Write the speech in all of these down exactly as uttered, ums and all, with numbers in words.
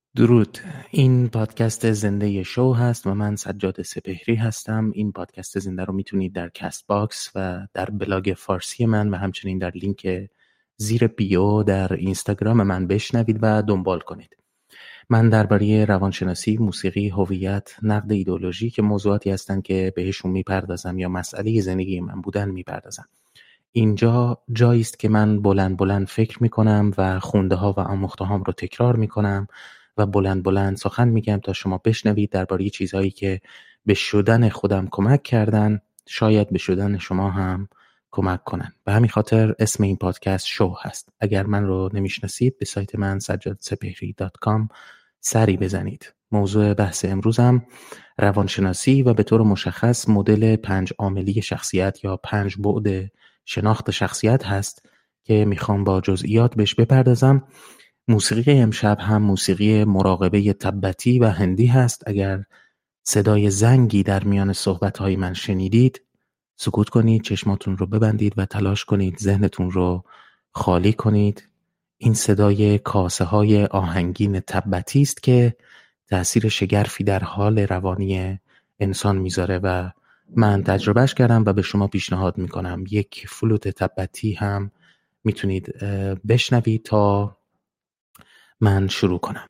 درود. این پادکست زنده شو هست و من سجاد سپهری هستم. این پادکست زنده رو میتونید در کست باکس و در بلاگ فارسی من و همچنین در لینک زیر بیو در اینستاگرام من بشنوید و دنبال کنید. من درباره روانشناسی، موسیقی، هویت، نقد ایدئولوژی که موضوعاتی هستن که بهشون میپردازم یا مسئله زندگی من بودن میپردازم. اینجا جایی است که من بلند بلند فکر میکنم و خونده ها و آموخته هام رو تکرار میکنم و بلند بلند سخن میگم تا شما بشنوید درباره چیزهایی که به شدن خودم کمک کردن، شاید به شدن شما هم کمک کنن. به همین خاطر اسم این پادکست شو هست. اگر من رو نمیشناسید به سایت من سجاد سپهری دات کام سری بزنید. موضوع بحث امروزم روانشناسی و به طور مشخص مدل پنج عاملی شخصیت یا پنج بعد شناخت شخصیت هست که میخوام با جزئیات بهش بپردازم. موسیقی امشب هم موسیقی مراقبه تبتی و هندی هست. اگر صدای زنگی در میان صحبت‌های من شنیدید سکوت کنید، چشماتون رو ببندید و تلاش کنید ذهنتون رو خالی کنید. این صدای کاسه های آهنگین تبتی است که تأثیر شگرفی در حال روانی انسان میذاره و من تجربهش کردم و به شما پیشنهاد میکنم یک فلوت تبتی هم میتونید بشنوید تا من شروع کنم.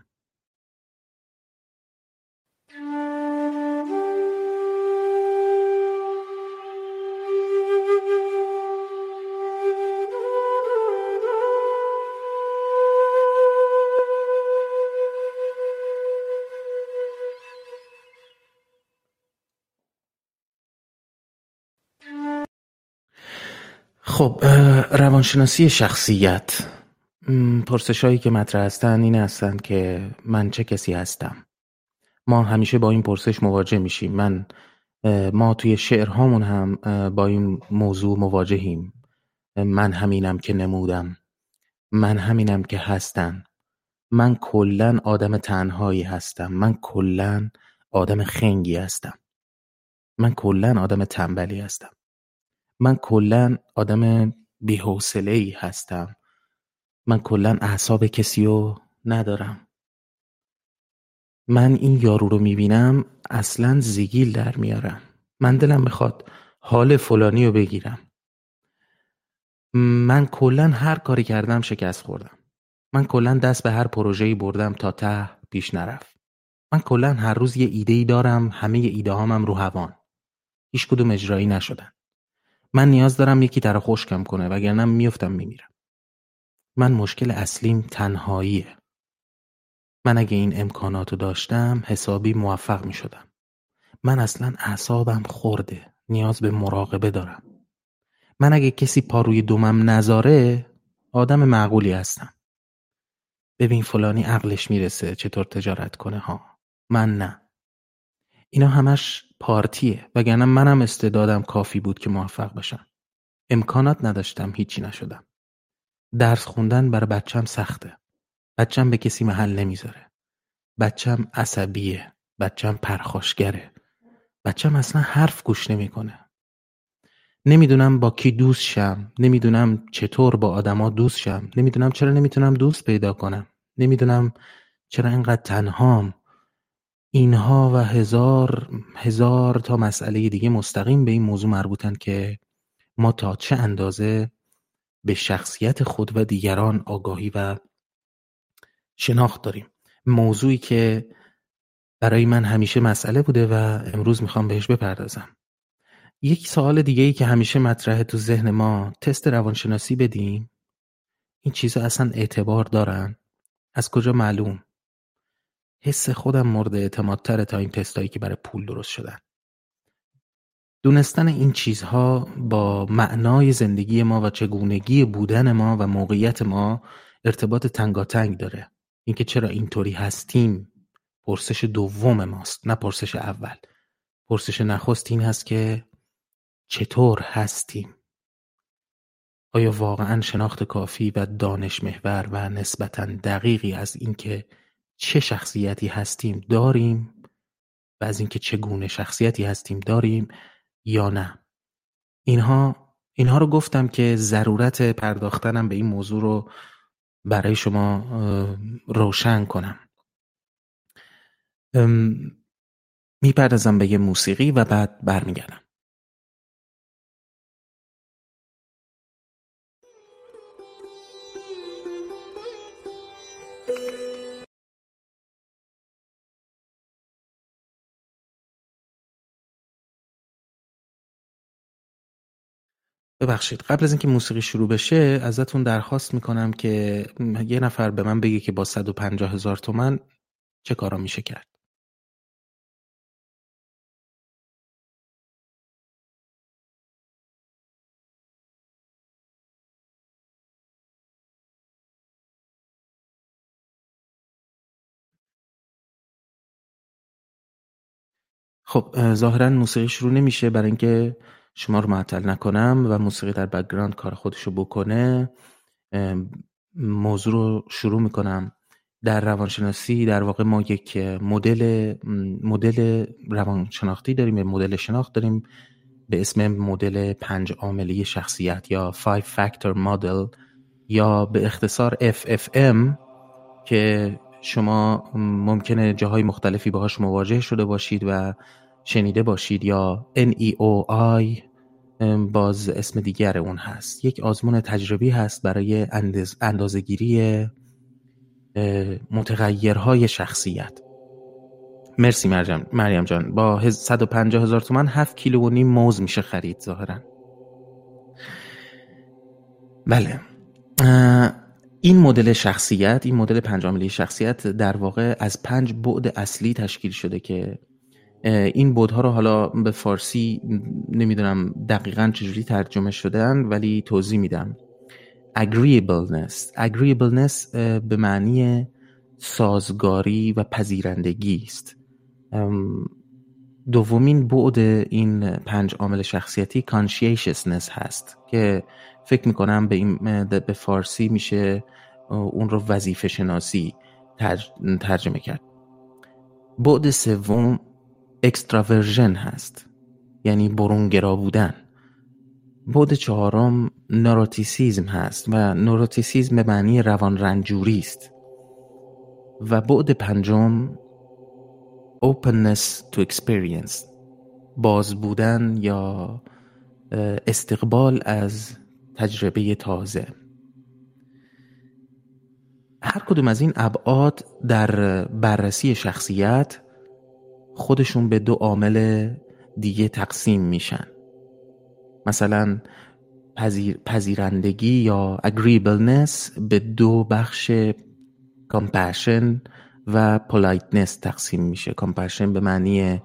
خب، روانشناسی شخصیت. پرسش هایی که مطرح هستن این هستن که من چه کسی هستم؟ ما همیشه با این پرسش مواجه میشیم. من ما توی شعرهامون هم با این موضوع مواجهیم. من همینم که نمودم، من همینم که هستم، من کلن آدم تنهایی هستم، من کلن آدم خنگی هستم، من کلن آدم تنبلی هستم، من کلن آدم بی‌حوصله‌ای هستم، من کلن اعصاب کسی رو ندارم. من این یارو رو میبینم اصلا زیگیل در میارم. من دلم بخواد حال فلانی رو بگیرم. من کلن هر کاری کردم شکست خوردم. من کلن دست به هر پروژه‌ای بردم تا ته پیش نرفت. من کلن هر روز یه ایده‌ای دارم، همه ایده هامم رو هوان، هیچ کدوم اجرایی نشدن. من نیاز دارم یکی در خشکم کنه وگرنه میافتم میمیرم. من مشکل اصلیم تنهاییه. من اگه این امکاناتو داشتم حسابی موفق می شدم. من اصلا اعصابم خورده، نیاز به مراقبه دارم. من اگه کسی پا روی دومم نذاره آدم معقولی هستم. ببین فلانی عقلش میرسه چطور تجارت کنه ها، من نه. اینا همش پارتیه، وگرنه منم استعدادم کافی بود که موفق بشم. امکانات نداشتم، هیچی نشدم. درس خوندن برای بچم سخته. بچم به کسی محل نمیذاره. بچم عصبیه، بچم پرخاشگره، بچم اصلا حرف گوش نمیکنه. نمیدونم با کی دوست شم، نمیدونم چطور با آدما دوست شم، نمیدونم چرا نمیتونم دوست پیدا کنم، نمیدونم چرا اینقدر تنهام. اینها و هزار هزار تا مسئله دیگه مستقیم به این موضوع مربوطن که ما تا چه اندازه به شخصیت خود و دیگران آگاهی و شناخت داریم. موضوعی که برای من همیشه مسئله بوده و امروز میخوام بهش بپردازم. یک سوال دیگه ای که همیشه مطرحه تو ذهن ما، تست روانشناسی بدیم؟ این چیزا اصلا اعتبار دارن؟ از کجا معلوم؟ حس خودم مورد اعتمادتره تا این تستایی که برای پول درست شدن. دونستن این چیزها با معنای زندگی ما و چگونگی بودن ما و موقعیت ما ارتباط تنگاتنگ داره. اینکه چرا اینطوری هستیم پرسش دوم ماست، نه پرسش اول. پرسش نخست این هست که چطور هستیم؟ آیا واقعا شناخت کافی و دانش محور و نسبتاً دقیقی از اینکه چه شخصیتی هستیم داریم و از اینکه چگونه شخصیتی هستیم داریم یا نه؟ اینها اینها رو گفتم که ضرورت پرداختنم به این موضوع رو برای شما روشن کنم. میپردازم به یه موسیقی و بعد برمیگردم. ببخشید قبل از اینکه موسیقی شروع بشه ازتون درخواست میکنم که یه نفر به من بگه که با صد و پنجاه هزار تومان چه کارا میشه کرد. خب ظاهرا موسیقی شروع نمیشه. برای اینکه شما رو معطل نکنم و موسیقی در بک‌گراند کار خودشو بکنه موضوع رو شروع میکنم. در روانشناسی در واقع ما یک مدل مدل روانشناختی داریم، یک مدل شناخت داریم به اسم مدل پنج عاملی شخصیت یا five factor model یا به اختصار اف اف ام که شما ممکنه جاهای مختلفی باهاش مواجه شده باشید و شنیده باشید، یا ان ای او آی باز اسم دیگر اون هست. یک آزمون تجربی هست برای انداز اندازه‌گیری متغیرهای شخصیت. مرسی مریم مریم جان. با صد و پنجاه هزار تومان هفت کیلو و نیم موز میشه خرید ظاهرا. بله، این مدل شخصیت، این مدل پنج عاملی شخصیت در واقع از پنج بعد اصلی تشکیل شده که این بعدها رو حالا به فارسی نمیدونم دقیقاً چجوری ترجمه شدن ولی توضیح میدم. agreeableness agreeableness به معنی سازگاری و پذیرندگی است. دومین بعد این پنج عامل شخصیتی conscientiousness هست که فکر میکنم به این به فارسی میشه اون رو وظیفه شناسی ترج، ترجمه کرد. بعد سوم extraversion هست، یعنی برونگرا بودن. بعد چهارم نوروتیسیزم هست و نوروتیسیزم به معنی روان رنجوری است. و بعد پنجم openness to experience، باز بودن یا استقبال از تجربه تازه. هر کدوم از این ابعاد در بررسی شخصیت خودشون به دو عامل دیگه تقسیم میشن. مثلا پذیر، پذیرندگی یا agreeableness به دو بخش compassion و politeness تقسیم میشه. compassion به معنی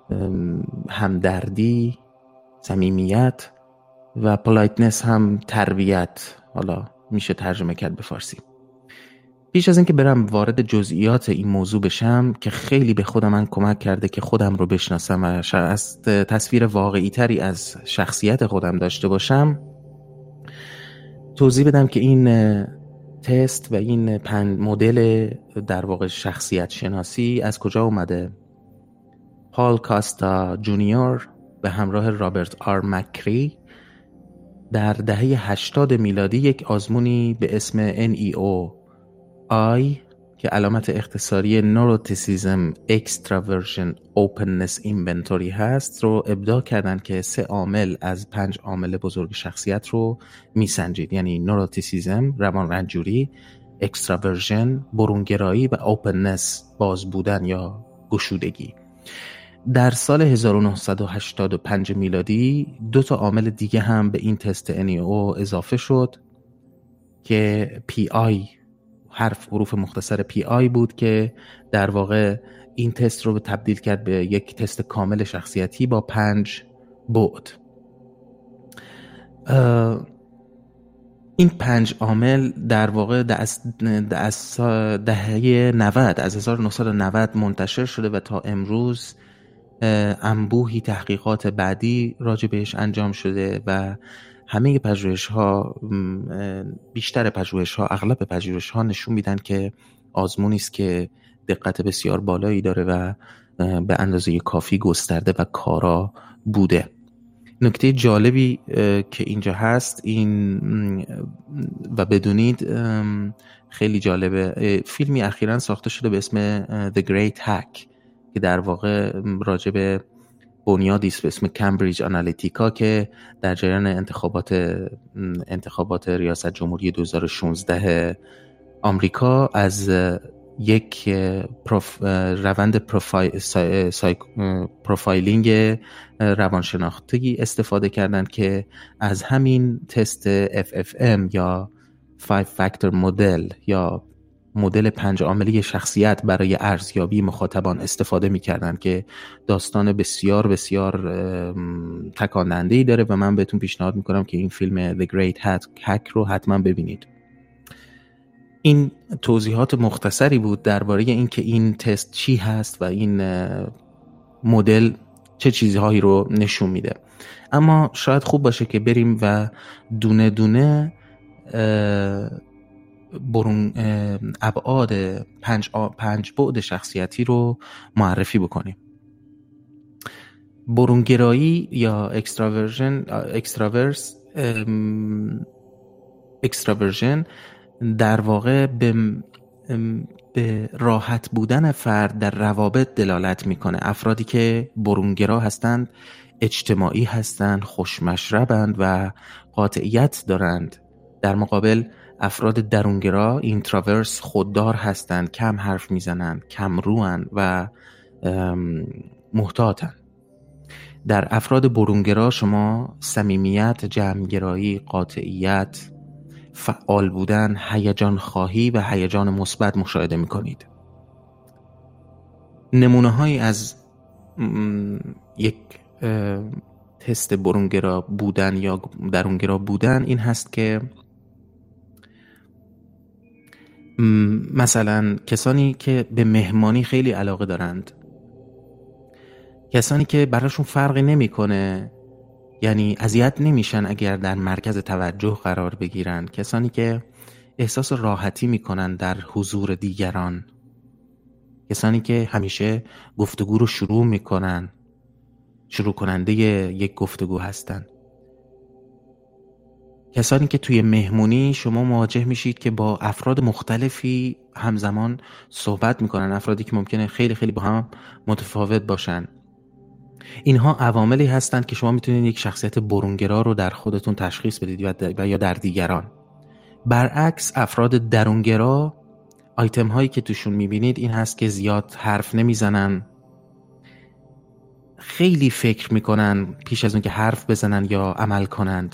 همدردی، صمیمیت، و politeness هم تربیت، حالا میشه ترجمه کرد به فارسی. پیش از اینکه برم وارد جزئیات این موضوع بشم که خیلی به خودم من کمک کرده که خودم رو بشناسم و از تصویر واقعی تری از شخصیت خودم داشته باشم، توضیح بدم که این تست و این پنج مدل در واقع شخصیت شناسی از کجا اومده. پال کاستا جونیور به همراه رابرت آر مکری در دهه هشتاد میلادی یک آزمونی به اسم ان ای او آی که علامت اختصاری نوروتیسیزم اکستراورژن اوپننس اینونتوری هست رو ابداع کردن که سه عامل از پنج عامل بزرگ شخصیت رو میسنجید، یعنی نوروتیسیزم روان رنجوری، اکستراورژن برونگرایی و اوپننس باز بودن یا گشودگی. در سال هزار و نهصد و هشتاد و پنج میلادی دو تا عامل دیگه هم به این تست ان ای او اضافه شد که پی آی، حرف حروف مختصر پی آی بود که در واقع این تست رو تبدیل کرد به یک تست کامل شخصیتی با پنج بعد. این پنج عامل در واقع از دهه نود از هزار و نهصد و نود منتشر شده و تا امروز انبوهی تحقیقات بعدی راجع بهش انجام شده و همه پژوهش‌ها، بیشتر پژوهش‌ها، اغلب پژوهش‌ها نشون میدن که آزمونی است که دقت بسیار بالایی داره و به اندازه کافی گسترده و کارا بوده. نکته جالبی که اینجا هست این و بدونید خیلی جالبه، فیلمی اخیراً ساخته شده به اسم The Great Hack که در واقع راجع به بنیادی است به اسم کمبریج آنالیتیکا که در جریان انتخابات انتخابات ریاست جمهوری دو هزار و شانزده آمریکا از یک پروف... روند پروفای... سای... سای... پروفایلینگ روانشناختی استفاده کردند که از همین تست اف اف ام یا five factor مدل یا مدل پنج عاملی شخصیت برای ارزیابی مخاطبان استفاده می‌کردند که داستان بسیار بسیار تکان دهنده‌ای داره و من بهتون پیشنهاد می‌کنم که این فیلم The Great Hack رو حتما ببینید. این توضیحات مختصری بود درباره اینکه این تست چی هست و این مدل چه چیزهایی رو نشون میده. اما شاید خوب باشه که بریم و دونه دونه برون ابعاد پنج, پنج بعد شخصیتی رو معرفی بکنیم. برونگرایی یا اکستراورژن اکستراورس اکستراورژن در واقع به به راحت بودن فرد در روابط دلالت میکنه. افرادی که برونگرا هستند اجتماعی هستند، خوشمشربند و قاطعیت دارند. در مقابل افراد درونگرا اینتراورس خوددار هستند، کم حرف میزنند، کم روان و محتاطند. در افراد برونگرا شما صمیمیت، جمعگرایی، قاطعیت، فعال بودن، هیجان خواهی و هیجان مثبت مشاهده می‌کنید. نمونه‌هایی از یک تست برونگرا بودن یا درونگرا بودن این هست که مثلا کسانی که به مهمانی خیلی علاقه دارند، کسانی که براشون فرقی نمی‌کنه، یعنی اذیت نمیشن اگر در مرکز توجه قرار بگیرن، کسانی که احساس راحتی میکنن در حضور دیگران، کسانی که همیشه گفتگو رو شروع میکنن، شروع کننده یک گفتگو هستن، کسانی که توی مهمونی شما مواجه میشید که با افراد مختلفی همزمان صحبت میکنن، افرادی که ممکنه خیلی خیلی با هم متفاوت باشن. اینها عواملی هستند که شما میتونید یک شخصیت برونگرا رو در خودتون تشخیص بدید و یا در دیگران. برعکس افراد درونگرا آیتم هایی که توشون میبینید این هست که زیاد حرف نمیزنن، خیلی فکر میکنن پیش از اون که حرف بزنن یا عمل کنند،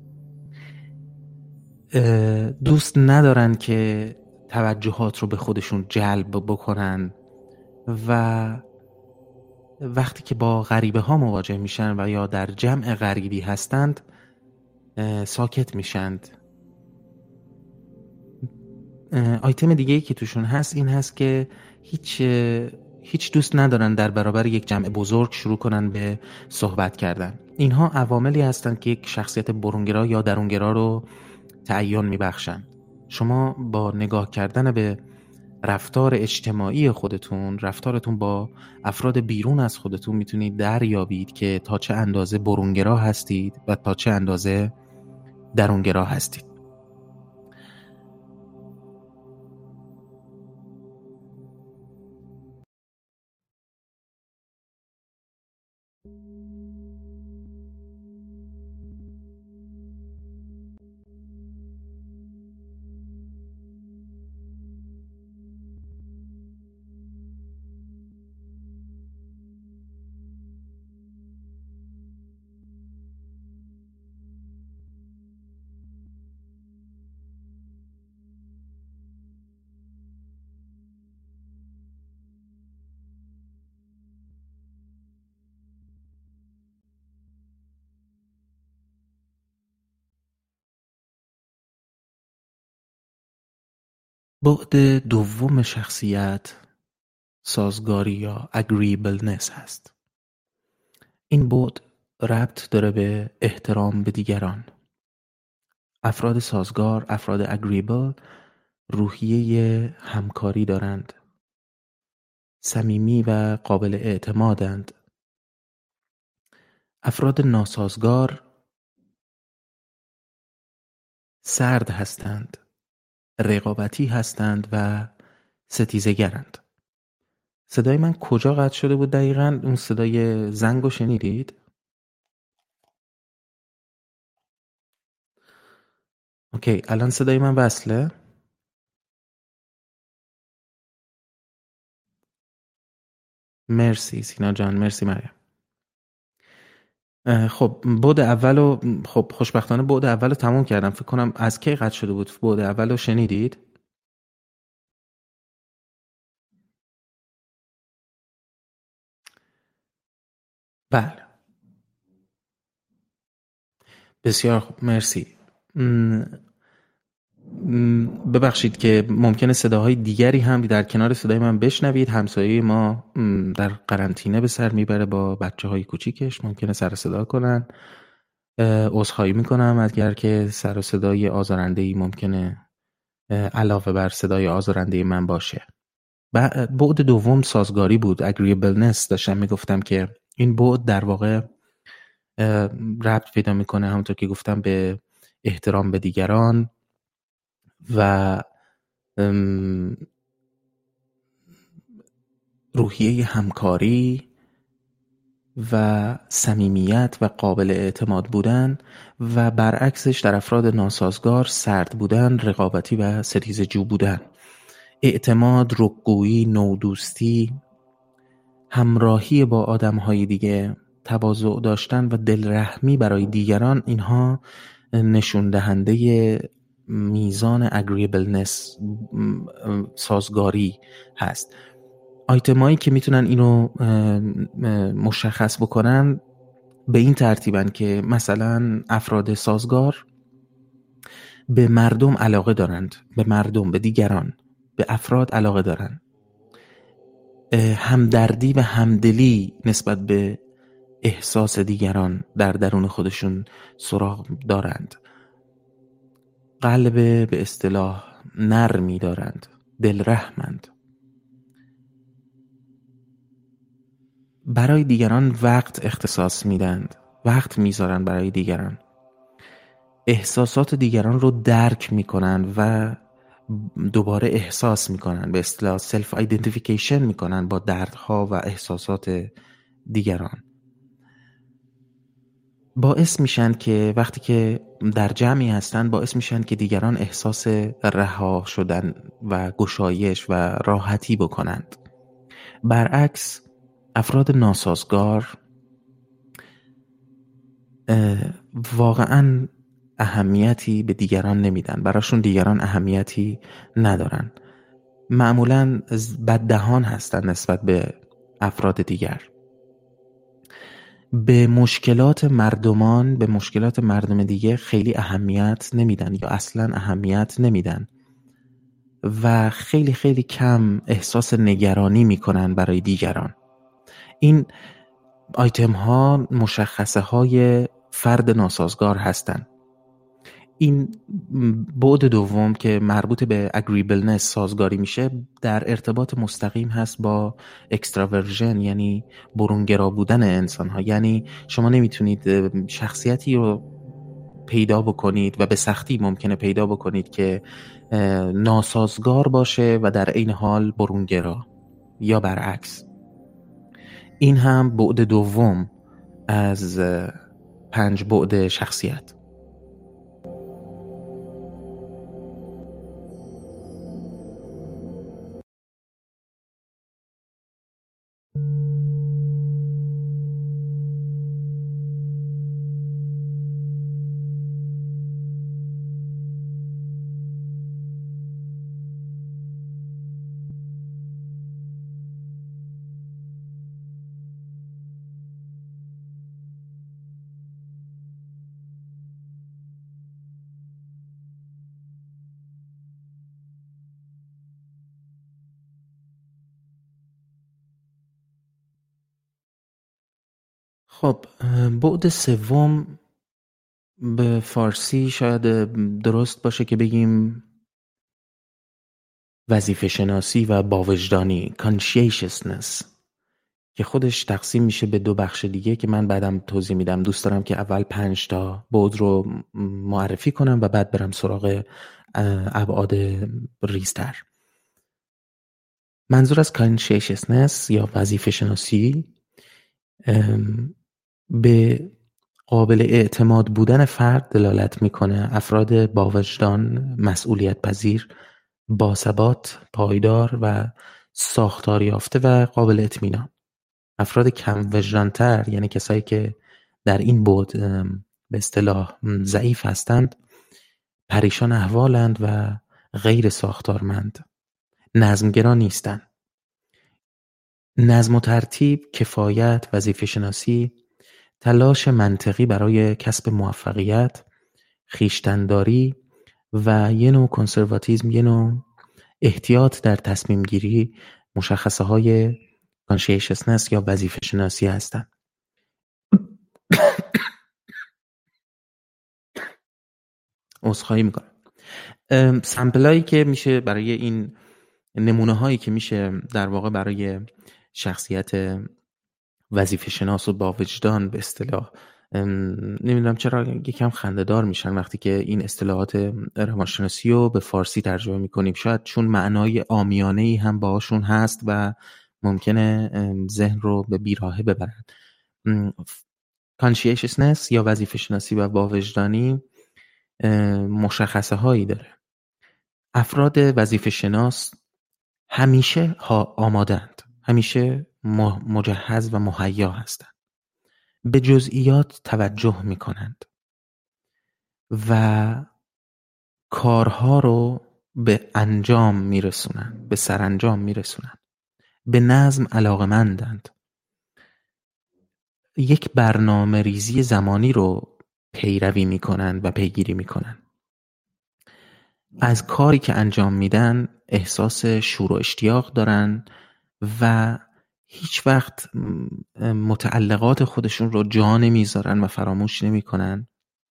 دوست ندارن که توجهات رو به خودشون جلب بکنن و وقتی که با غریبه ها مواجه میشن و یا در جمع غریبی هستند ساکت میشند. آیتم دیگه‌ای که توشون هست این هست که هیچ هیچ دوست ندارن در برابر یک جمع بزرگ شروع کنن به صحبت کردن. اینها عواملی هستند که یک شخصیت برونگرا یا درونگرا رو تعیین میبخشن. شما با نگاه کردن به رفتار اجتماعی خودتون، رفتارتون با افراد بیرون از خودتون میتونید دریابید که تا چه اندازه برونگرا هستید و تا چه اندازه درونگرا هستید. بعد دوم شخصیت سازگاری یا agreeableness هست. این بعد ربط داره به احترام به دیگران. افراد سازگار، افراد agreeable روحیه همکاری دارند، صمیمی و قابل اعتمادند. افراد ناسازگار سرد هستند، رقابتی هستند و ستیزه‌گرند. صدای من کجا قطع شده بود دقیقاً؟ اون صدای زنگو شنیدید؟ اوکی، الان صدای من وصله؟ مرسی سینا جان، مرسی مریم. خب بعد اولو خب خوشبختانه بعد اولو تموم کردم. فکر کنم از کی قطع شده بود؟ بعد اولو شنیدید؟ بله، بسیار خوب، مرسی. م، م، ببخشید که ممکنه صداهای دیگری هم در کنار صدای من بشنوید. همسایه ما م، در قرنطینه به سر میبره با بچه های کوچیکش، ممکنه سر صدا کنن. اه، عذرخواهی میکنم اگر که سر و صدای آزارده‌ای ممکنه اه، علاوه بر صدای آزارنده من باشه. ب- بعد دوم سازگاری بود، agreeableness. داشتم میگفتم که این بعد در واقع اه، ربط پیدا میکنه همونطور که گفتم به احترام به دیگران و ام، روحیه همکاری و صمیمیت و قابل اعتماد بودن، و برعکسش در افراد ناسازگار سرد بودن، رقابتی و ستیزجو بودن. اعتماد، رکگویی، نودوستی، همراهی با آدم‌های دیگه، تواضع داشتن و دلرحمی برای دیگران، اینها نشون دهنده میزان agreeableness، سازگاری هست. آیتمایی که میتونن اینو مشخص بکنن به این ترتیبن که مثلا افراد سازگار به مردم علاقه دارند، به مردم، به دیگران، به افراد علاقه دارند، همدردی و همدلی نسبت به احساس دیگران در درون خودشون سراغ دارند، قلب به اصطلاح نرمی دارند، دلرحمند، برای دیگران وقت اختصاص میدند، وقت میذارن برای دیگران، احساسات دیگران رو درک میکنن و دوباره احساس میکنن، به اصطلاح سلف ایدنتیفیکیشن میکنن با دردها و احساسات دیگران. باعث میشن که وقتی که در جمعی هستن باعث میشن که دیگران احساس رها شدن و گشایش و راحتی بکنند. برعکس افراد ناسازگار واقعا اهمیتی به دیگران نمیدن، براشون دیگران اهمیتی ندارن، معمولا بددهان هستن نسبت به افراد دیگر، به مشکلات مردمان به مشکلات مردم دیگه خیلی اهمیت نمیدن یا اصلا اهمیت نمیدن و خیلی خیلی کم احساس نگرانی میکنن برای دیگران. این آیتم ها مشخصه های فرد ناسازگار هستند. این بعد دوم که مربوط به agreeableness، سازگاری میشه، در ارتباط مستقیم هست با extraversion، یعنی برونگرا بودن انسان ها. یعنی شما نمیتونید شخصیتی رو پیدا بکنید و به سختی ممکنه پیدا بکنید که ناسازگار باشه و در عین حال برونگرا، یا برعکس. این هم بعد دوم از پنج بعد شخصیت. خب بعد سوم به فارسی شاید درست باشه که بگیم وظیفه شناسی و باوجدانی، conscientiousness، که خودش تقسیم میشه به دو بخش دیگه که من بعدم توضیح میدم. دوست دارم که اول پنج تا بعد رو معرفی کنم و بعد برم سراغ ابعاد ریزتر. منظور از کانشیسنس یا وظیفه شناسی به قابل اعتماد بودن فرد دلالت میکنه. افراد با وجدان، مسئولیت پذیر، باثبات، پایدار و ساختار یافته و قابل اطمینان. افراد کم وجدانتر، یعنی کسایی که در این بعد به اصطلاح ضعیف هستند، پریشان احوالند و غیر ساختارمند، نظمگرا نیستند. نظم و ترتیب، کفایت، وظیفه شناسی، تلاش منطقی برای کسب موفقیت، خویشتن‌داری و یه نوع کنسرواتیسم، یه نوع احتیاط در تصمیم گیری مشخصه های کانشیسنس یا وظیفه شناسی هستند. عذرخواهی میکنم. سمپل هایی که میشه برای این نمونه هایی که میشه در واقع برای شخصیت وظیفه شناس و با وجدان به اصطلاح، نمیدونم چرا یکم خنده‌دار میشن وقتی که این اصطلاحات روانشناسی رو به فارسی ترجمه میکنیم، شاید چون معنای عامیانه‌ای هم باهاشون هست و ممکنه ذهن رو به بیراهه ببرن. کانشیسنس یا وظیفه شناسی و با وجدانی مشخصه هایی داره. افراد وظیفه شناس همیشه آمادند، همیشه مجهز و مهیا هستند، به جزئیات توجه میکنند و کارها رو به انجام میرسونند، به سرانجام میرسونند، به نظم علاقمندند، یک برنامه ریزی زمانی رو پیروی میکنند و پیگیری میکنند. از کاری که انجام میدن احساس شور و اشتیاق دارن و هیچ وقت متعلقات خودشون رو جا نمیذارن و فراموش نمیکنن.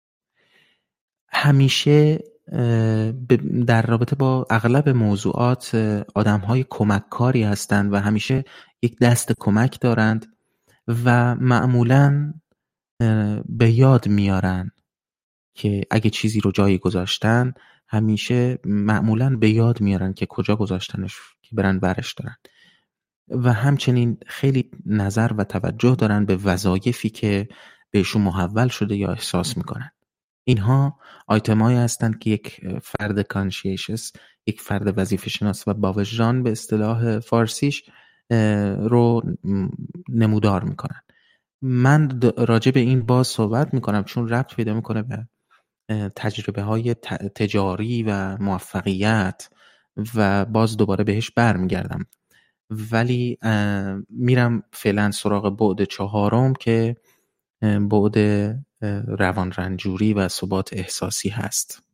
همیشه در رابطه با اغلب موضوعات آدم‌های کمککاری هستند و همیشه یک دست کمک دارند و معمولاً به یاد میارن که اگه چیزی رو جایی گذاشتن، همیشه معمولاً به یاد میارن که کجا گذاشتنش که برن برش دارن و همچنین خیلی نظر و توجه دارن به وظایفی که بهشون محول شده یا احساس میکنن. اینها آیتمایی هستند که یک فرد کانشیسنس، یک فرد وظیفه شناس و با وجدان به اصطلاح فارسیش رو نمودار میکنن. من راجع به این باز صحبت میکنم چون ربط پیدا میکنه به تجربه های تجاری و موفقیت و باز دوباره بهش برمیگردم، ولی میرم فعلا سراغ بعد چهارم که بعد روان رنجوری و ثبات احساسی هست.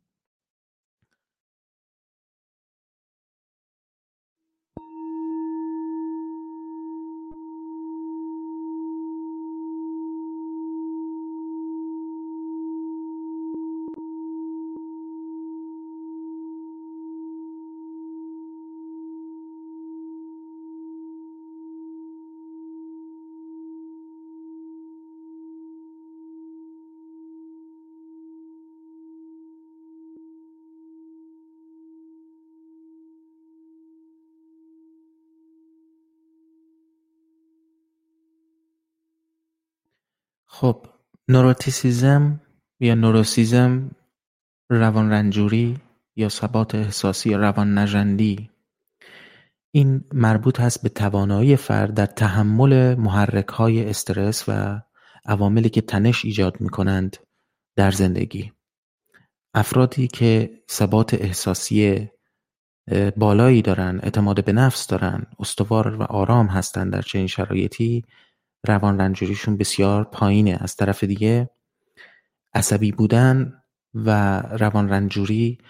خب نوروتیسیزم یا نوروسیزم، روان رنجوری یا ثبات احساسی یا روان نژندی، این مربوط هست به توانایی فرد در تحمل محرک‌های استرس و عواملی که تنش ایجاد می‌کنند در زندگی. افرادی که ثبات احساسی بالایی دارن، اعتماد به نفس دارن، استوار و آرام هستن در چنین شرایطی، روان رنجوریشون بسیار پایینه. از طرف دیگه عصبی بودن و روان رنجوری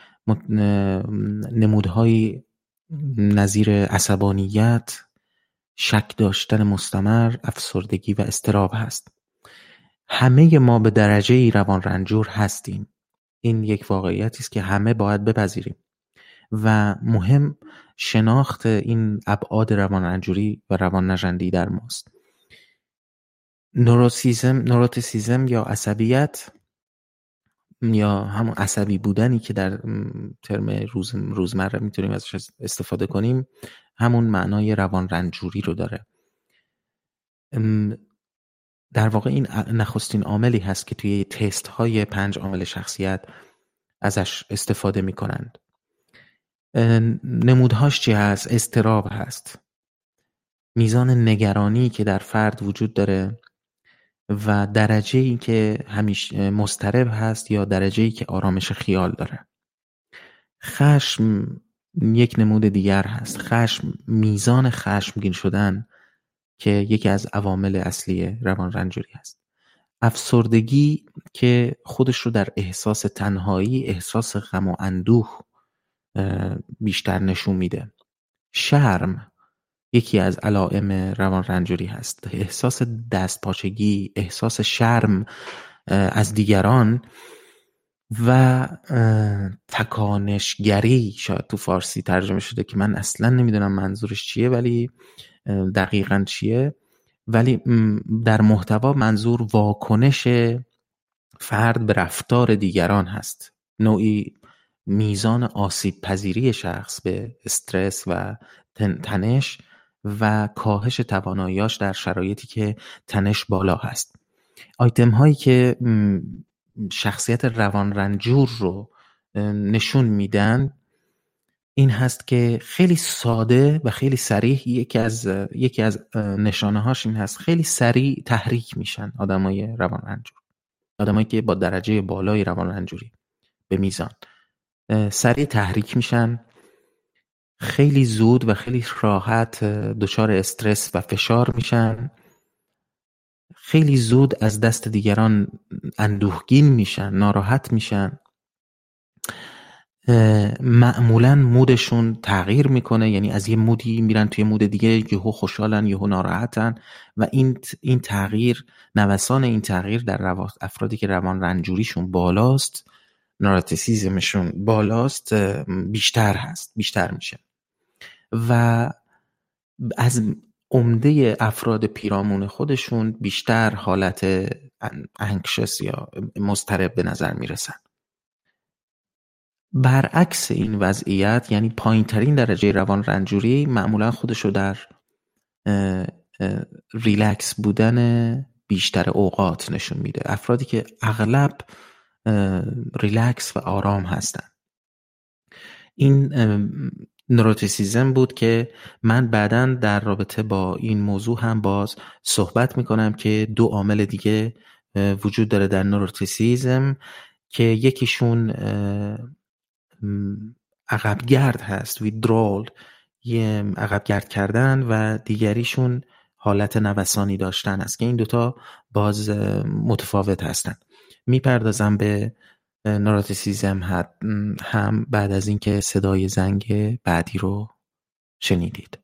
نمودهای نظیر عصبانیت، شک داشتن مستمر، افسردگی و اضطراب هست. همه ما به درجه‌ای روان رنجور هستیم. این یک واقعیتی است که همه باید بپذیریم و مهم شناخت این ابعاد روان رنجوری و روان نژندی در ماست. نوروسیزم، نوروتیسیزم یا عصبیت یا همون عصبی بودنی که در ترم روز روزمره میتونیم ازش استفاده کنیم، همون معنای روان رنجوری رو داره. در واقع این نخستین عاملی هست که توی تست های پنج عامل شخصیت ازش استفاده می کنند. نمودهاش چی هست؟ اضطراب هست، میزان نگرانی که در فرد وجود داره و درجه‌ای که همیشه مضطرب هست یا درجه‌ای که آرامش خیال داره. خشم یک نمود دیگر هست. خشم، میزان خشمگین شدن که یکی از عوامل اصلی روان رنجوری هست. افسردگی که خودش رو در احساس تنهایی، احساس غم و اندوه بیشتر نشون میده. شرم یکی از علائم روان رنجوری هست. احساس دستپاچگی، احساس شرم از دیگران و تکانشگری شاید تو فارسی ترجمه شده که من اصلا نمیدونم منظورش چیه ولی دقیقاً چیه، ولی در محتوا منظور واکنش فرد به رفتار دیگران هست. نوعی میزان آسیب پذیری شخص به استرس و تنش و کاهش تواناییاش در شرایطی که تنش بالا هست. آیتم هایی که شخصیت روان رنجور رو نشون میدن این هست که خیلی ساده و خیلی صریح، یکی از یکی از نشانه هاش این هست خیلی سریع تحریک میشن آدمای روان رنجور، آدمایی که با درجه بالای روان رنجوری به میزان سریع تحریک میشن، خیلی زود و خیلی راحت دچار استرس و فشار میشن، خیلی زود از دست دیگران اندوهگین میشن، ناراحت میشن، معمولا مودشون تغییر میکنه، یعنی از یه مودی میرن توی مود دیگه، یهو خوشحالن یهو ناراحتن و این این تغییر، نوسان این تغییر در افرادی که روان رنجوریشون بالاست، ناراتیسیزمشون بالاست، بیشتر هست، بیشتر میشه و از عمده افراد پیرامون خودشون بیشتر حالت انکشس یا مضطرب به نظر میرسن. برعکس این وضعیت، یعنی پایین ترین درجه روان رنجوری معمولا خودشو در ریلکس بودن بیشتر اوقات نشون میده. افرادی که اغلب ریلکس و آرام هستن. این نوروتیسیزم بود که من بعداً در رابطه با این موضوع هم باز صحبت میکنم که دو عامل دیگه وجود داره در نوروتیسیزم که یکیشون عقبگرد هست، withdrawal، یه عقبگرد کردن، و دیگریشون حالت نوسانی داشتن است که این دوتا باز متفاوت هستن. میپردازم به نوروتیسیزم هم بعد از اینکه صدای زنگ بعدی رو شنیدید.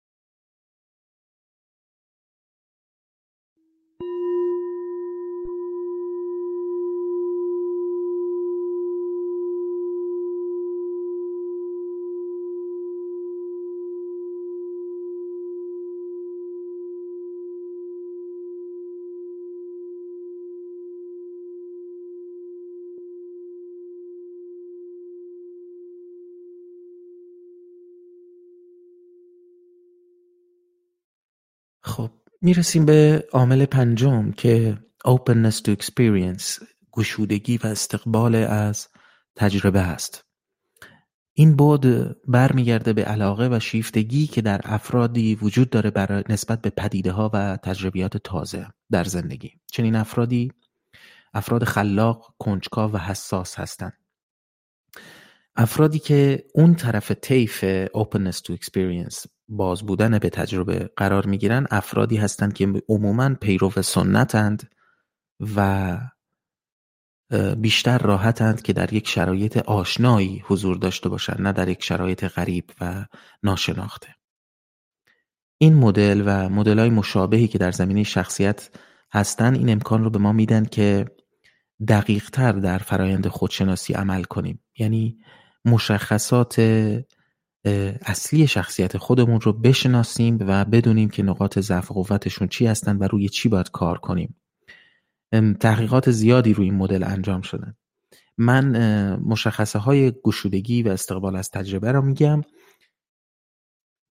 خب میرسیم به عامل پنجم که openness to experience، گشودگی و استقبال از تجربه است. این بعد برمیگرده به علاقه و شیفتگی که در افرادی وجود داره برای نسبت به پدیده ها و تجربیات تازه در زندگی. چنین افرادی افراد خلاق، کنجکاو و حساس هستند. افرادی که اون طرف طیف openness to experience، باز بودن به تجربه، قرار میگیرن، افرادی هستند که عموماً پیرو سنتند و بیشتر راحتند که در یک شرایط آشنایی حضور داشته باشند، نه در یک شرایط غریب و ناشناخته. این مدل و مدل‌های مشابهی که در زمینه شخصیت هستند این امکان رو به ما میدن که دقیق‌تر در فرایند خودشناسی عمل کنیم، یعنی مشخصات اصلی شخصیت خودمون رو بشناسیم و بدونیم که نقاط ضعف و قوتشون چی هستن و روی چی باید کار کنیم. تحقیقات زیادی روی این مدل انجام شدن. من مشخصه های گشودگی و استقبال از تجربه رو میگم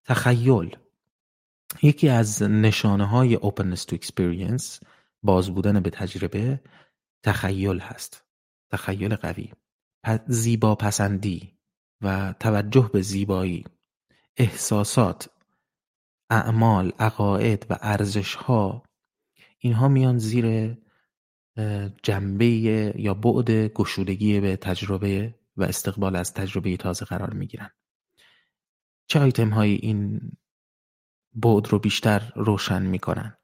تخیل یکی از نشانه های openness to experience، باز بودن به تجربه، تخیل هست. تخیل قوی، زیبا پسندی و توجه به زیبایی، احساسات، اعمال، عقاید و ارزش‌ها، اینها میان زیر جنبه یا بعد گشودگی به تجربه و استقبال از تجربه تازه قرار میگیرن. چه آیتم هایی این بعد رو بیشتر روشن میکنن؟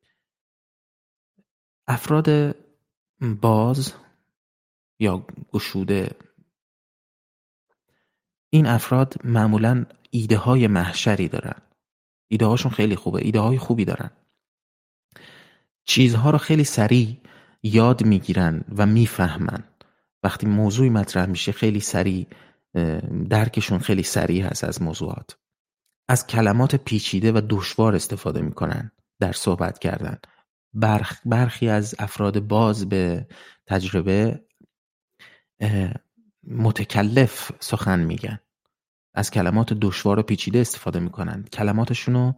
افراد باز یا گشوده، این افراد معمولاً ایده های محشری دارن. ایده هاشون خیلی خوبه، ایده های خوبی دارن. چیزها رو خیلی سریع یاد میگیرن و میفهمن. وقتی موضوعی مطرح میشه خیلی سریع درکشون خیلی سریع هست از موضوعات. از کلمات پیچیده و دشوار استفاده میکنن در صحبت کردن. برخ برخی از افراد باز به تجربه متکلف سخن میگن، از کلمات دشوار و پیچیده استفاده میکنن، کلماتشون رو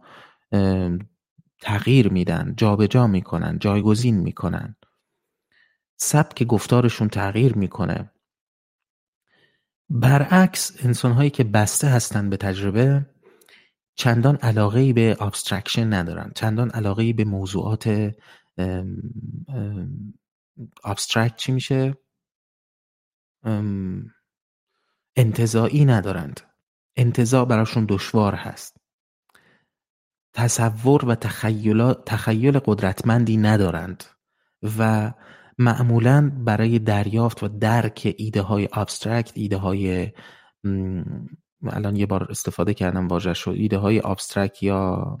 تغییر میدن، جابجا میکنن، جایگزین میکنن، سبک گفتارشون تغییر میکنه. برعکس انسان‌هایی که بسته هستن به تجربه چندان علاقه‌ای به ابسترکشن ندارن، چندان علاقه‌ای به موضوعات ابسترکت چی میشه؟ انتزاعی ندارند. انتزاع براشون دشوار هست. تصور و تخیل تخیل قدرتمندی ندارند و معمولاً برای دریافت و درک ایده های ابسترکت، ایده های الان یه بار استفاده کردم واژه‌ش رو، ایده های ابسترکت یا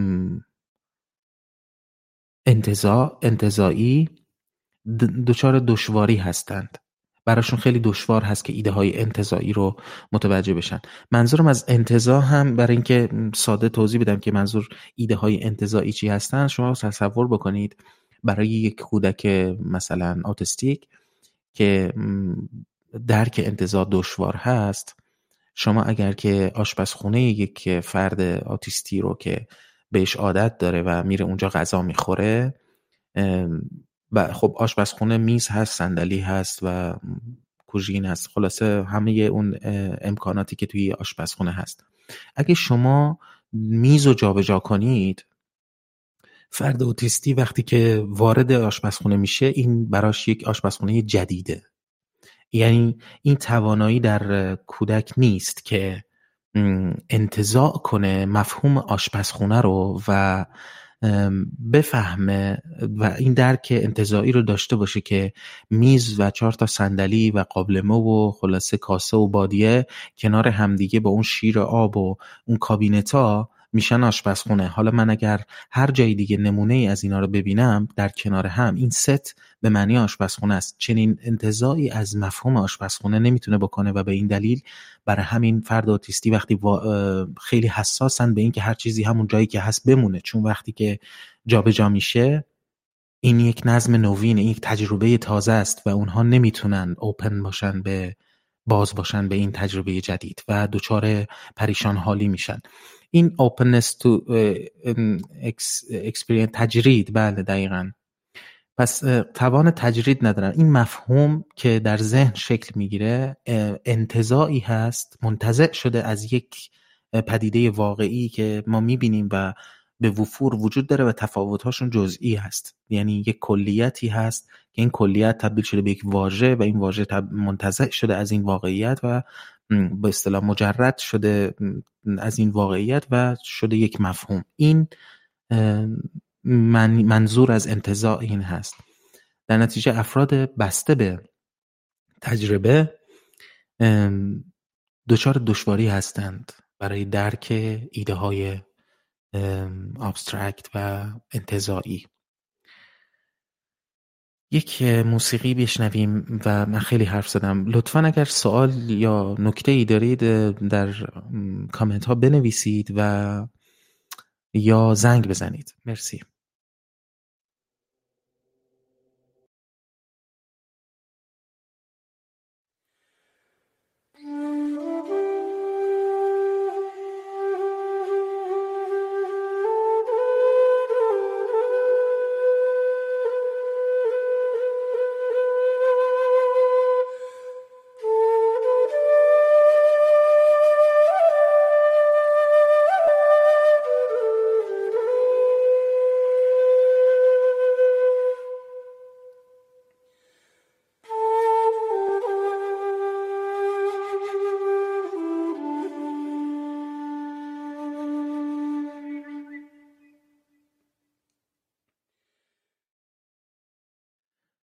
انتزاع انتزاعی دچار دشواری هستند. براشون خیلی دشوار هست که ایده های انتزاعی رو متوجه بشن. منظورم از انتزاع هم برای اینکه ساده توضیح بدم که منظور ایده های انتزاعی چی هستن، شما تصور بکنید برای یک کودک مثلا آتیستیک که درک انتزاع دشوار هست، شما اگر که آشپزخونه یک فرد آتیستی رو که بهش عادت داره و میره اونجا غذا میخوره، و خب آشپزخونه میز هست، صندلی هست و کوژین هست، خلاصه همه اون امکاناتی که توی آشپزخونه هست. اگه شما میز رو جابجا کنید، فرد اوتیستی وقتی که وارد آشپزخونه میشه این براش یک آشپزخونه جدیده. یعنی این توانایی در کودک نیست که انتزاع کنه مفهوم آشپزخونه رو و بفهمه و این درک انتزاعی رو داشته باشه که میز و چهار تا صندلی و قابلمه و خلاصه کاسه و بادیه کنار همدیگه با اون شیر آب و اون کابینتا میشن آشپزخونه. حالا من اگر هر جای دیگه نمونه ای از اینا رو ببینم در کنار هم، این ست به معنی آشپزخونه است. چنین انتزاعی از مفهوم آشپزخونه نمیتونه بکنه و به این دلیل برای همین فرد اوتیستی وقتی خیلی حساسن به این که هر چیزی همون جایی که هست بمونه، چون وقتی که جابجا میشه این یک نظم نوین، این یک تجربه تازه است و اونها نمیتونن اوپن باشن به باز باشن به این تجربه جدید و دچار پریشان حالی میشن. این openness to experience، تجرید، بله دقیقاً. پس توان تجرید ندارن. این مفهوم که در ذهن شکل میگیره انتزاعی هست، منتزع شده از یک پدیده واقعی که ما میبینیم و به وفور وجود داره و تفاوت‌هاشون جزئی هست. یعنی یک کلیتی هست که این کلیت تبدیل شده به یک واژه و این واژه منتزع شده از این واقعیت و به اصطلاح مجرد شده از این واقعیت و شده یک مفهوم. این من منظور از انتزاع این هست. در نتیجه افراد بسته به تجربه دچار دشواری هستند برای درک ایده های ابسترکت و انتزاعی. یک موسیقی بشنویم و من خیلی حرف زدم. لطفاً اگر سوال یا نکته ای دارید در کامنت ها بنویسید و یا زنگ بزنید. مرسی.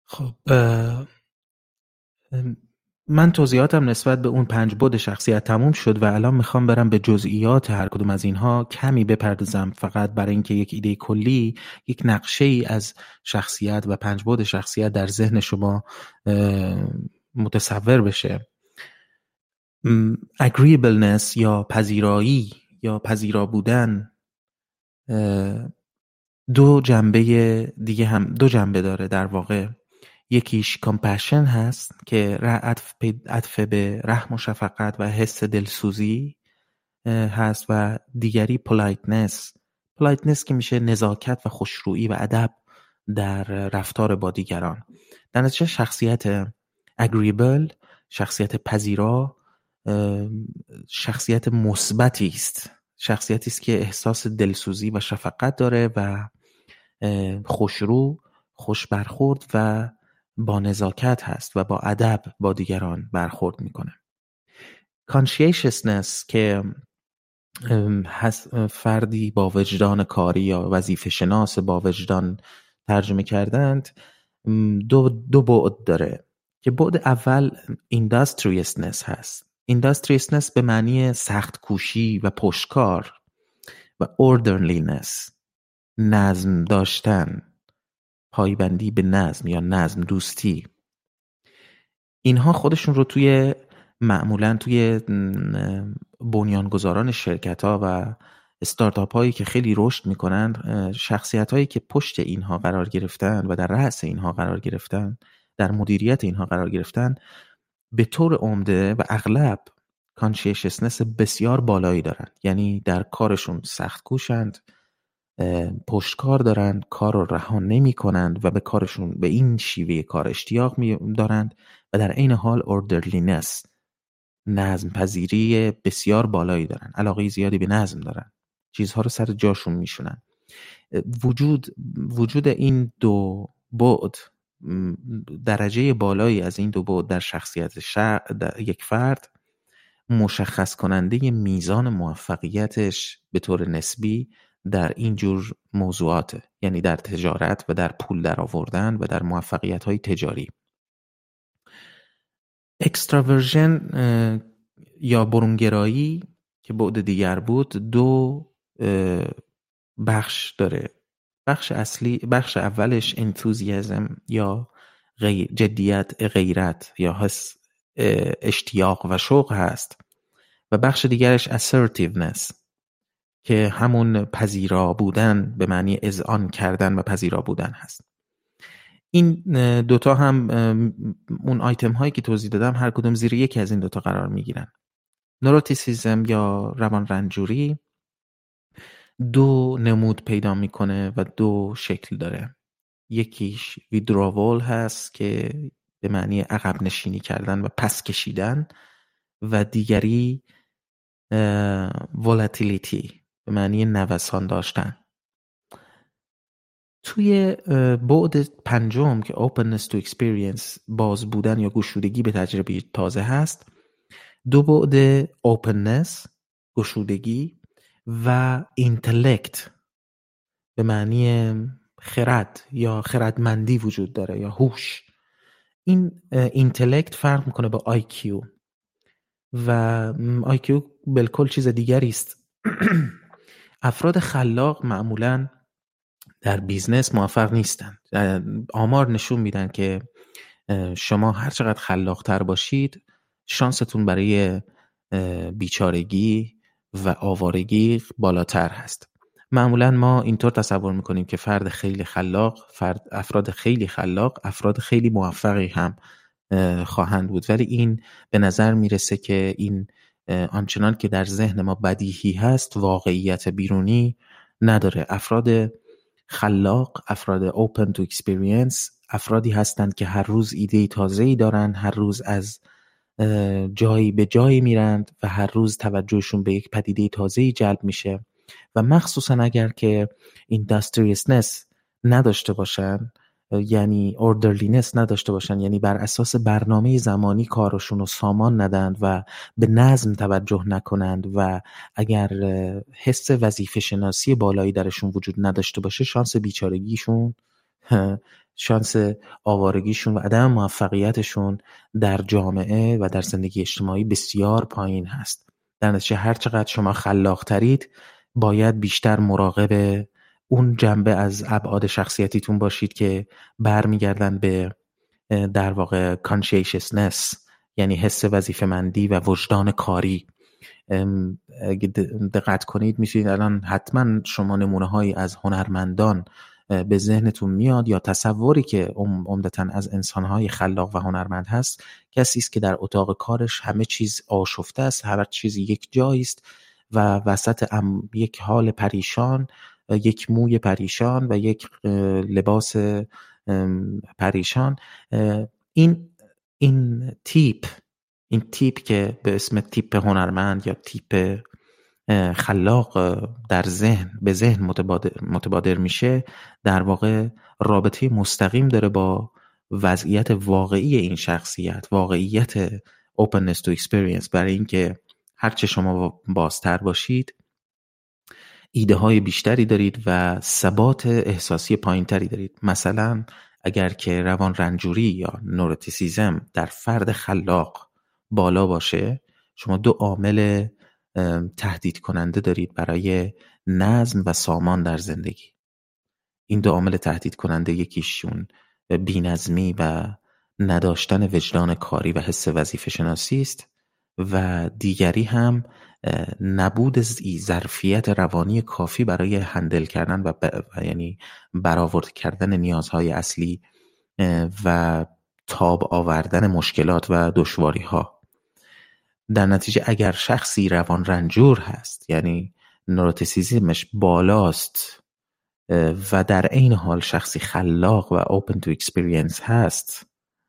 خب من توضیحاتم نسبت به اون پنج بعد شخصیت تموم شد و الان میخوام برم به جزئیات هر کدوم از اینها کمی بپردازم، فقط برای اینکه یک ایده کلی، یک نقشه ای از شخصیت و پنج بعد شخصیت در ذهن شما متصور بشه. agreeableness یا پذیرایی یا پذیرا بودن دو جنبه دیگه هم دو جنبه داره در واقع. یکیش compassion هست که عطف, عطف به رحم و شفقت و حس دلسوزی هست و دیگری politeness. politeness که میشه نزاکت و خوشرویی و ادب در رفتار با دیگران. در نتیجه شخصیت agreeable، شخصیت پذیرا، شخصیت مثبتی است، شخصیتی است که احساس دلسوزی و شفقت داره و خوشرو، خوش برخورد و با نزاکت هست و با ادب با دیگران برخورد میکنه. conscientiousness که فردی با وجدان کاری یا وظیفه شناس با وجدان ترجمه کردند، دو دو بعد داره که بعد اول industriousness هست. industriousness به معنی سخت کوشی و پشتکار و orderliness، نظم داشتن، پایبندی به نظم یا نظم دوستی. اینها خودشون رو توی معمولاً توی بنیانگذاران شرکت ها و استارتاپ هایی که خیلی رشد میکنند، شخصیت هایی که پشت اینها قرار گرفتن و در رأس اینها قرار گرفتن، در مدیریت اینها قرار گرفتن، به طور عمده و اغلب کانشیسنس بسیار بالایی دارن. یعنی در کارشون سخت کوشند، پشتکار دارند، کار رو رها نمی کنند و به کارشون به این شیوه کار اشتیاق می دارند و در عین حال اوردرلینس، نظم پذیری بسیار بالایی دارند، علاقه زیادی به نظم دارند، چیزها رو سر جاشون میشونن. وجود وجود این دو بعد، درجه بالایی از این دو بعد در شخصیت شر... در یک فرد مشخص کننده میزان موفقیتش به طور نسبی در این جور موضوعاته، یعنی در تجارت و در پول در آوردن و در موفقیت‌های تجاری. اکستراورژن یا برونگرایی که بعد دیگر بود، دو بخش داره. بخش اصلی، بخش اولش انتوزیازم یا غیر، جدیت، غیرت یا حس اشتیاق و شوق هست و بخش دیگرش assertiveness که همون پذیرا بودن به معنی اذعان کردن و پذیرا بودن هست. این دوتا هم اون آیتم هایی که توضیح دادم هر کدوم زیر یکی از این دوتا قرار می گیرن. نوروتیسیزم یا روان رنجوری دو نمود پیدا میکنه و دو شکل داره. یکیش ویدراول هست که به معنی عقب نشینی کردن و پس کشیدن و دیگری ولاتیلیتی به معنی نوسان داشتن. توی بعد پنجم که openness to experience، باز بودن یا گشودگی به تجربه تازه هست، دو بعد openness، گشودگی و intellect به معنی خرد یا خردمندی وجود داره یا هوش. این intellect فرق میکنه با آی کیو و آی کیو بالکل چیز دیگری است. افراد خلاق معمولاً در بیزنس موفق نیستن. آمار نشون میدن که شما هر چقدر خلاق‌تر باشید، شانستون برای بیچارگی و آوارگی بالاتر هست. معمولا ما اینطور تصور میکنیم که فرد خیلی خلاق، فرد افراد خیلی خلاق، افراد خیلی موفقی هم خواهند بود، ولی این به نظر میرسه که این آنچنان که در ذهن ما بدیهی هست واقعیت بیرونی نداره. افراد خلاق، افراد open to experience، افرادی هستند که هر روز ایده تازه‌ای دارن، هر روز از جایی به جایی میرند و هر روز توجهشون به یک پدیده تازه‌ای جلب میشه و مخصوصا اگر که industriousness نداشته باشن، یعنی orderliness نداشته باشن، یعنی بر اساس برنامه زمانی کارشون رو سامان ندند و به نظم توجه نکنند و اگر حس وظیفه شناسی بالایی درشون وجود نداشته باشه، شانس بیچارگیشون شانس آوارگیشون و عدم موفقیتشون در جامعه و در زندگی اجتماعی بسیار پایین هست. در نتیجه هر چقدر شما خلاق ترید باید بیشتر مراقب اون جنبه از ابعاد شخصیتیتون باشید که برمیگردن به در واقع conscientiousness، یعنی حس وظیفه‌مندی و وجدان کاری. اگه دقت کنید میتونید الان حتما شما نمونه هایی از هنرمندان به ذهنتون میاد یا تصوری که عمدتاً از انسانهای خلاق و هنرمند هست کسی است که در اتاق کارش همه چیز آشفته است، هر چیز یک جایی است و وسط یک حال پریشان، یک موی پریشان و یک لباس پریشان، این این تیپ این تیپ که به اسم تیپ هنرمند یا تیپ خلاق در ذهن به ذهن متبادر, متبادر میشه، در واقع رابطه مستقیم داره با وضعیت واقعی این شخصیت، واقعیت openness to experience. برای اینکه هرچه شما بازتر باشید ایده های بیشتری دارید و ثبات احساسی پایینتری دارید. مثلا اگر که روان رنجوری یا نوروتیسیزم در فرد خلاق بالا باشه، شما دو عامل تهدید کننده دارید برای نظم و سامان در زندگی. این دو عامل تهدید کننده یکیشون بی‌نظمی و نداشتن وجدان کاری و حس وظیفه شناسی است و دیگری هم نبود ظرفیت روانی کافی برای هندل کردن و, ب... و یعنی برآورد کردن نیازهای اصلی و تاب آوردن مشکلات و دشواری ها. در نتیجه اگر شخصی روان رنجور هست، یعنی نوروتیسیزمش بالاست و در عین حال شخصی خلاق و open to experience هست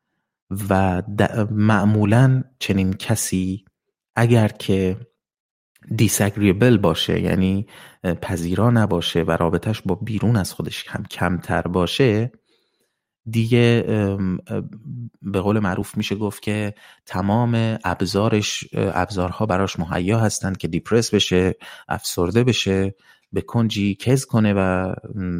و معمولاً چنین کسی اگر که disagreeable باشه، یعنی پذیرا نباشه و رابطش با بیرون از خودش هم کمتر باشه، دیگه به قول معروف میشه گفت که تمام ابزارش ابزارها براش مهیا هستند که دیپرس بشه، افسرده بشه، به کنجی کز کنه و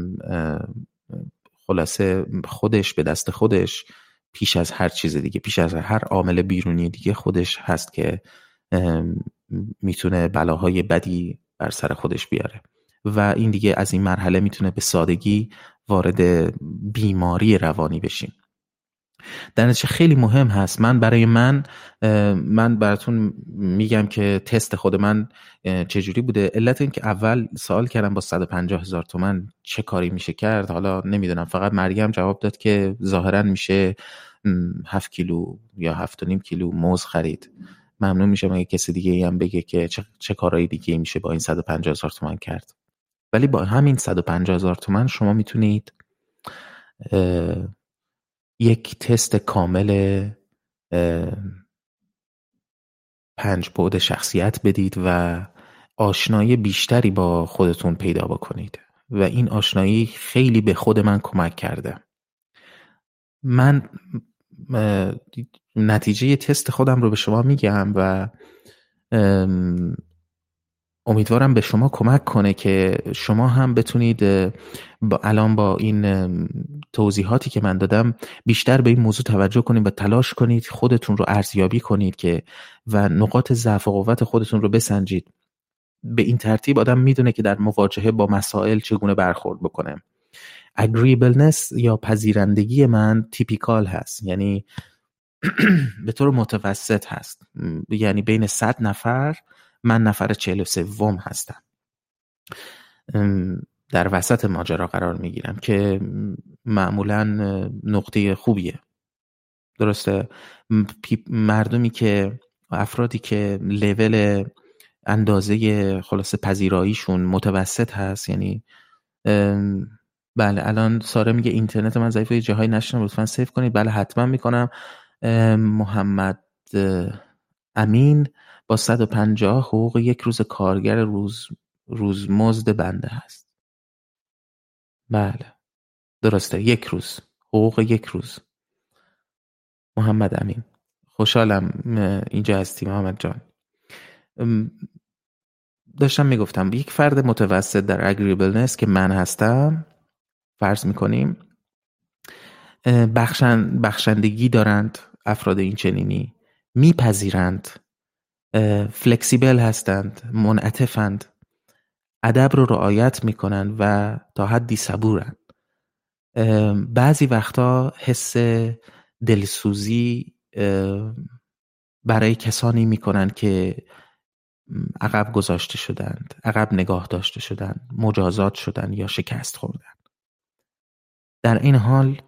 خلاصه خودش به دست خودش پیش از هر چیز دیگه، پیش از هر عامل بیرونی دیگه خودش هست که میتونه بلاهای بدی بر سر خودش بیاره و این دیگه از این مرحله میتونه به سادگی وارد بیماری روانی بشیم. در نتیجه خیلی مهم هست. من برای من من براتون میگم که تست خود من چجوری بوده. علت این که اول سوال کردم با صد و پنجاه هزار تومان چه کاری میشه کرد، حالا نمیدونم، فقط مریم جواب داد که ظاهرا میشه هفت کیلو یا هفت و نیم کیلو موز خرید. ممنون میشم اگه کسی دیگه هم بگه که چه, چه کارهایی دیگه میشه با این صد و پنجاه هزار تومان کرد. ولی با همین صد و پنجاه هزار تومان شما میتونید یک تست کامل پنج بعد شخصیت بدید و آشنایی بیشتری با خودتون پیدا بکنید و این آشنایی خیلی به خود من کمک کرده. من نتیجه تست خودم رو به شما میگم و امیدوارم به شما کمک کنه که شما هم بتونید با الان با این توضیحاتی که من دادم بیشتر به این موضوع توجه کنید و تلاش کنید خودتون رو ارزیابی کنید که و نقاط ضعف و قوت خودتون رو بسنجید. به این ترتیب آدم میدونه که در مواجهه با مسائل چگونه برخورد بکنه. agreeableness یا پذیرندگی من تیپیکال هست، یعنی به طور متوسط هست، یعنی بین صد نفر من نفر چهل و سوم هستم، در وسط ماجرا قرار میگیرم که معمولا نقطه خوبیه. درسته؟ مردمی که افرادی که لول اندازه خلاصه پذیراییشون متوسط هست، یعنی بله الان ساره میگه اینترنت من ضعیفه، جاهای نشنم، لطفا سیو کنید. بله حتما میکنم. محمد امین با صد و پنجاه حقوق یک روز کارگر روز روزمزد بنده هست. بله درسته، یک روز، حقوق یک روز. محمد امین خوشحالم اینجا هستی محمد جان. داشتم میگفتم یک فرد متوسط در agreeableness که من هستم فرض میکنیم بخشن بخشندگی دارند افراد این چنینی، میپذیرند، فلکسیبل هستند، منعطفند، ادب رو رعایت میکنن و تا حدی صبورن. بعضی وقتا حس دلسوزی برای کسانی میکنن که عقب گذاشته شدند، عقب نگاه داشته شدند، مجازات شدند یا شکست خوردند. در این حال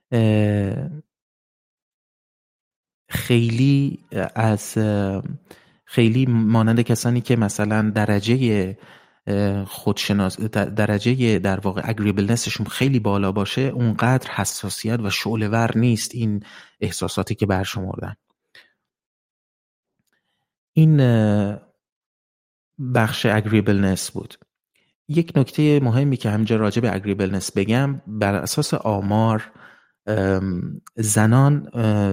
خیلی از خیلی مانند کسانی که مثلا درجه خودشناس درجه در واقع اگریبلنسشون خیلی بالا باشه، اونقدر حساسیت و شعله‌ور نیست این احساساتی که برشمردن. این بخش اگریبلنس بود. یک نکته مهمی که همینجا راجع به اگریبلنس بگم، بر اساس آمار زنان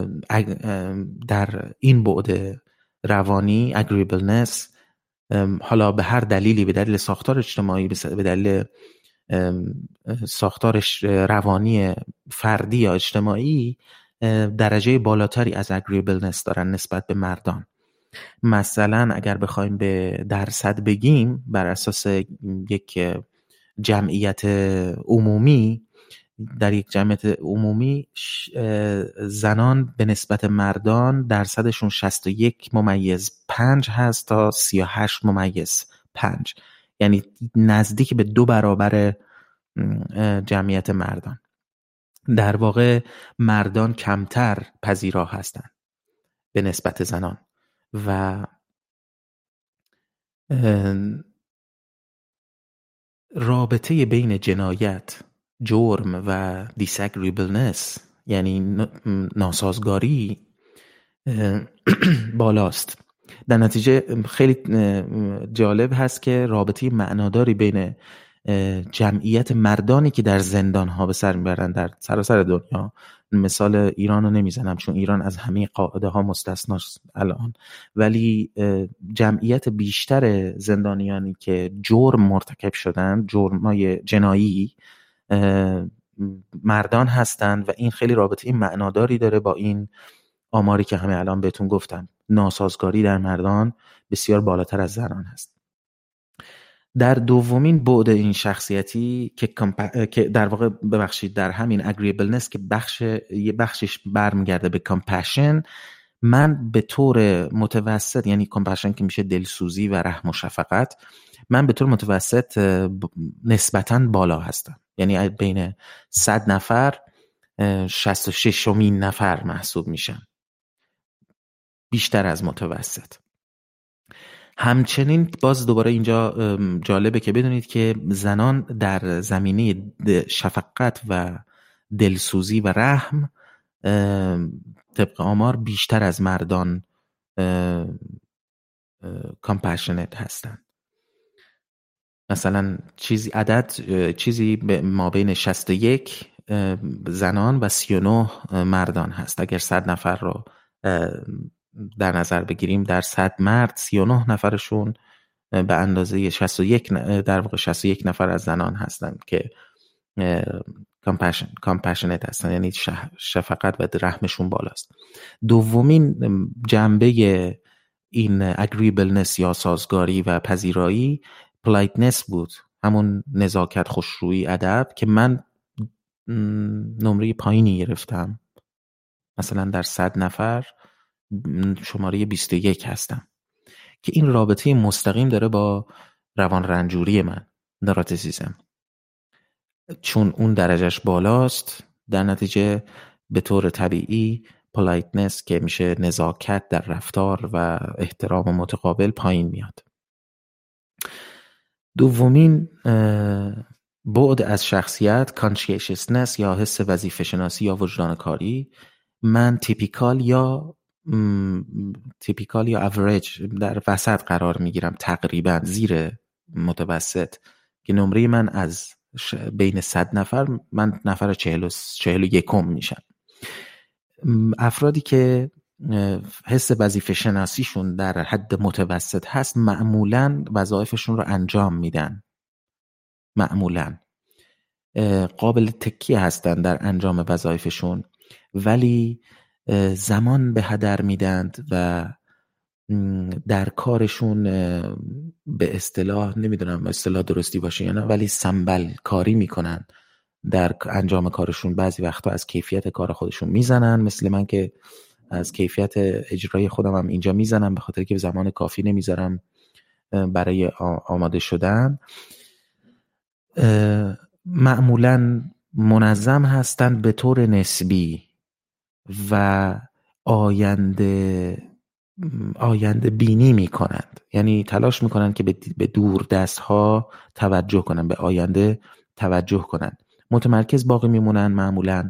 در این بعد روانی اگریبلنس، حالا به هر دلیلی، به دلیل ساختار اجتماعی، به دلیل ساختار روانی فردی یا اجتماعی، درجه بالاتری از اگریبلنس دارن نسبت به مردان. مثلا اگر بخوایم به درصد بگیم، بر اساس یک جمعیت عمومی، در یک جمعیت عمومی زنان به نسبت مردان درصدشون شصت و یک ممیز پنج هست تا سی و هشت ممیز پنج، یعنی نزدیک به دو برابر جمعیت مردان. در واقع مردان کمتر پذیرا هستند به نسبت زنان و رابطه بین جنایت، جرم و دیساگریبلنس، یعنی ناسازگاری، بالاست. در نتیجه خیلی جالب هست که رابطه معناداری بین جمعیت مردانی که در زندان ها به سر میبرن در سراسر دنیا، مثال ایران رو نمیزنم چون ایران از همه قاعده ها مستثناست الان، ولی جمعیت بیشتر زندانیانی که جرم مرتکب شدن، جرمای جنایی، مردان هستند و این خیلی رابطه معناداری داره با این آماری که همه الان بهتون گفتم. ناسازگاری در مردان بسیار بالاتر از زنان هست. در دومین بعد این شخصیتی که, کمپ... که در واقع ببخشید در همین اگریبلنس که بخش یه بخشش برمیگرده به کامپشن، من به طور متوسط، یعنی کامپشن که میشه دلسوزی و رحم و شفقت، من به طور متوسط نسبتاً بالا هستم، یعنی بین صد نفر شصت و شش مین نفر محسوب میشم، بیشتر از متوسط. همچنین باز دوباره اینجا جالبه که بدونید که زنان در زمینه شفقت و دلسوزی و رحم طبق آمار بیشتر از مردان کامپشنت هستن. مثلا چیزی عدد چیزی ما بین شصت و یک زنان و سی و نه مردان هست. اگر صد نفر رو در نظر بگیریم، در صد مرد سی و نه نفرشون به اندازه شصت و یک در واقع شصت و یک نفر از زنان هستن که کامپشنت هستن، یعنی شفقت و رحمشون بالاست. دومین جنبه این اگریبلنس یا سازگاری و پذیرایی پولایتنس بود، همون نزاکت، خوشرویی، ادب، که من نمره پایینی گرفتم. مثلا در صد نفر شماره بیست و یک هستم که این رابطه مستقیم داره با روان رنجوری من، ناراتیسیسم، چون اون درجهش بالاست. در نتیجه به طور طبیعی پولایتنس که میشه نزاکت در رفتار و احترام متقابل پایین میاد. دومین بعد از شخصیت کانشیشنس یا حس وظیفه شناسی یا وجدان کاری، من تیپیکال یا تیپیکال یا اوریج در وسط قرار میگیرم، تقریبا زیر متوسط، که نمره من از بین صد نفر من نفر چهل و یکم میشم. افرادی که حس وظیفه شناسیشون در حد متوسط هست معمولاً وظایفشون رو انجام میدن، معمولاً قابل تکیه هستن در انجام وظایفشون، ولی زمان به هدر میدند و در کارشون به اصطلاح، نمیدونم اصطلاح درستی باشه یا نه، ولی سنبل کاری میکنن در انجام کارشون. بعضی وقتا از کیفیت کار خودشون میزنن، مثل من که از کیفیت اجرای خودم هم اینجا میزنم، به خاطر که زمان کافی نمیذارم برای آماده شدن. معمولاً منظم هستن به طور نسبی و آینده آینده بینی میکنند، یعنی تلاش میکنند که به دور دست ها توجه کنند، به آینده توجه کنند. متمرکز باقی میمونن معمولاً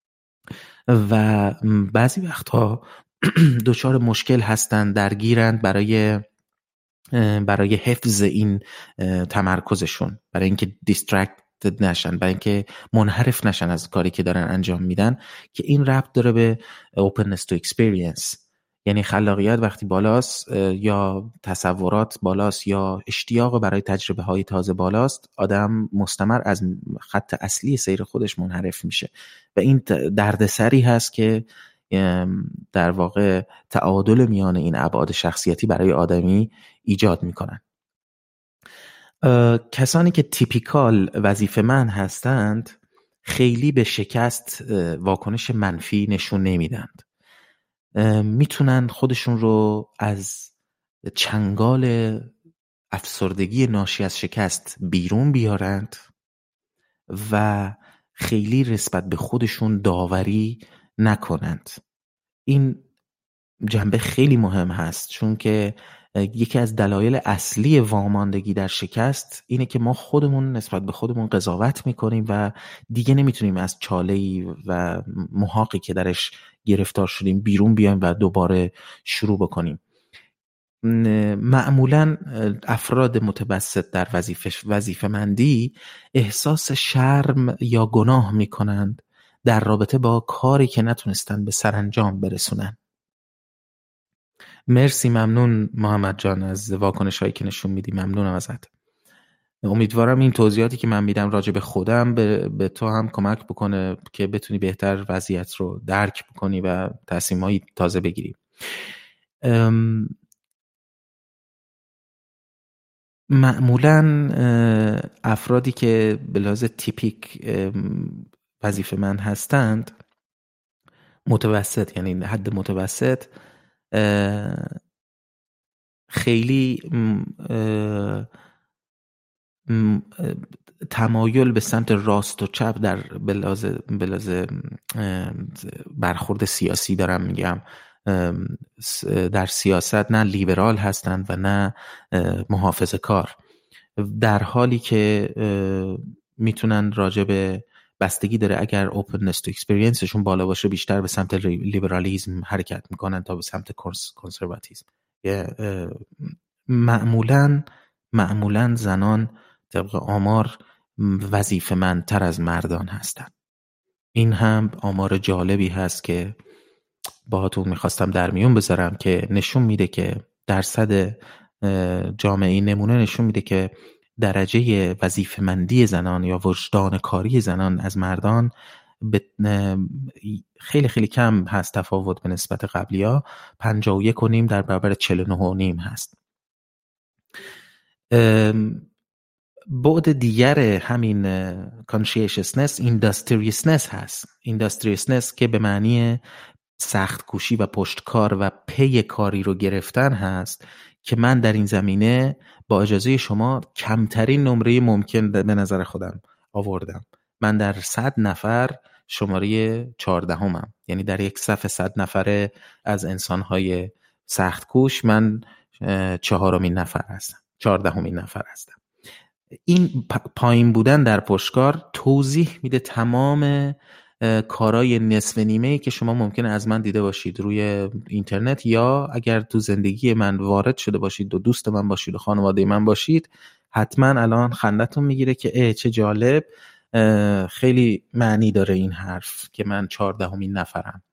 و بعضی وقتها دچار مشکل هستند، درگیرند برای برای حفظ این تمرکزشون، برای اینکه دیسترکتد نشن، برای اینکه منحرف نشن از کاری که دارن انجام میدن، که این ربط داره به openness to experience. یعنی خلاقیت وقتی بالاست یا تصورات بالاست یا اشتیاق برای تجربه های تازه بالاست، آدم مستمر از خط اصلی سیر خودش منحرف میشه و این دردسری هست که در واقع تعادل میان این ابعاد شخصیتی برای آدمی ایجاد میکنن. کسانی که تیپیکال وظیفه‌مند هستند خیلی به شکست واکنش منفی نشون نمیدند، میتونن خودشون رو از چنگال افسردگی ناشی از شکست بیرون بیارند و خیلی نسبت به خودشون داوری نکنند. این جنبه خیلی مهم هست، چون که یکی از دلایل اصلی واماندگی در شکست اینه که ما خودمون نسبت به خودمون قضاوت میکنیم و دیگه نمیتونیم از چاله‌ای و محاقی که درش گرفتار شدیم بیرون بیایم و دوباره شروع بکنیم. معمولاً افراد متوسط در وظیفه وظیفه‌مندی احساس شرم یا گناه میکنند در رابطه با کاری که نتونستن به سرانجام برسونن. مرسی، ممنون محمد جان از واکنش هایی که نشون میدی، ممنونم ازت. امیدوارم این توضیحاتی که من میدم راجع به خودم به, به تو هم کمک بکنه که بتونی بهتر وضعیت رو درک بکنی و تصمیمایی تازه بگیری. معمولاً افرادی که به لحاظ تیپیک وظیفه من هستند، متوسط، یعنی حد متوسط، خیلی تمایل به سمت راست و چپ در بلاز برخورد سیاسی دارم میگم، در سیاست نه لیبرال هستند و نه محافظه کار، در حالی که میتونن راجع به بستگی داره، اگر openness to experienceشون بالا باشه بیشتر به سمت لیبرالیسم حرکت میکنن تا به سمت کنسرواتیسم. معمولاً معمولاً زنان طبق آمار وظیفه‌مندتر از مردان هستن. این هم آمار جالبی هست که باهاتون میخواستم در میون بذارم که نشون میده که درصد جامعه نمونه نشون میده که درجه وظیفه‌مندی زنان یا وجدان کاری زنان از مردان خیلی خیلی کم هست، تفاوت به نسبت قبلی‌ها پنجاه و یک و نیم در برابر چهل و نه و نیم هست. بعد دیگر همین conscientiousness industriousness هست. industriousness که به معنی سخت کوشی و پشتکار و پی کاری رو گرفتن هست که من در این زمینه با اجازه شما کمترین نمره ممکن به نظر خودم آوردم. من در صد نفر شماره چهاردهمم، یعنی در یک صف صد نفره از انسان‌های سخت کوش من چهارمین نفر هستم، چهاردهمین نفر هستم. این پایین بودن در پشتکار توضیح میده تمام کارهای نصف نیمه‌ای که شما ممکنه از من دیده باشید روی اینترنت، یا اگر تو زندگی من وارد شده باشید و دوست من باشید و خانواده من باشید، حتما الان خندتون میگیره که اه چه جالب، خیلی معنی داره این حرف که من چهاردهمین نفرم.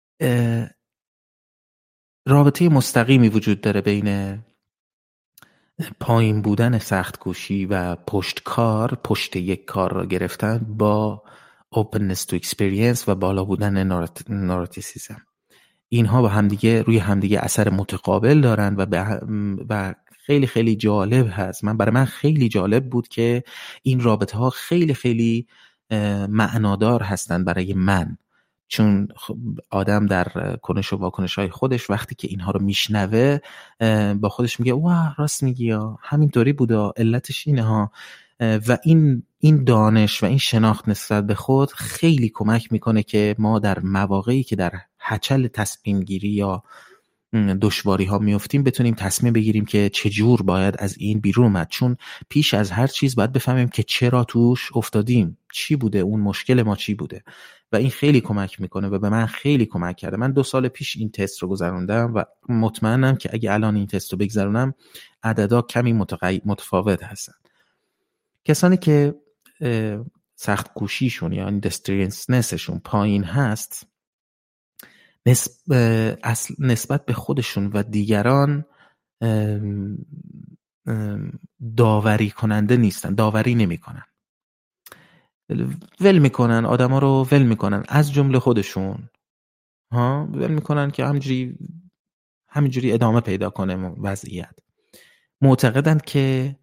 رابطه مستقیمی وجود داره بین پایین بودن سخت کوشی و پشت کار، پشت یک کار را گرفتن با openness to experience و بالا بودن ناراتیسیزم. اینها با همدیگه روی همدیگه اثر متقابل دارن و به و خیلی خیلی جالب هست. من برای من خیلی جالب بود که این رابطه ها خیلی خیلی معنادار هستن برای من، چون آدم در کنش و واکنش های خودش وقتی که اینها رو میشنوه با خودش میگه واه راست میگی، یا همینطوری بوده، علتش اینه ها. و این این دانش و این شناخت نسبت به خود خیلی کمک میکنه که ما در مواقعی که در هچل تصمیم گیری یا دشواری ها میفتیم بتونیم تصمیم بگیریم که چجور باید از این بیرون اومد، چون پیش از هر چیز باید بفهمیم که چرا توش افتادیم، چی بوده اون مشکل ما، چی بوده. و این خیلی کمک میکنه و به من خیلی کمک کرده. من دو سال پیش این تست رو گذروندم و مطمئنم که اگه الان این تست رو بگذرونم عددا کمی متغی... متفاوت هستن. کسانی که سخت کوشیشون یا اندسترینسنسشون پایین هست نسبت به خودشون و دیگران داوری کننده نیستن، داوری نمی کنن، ول میکنن، آدم ها رو ول میکنن از جمله خودشون ها، ول میکنن که همجوری همینجوری ادامه پیدا کنه وضعیت. معتقدن که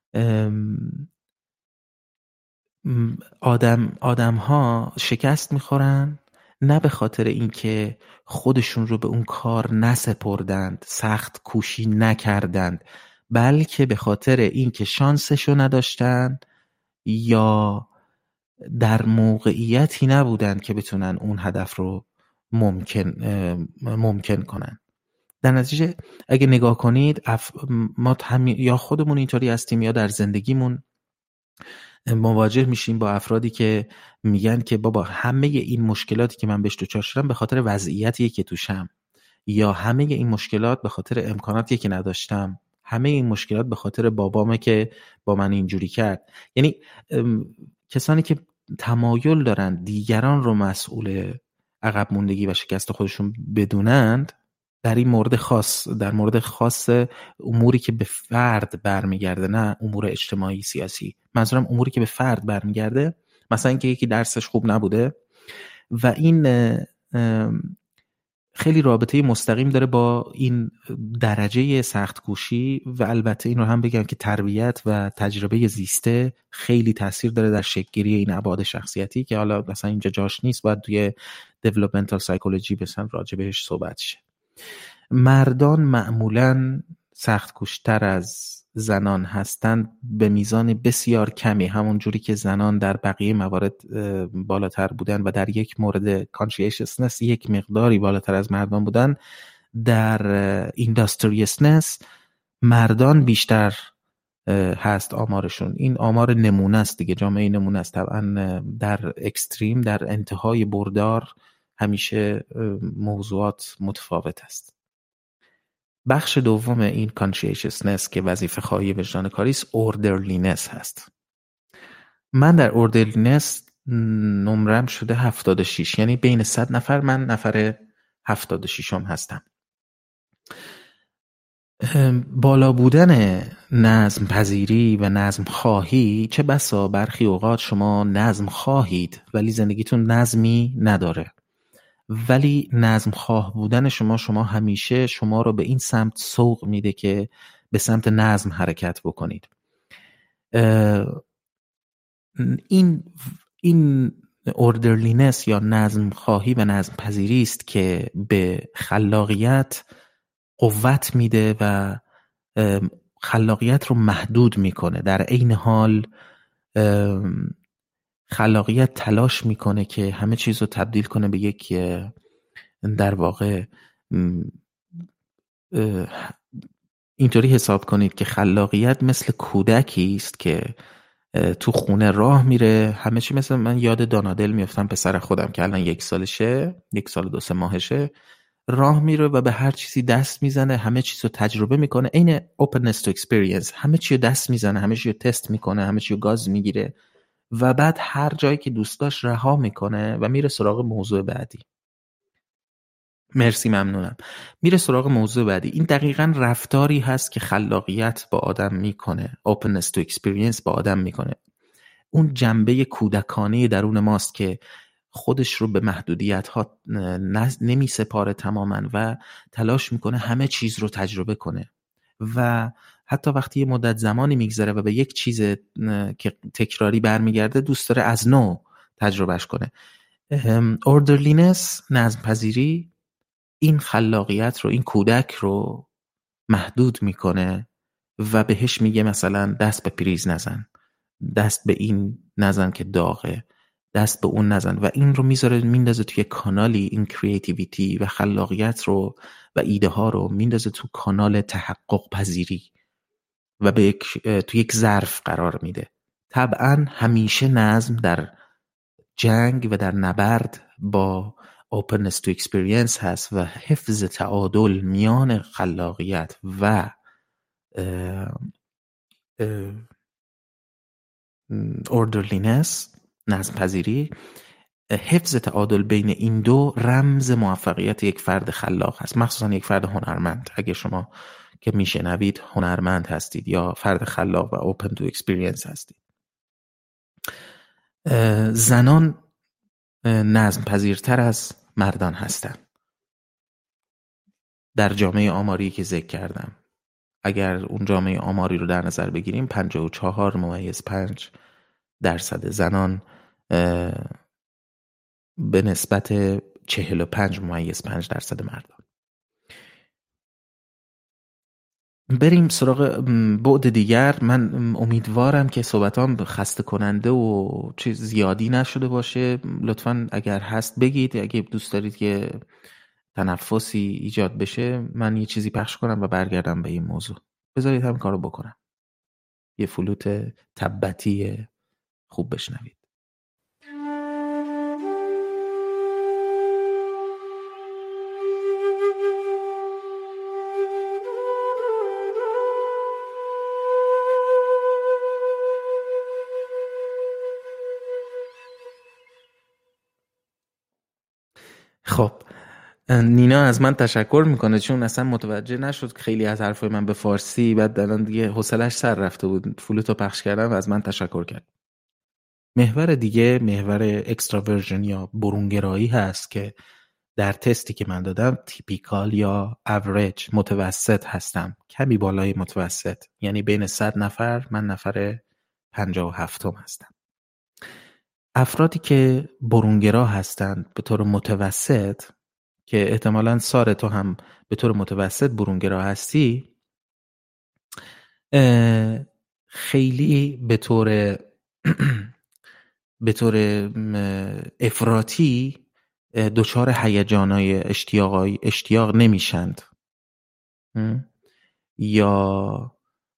آدم آدم ها شکست میخورن نه به خاطر اینکه خودشون رو به اون کار نسپردند، سخت کوشی نکردند، بلکه به خاطر اینکه شانسشو نداشتن یا در موقعیتی نبودن که بتونن اون هدف رو ممکن ممکن کنن. در نتیجه اگه نگاه کنید اف... ما هم... یا خودمون اینطوری هستیم یا در زندگیمون مواجه میشیم با افرادی که میگن که بابا همه این مشکلاتی که من بهش دچار شدم به خاطر وضعیتیه که توشم، یا همه این مشکلات به خاطر امکاناتی که نداشتم، همه این مشکلات به خاطر بابامه که با من اینجوری کرد. یعنی کسانی که تمایل دارن دیگران رو مسئول عقب موندگی و شکست خودشون بدونند، در این مورد خاص در مورد خاص اموری که به فرد برمیگرده، نه امور اجتماعی سیاسی، منظورم اموری که به فرد برمیگرده، مثلا اینکه یکی درسش خوب نبوده و این خیلی رابطه مستقیم داره با این درجه سخت کوشی. و البته این رو هم بگم که تربیت و تجربه زیسته خیلی تاثیر داره در شکل‌گیری این ابعاد شخصیتی که حالا مثلا اینجا جاش نیست، باید توی developmental psychology مثلا راجع بهش صحبت شه. مردان معمولاً سخت کوشتر از زنان هستند به میزان بسیار کمی، همون جوری که زنان در بقیه موارد بالاتر بودن و در یک مورد conscientiousness یک مقداری بالاتر از مردان بودن، در industriousness مردان بیشتر هست آمارشون. این آمار نمونه است دیگه، جامعه نمونه است. طبعا در اکستریم، در انتهای بردار همیشه موضوعات متفاوت است. بخش دوم این conscientiousness که وظیفه خواهی وجدان کاری است orderliness هست. من در orderliness نمرم شده هفتاد و شش، یعنی بین صد نفر من نفر هفتاد و ششم هستم. بالا بودن نظم پذیری و نظم خواهی، چه بسا برخی اوقات شما نظم خواهید ولی زندگیتون نظمی نداره، ولی نظم خواه بودن شما شما همیشه شما رو به این سمت سوق میده که به سمت نظم حرکت بکنید. این این orderliness یا نظم خواهی و نظم پذیری است که به خلاقیت قوت میده و خلاقیت رو محدود میکنه. در عین حال خلاقیت تلاش میکنه که همه چیز رو تبدیل کنه به یک، در واقع اینطوری حساب کنید که خلاقیت مثل کودکی است که تو خونه راه میره، همه چی مثل، من یاد دانادل میافتم پسر خودم که الان یک سالشه، یک سال دو سه ماهشه، راه میره و به هر چیزی دست میزنه، همه چیز رو تجربه میکنه، این openness to experience، همه چی رو دست میزنه، همه چی رو تست میکنه، همه چی رو گاز میگیره و بعد هر جایی که دوست داشت رها میکنه و میره سراغ موضوع بعدی. مرسی، ممنونم. میره سراغ موضوع بعدی. این دقیقاً رفتاری هست که خلاقیت با آدم میکنه، openness to experience با آدم میکنه. اون جنبه کودکانه درون ماست که خودش رو به محدودیت ها نمی سپاره تماماً و تلاش میکنه همه چیز رو تجربه کنه و حتی وقتی یه مدت زمانی میگذره و به یک چیز که تکراری برمیگرده دوست داره از نو تجربهش کنه. orderliness، نظم پذیری، این خلاقیت رو، این کودک رو محدود میکنه و بهش میگه مثلا دست به پریز نزن، دست به این نزن که داغه، دست به اون نزن، و این رو میذاره میندازه توی کانالی، این کریتیویتی و خلاقیت رو و ایده ها رو میندازه تو کانال تحقق پذیری و به یک تو یک ظرف قرار میده. طبعا همیشه نظم در جنگ و در نبرد با openness to experience هست و حفظ تعادل میان خلاقیت و اه اه orderliness، نظم پذیری، حفظ تعادل بین این دو رمز موفقیت یک فرد خلاق هست، مخصوصا یک فرد هنرمند. اگه شما که میشنوید هنرمند هستید یا فرد خلاق و open to experience هستید. زنان نظم پذیرتر از مردان هستند در جامعه آماری که ذکر کردم. اگر اون جامعه آماری رو در نظر بگیریم پنجاه و چهار ممیز پنج درصد زنان به نسبت چهل و پنج ممیز پنج درصد مردان. بریم سراغ بعد دیگر. من امیدوارم که صحبتام خسته کننده و چیز زیادی نشده باشه. لطفاً اگر هست بگید، اگه دوست دارید که تنفسی ایجاد بشه من یه چیزی پخش کنم و برگردم به این موضوع. بذارید همین کارو بکنم. یه فلوت تبتی خوب بشنوید. خب نینا از من تشکر میکنه چون اصلا متوجه نشد که خیلی از حرفای من به فارسی، بعد الان دیگه حوصله‌اش سر رفته بود، فلوتو پخش کردم و از من تشکر کرد. محور دیگه محور اکستراورژن یا برونگرایی هست که در تستی که من دادم تیپیکال یا اوریج، متوسط هستم، کمی بالای متوسط، یعنی بین صد نفر من نفر پنجاه و هفتم هستم. افرادی که برونگرا هستند به طور متوسط، که احتمالاً ساره تو هم به طور متوسط برونگرا هستی، خیلی به طور به طور افراطی دچار هیجانای اشتیاقای اشتیاق نمیشند یا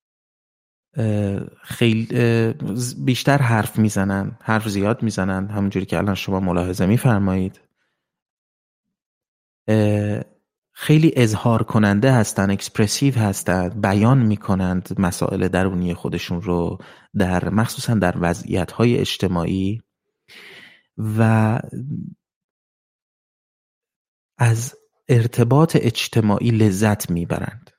خیلی بیشتر حرف میزنن، حرف زیاد میزنن، همونجوری که الان شما ملاحظه میفرمایید. خیلی اظهار کننده هستن، اکسپرسیو هستن، بیان میکنند مسائل درونی خودشون رو در مخصوصا در وضعیت‌های اجتماعی و از ارتباط اجتماعی لذت میبرند.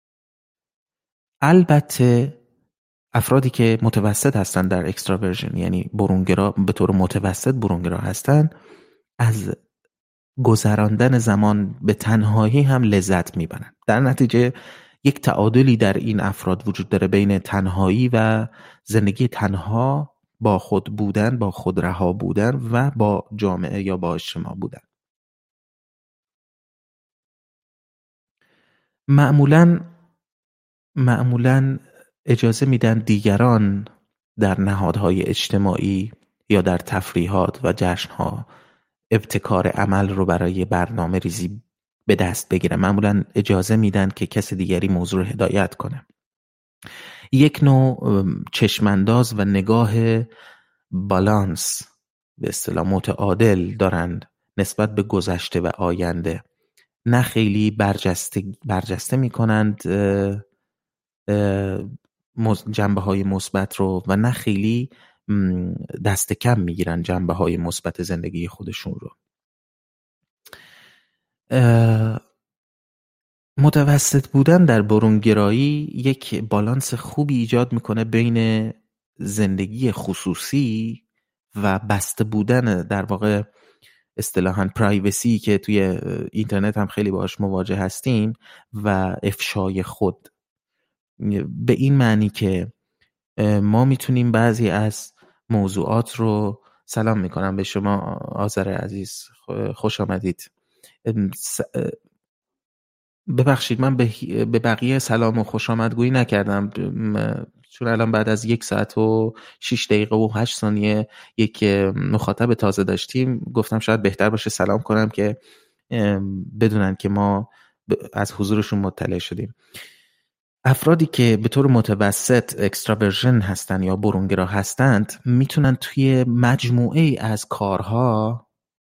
البته افرادی که متوسط هستن در اکستراورژن، یعنی برونگرا، به طور متوسط برونگرا هستن، از گذراندن زمان به تنهایی هم لذت میبرن. در نتیجه یک تعادلی در این افراد وجود داره بین تنهایی و زندگی تنها، با خود بودن، با خود رها بودن و با جامعه یا با اجتماع بودن. معمولاً معمولاً اجازه میدن دیگران در نهادهای اجتماعی یا در تفریحات و جشنها ابتکار عمل رو برای برنامه ریزی به دست بگیرن. معمولاً اجازه میدن که کس دیگری موضوع رو هدایت کنه. یک نوع چشمانداز و نگاه بالانس، به اصطلاح متعادل دارند نسبت به گذشته و آینده. نه خیلی برجسته برجسته میکنند جنبه های مثبت رو و نه خیلی دست کم میگیرن جنبه های مثبت زندگی خودشون رو. متوسط بودن در برونگرایی یک بالانس خوبی ایجاد میکنه بین زندگی خصوصی و بسته بودن، در واقع اصطلاحاً پرایوسی که توی اینترنت هم خیلی باهاش مواجه هستیم، و افشای خود. به این معنی که ما میتونیم بعضی از موضوعات رو، سلام میکنم به شما آذر عزیز، خوش آمدید. ببخشید من به بقیه سلام و خوش آمدگویی نکردم، چون الان بعد از یک ساعت و شش دقیقه و هشت ثانیه یک مخاطب تازه داشتیم. گفتم شاید بهتر باشه سلام کنم که بدونن که ما از حضورشون مطلع شدیم. افرادی که به طور متوسط اکستراورژن هستن یا برونگرا هستند میتونن توی مجموعه از کارها،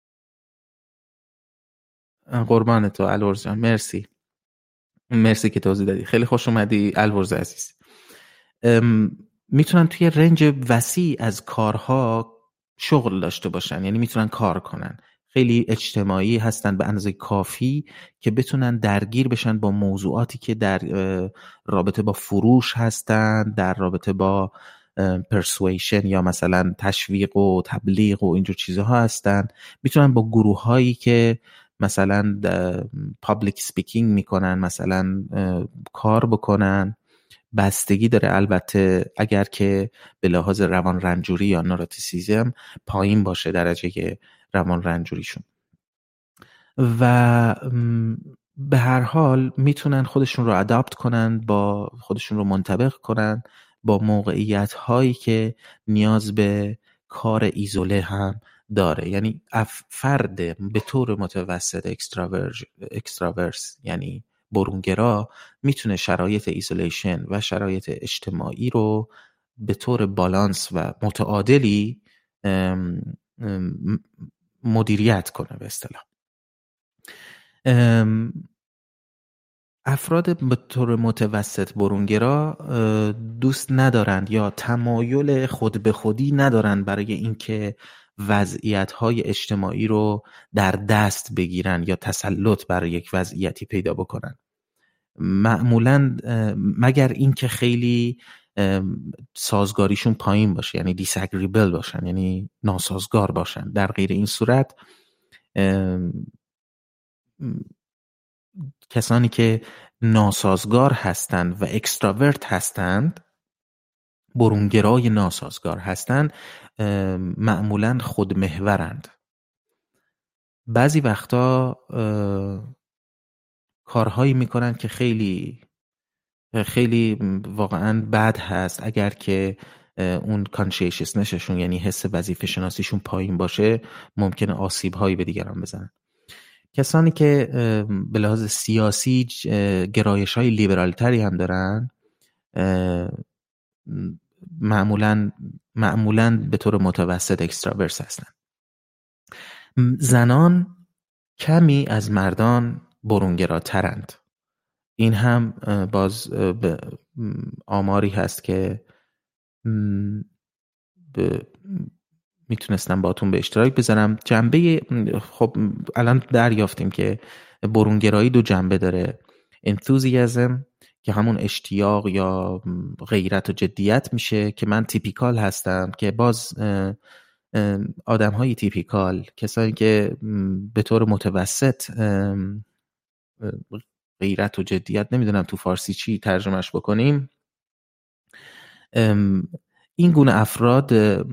قربان تو الورز جان، مرسی مرسی که توضیح دادی، خیلی خوش اومدی الورز عزیز. میتونن توی رنج وسیع از کارها شغل داشته باشن، یعنی میتونن کار کنن، خیلی اجتماعی هستن به اندازه کافی که بتونن درگیر بشن با موضوعاتی که در رابطه با فروش هستن، در رابطه با پرسویشن یا مثلا تشویق و تبلیغ و اینجور چیزها هستن. میتونن با گروه هایی که مثلا پابلیک سپیکینگ میکنن مثلا کار بکنن. بستگی داره البته، اگر که به لحاظ روان رنجوری یا نوروتیسیزم پایین باشه درجه روان رنجوریشون، و به هر حال میتونن خودشون رو اداپت کنن، با خودشون رو منطبق کنن با موقعیت هایی که نیاز به کار ایزوله هم داره. یعنی فرد به طور متوسط اکستراورس یعنی برونگرا میتونه شرایط ایزولیشن و شرایط اجتماعی رو به طور بالانس و متعادلی مدیریت کنه به اصطلاح. افراد به طور متوسط برونگرا دوست ندارند یا تمایل خود به خودی ندارند برای اینکه وضعیت‌های اجتماعی رو در دست بگیرن یا تسلط بر یک وضعیتی پیدا بکنن. معمولاً مگر اینکه خیلی سازگاریشون پایین باشه، یعنی دیساگریبل باشن، یعنی ناسازگار باشن. در غیر این صورت کسانی که ناسازگار هستند و اکستراورت هستند، برونگرای ناسازگار هستند، معمولاً خودمحورند. بعضی وقتا کارهایی میکنن که خیلی خیلی واقعاً بد هست اگر که اون کانشیشنسشون یعنی حس وظیفه شناسیشون پایین باشه، ممکنه آسیب هایی به دیگران بزنن. کسانی که به لحاظ سیاسی گرایش های لیبرال تری هم دارن، معمولاً معمولاً به طور متوسط اکستراورس هستن. زنان کمی از مردان برونگراترند. این هم باز به آماری هست که به میتونستم باتون به اشتراک بذارم. جنبه خب الان دریافتیم که برونگرایی دو جنبه داره، انتوزیازم که همون اشتیاق یا غیرت و جدیت میشه که من تیپیکال هستم، که باز آدم های تیپیکال، کسانی که به طور متوسط غیرت و جدیت، نمیدونم تو فارسی چی ترجمهش بکنیم، این گونه افراد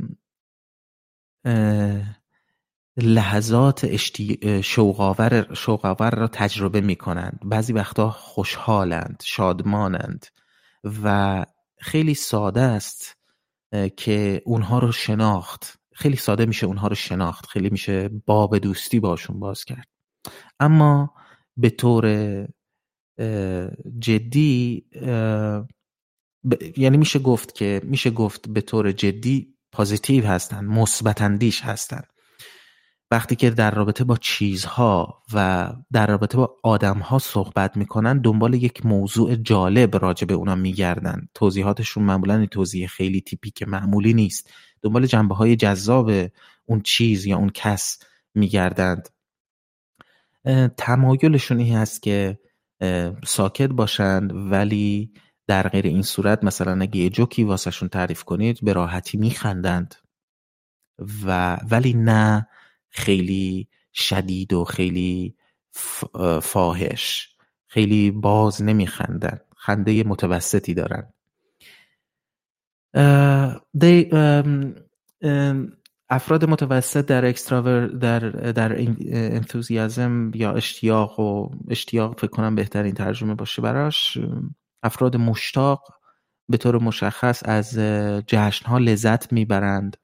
لحظات اشتی... شوقاور شوقاور را تجربه می کنند. بعضی وقتا خوشحالند، شادمانند و خیلی ساده است که اونها رو شناخت. خیلی ساده میشه اونها رو شناخت، خیلی میشه باب دوستی باشون باز کرد. اما به طور جدی ب... یعنی میشه گفت که میشه گفت به طور جدی پوزیتیو هستن، مثبت اندیش هستن. وقتی که در رابطه با چیزها و در رابطه با آدمها صحبت میکنن، دنبال یک موضوع جالب راجع به اونا میگردن. توضیحاتشون معمولا توضیح خیلی تیپیک معمولی نیست، دنبال جنبه های جذاب اون چیز یا اون کس میگردند. تمایلشون این هست که ساکت باشند، ولی در غیر این صورت مثلا اگه یه جوکی واسهشون تعریف کنید به راحتی میخندند و ولی نه خیلی شدید و خیلی فاحش، خیلی باز نمیخندن، خنده متوسطی دارن. افراد متوسط در اکستراور در در انتوزیازم یا اشتیاق و اشتیاق فکر کنم بهترین ترجمه باشه براش، افراد مشتاق به طور مشخص از جشن‌ها لذت میبرند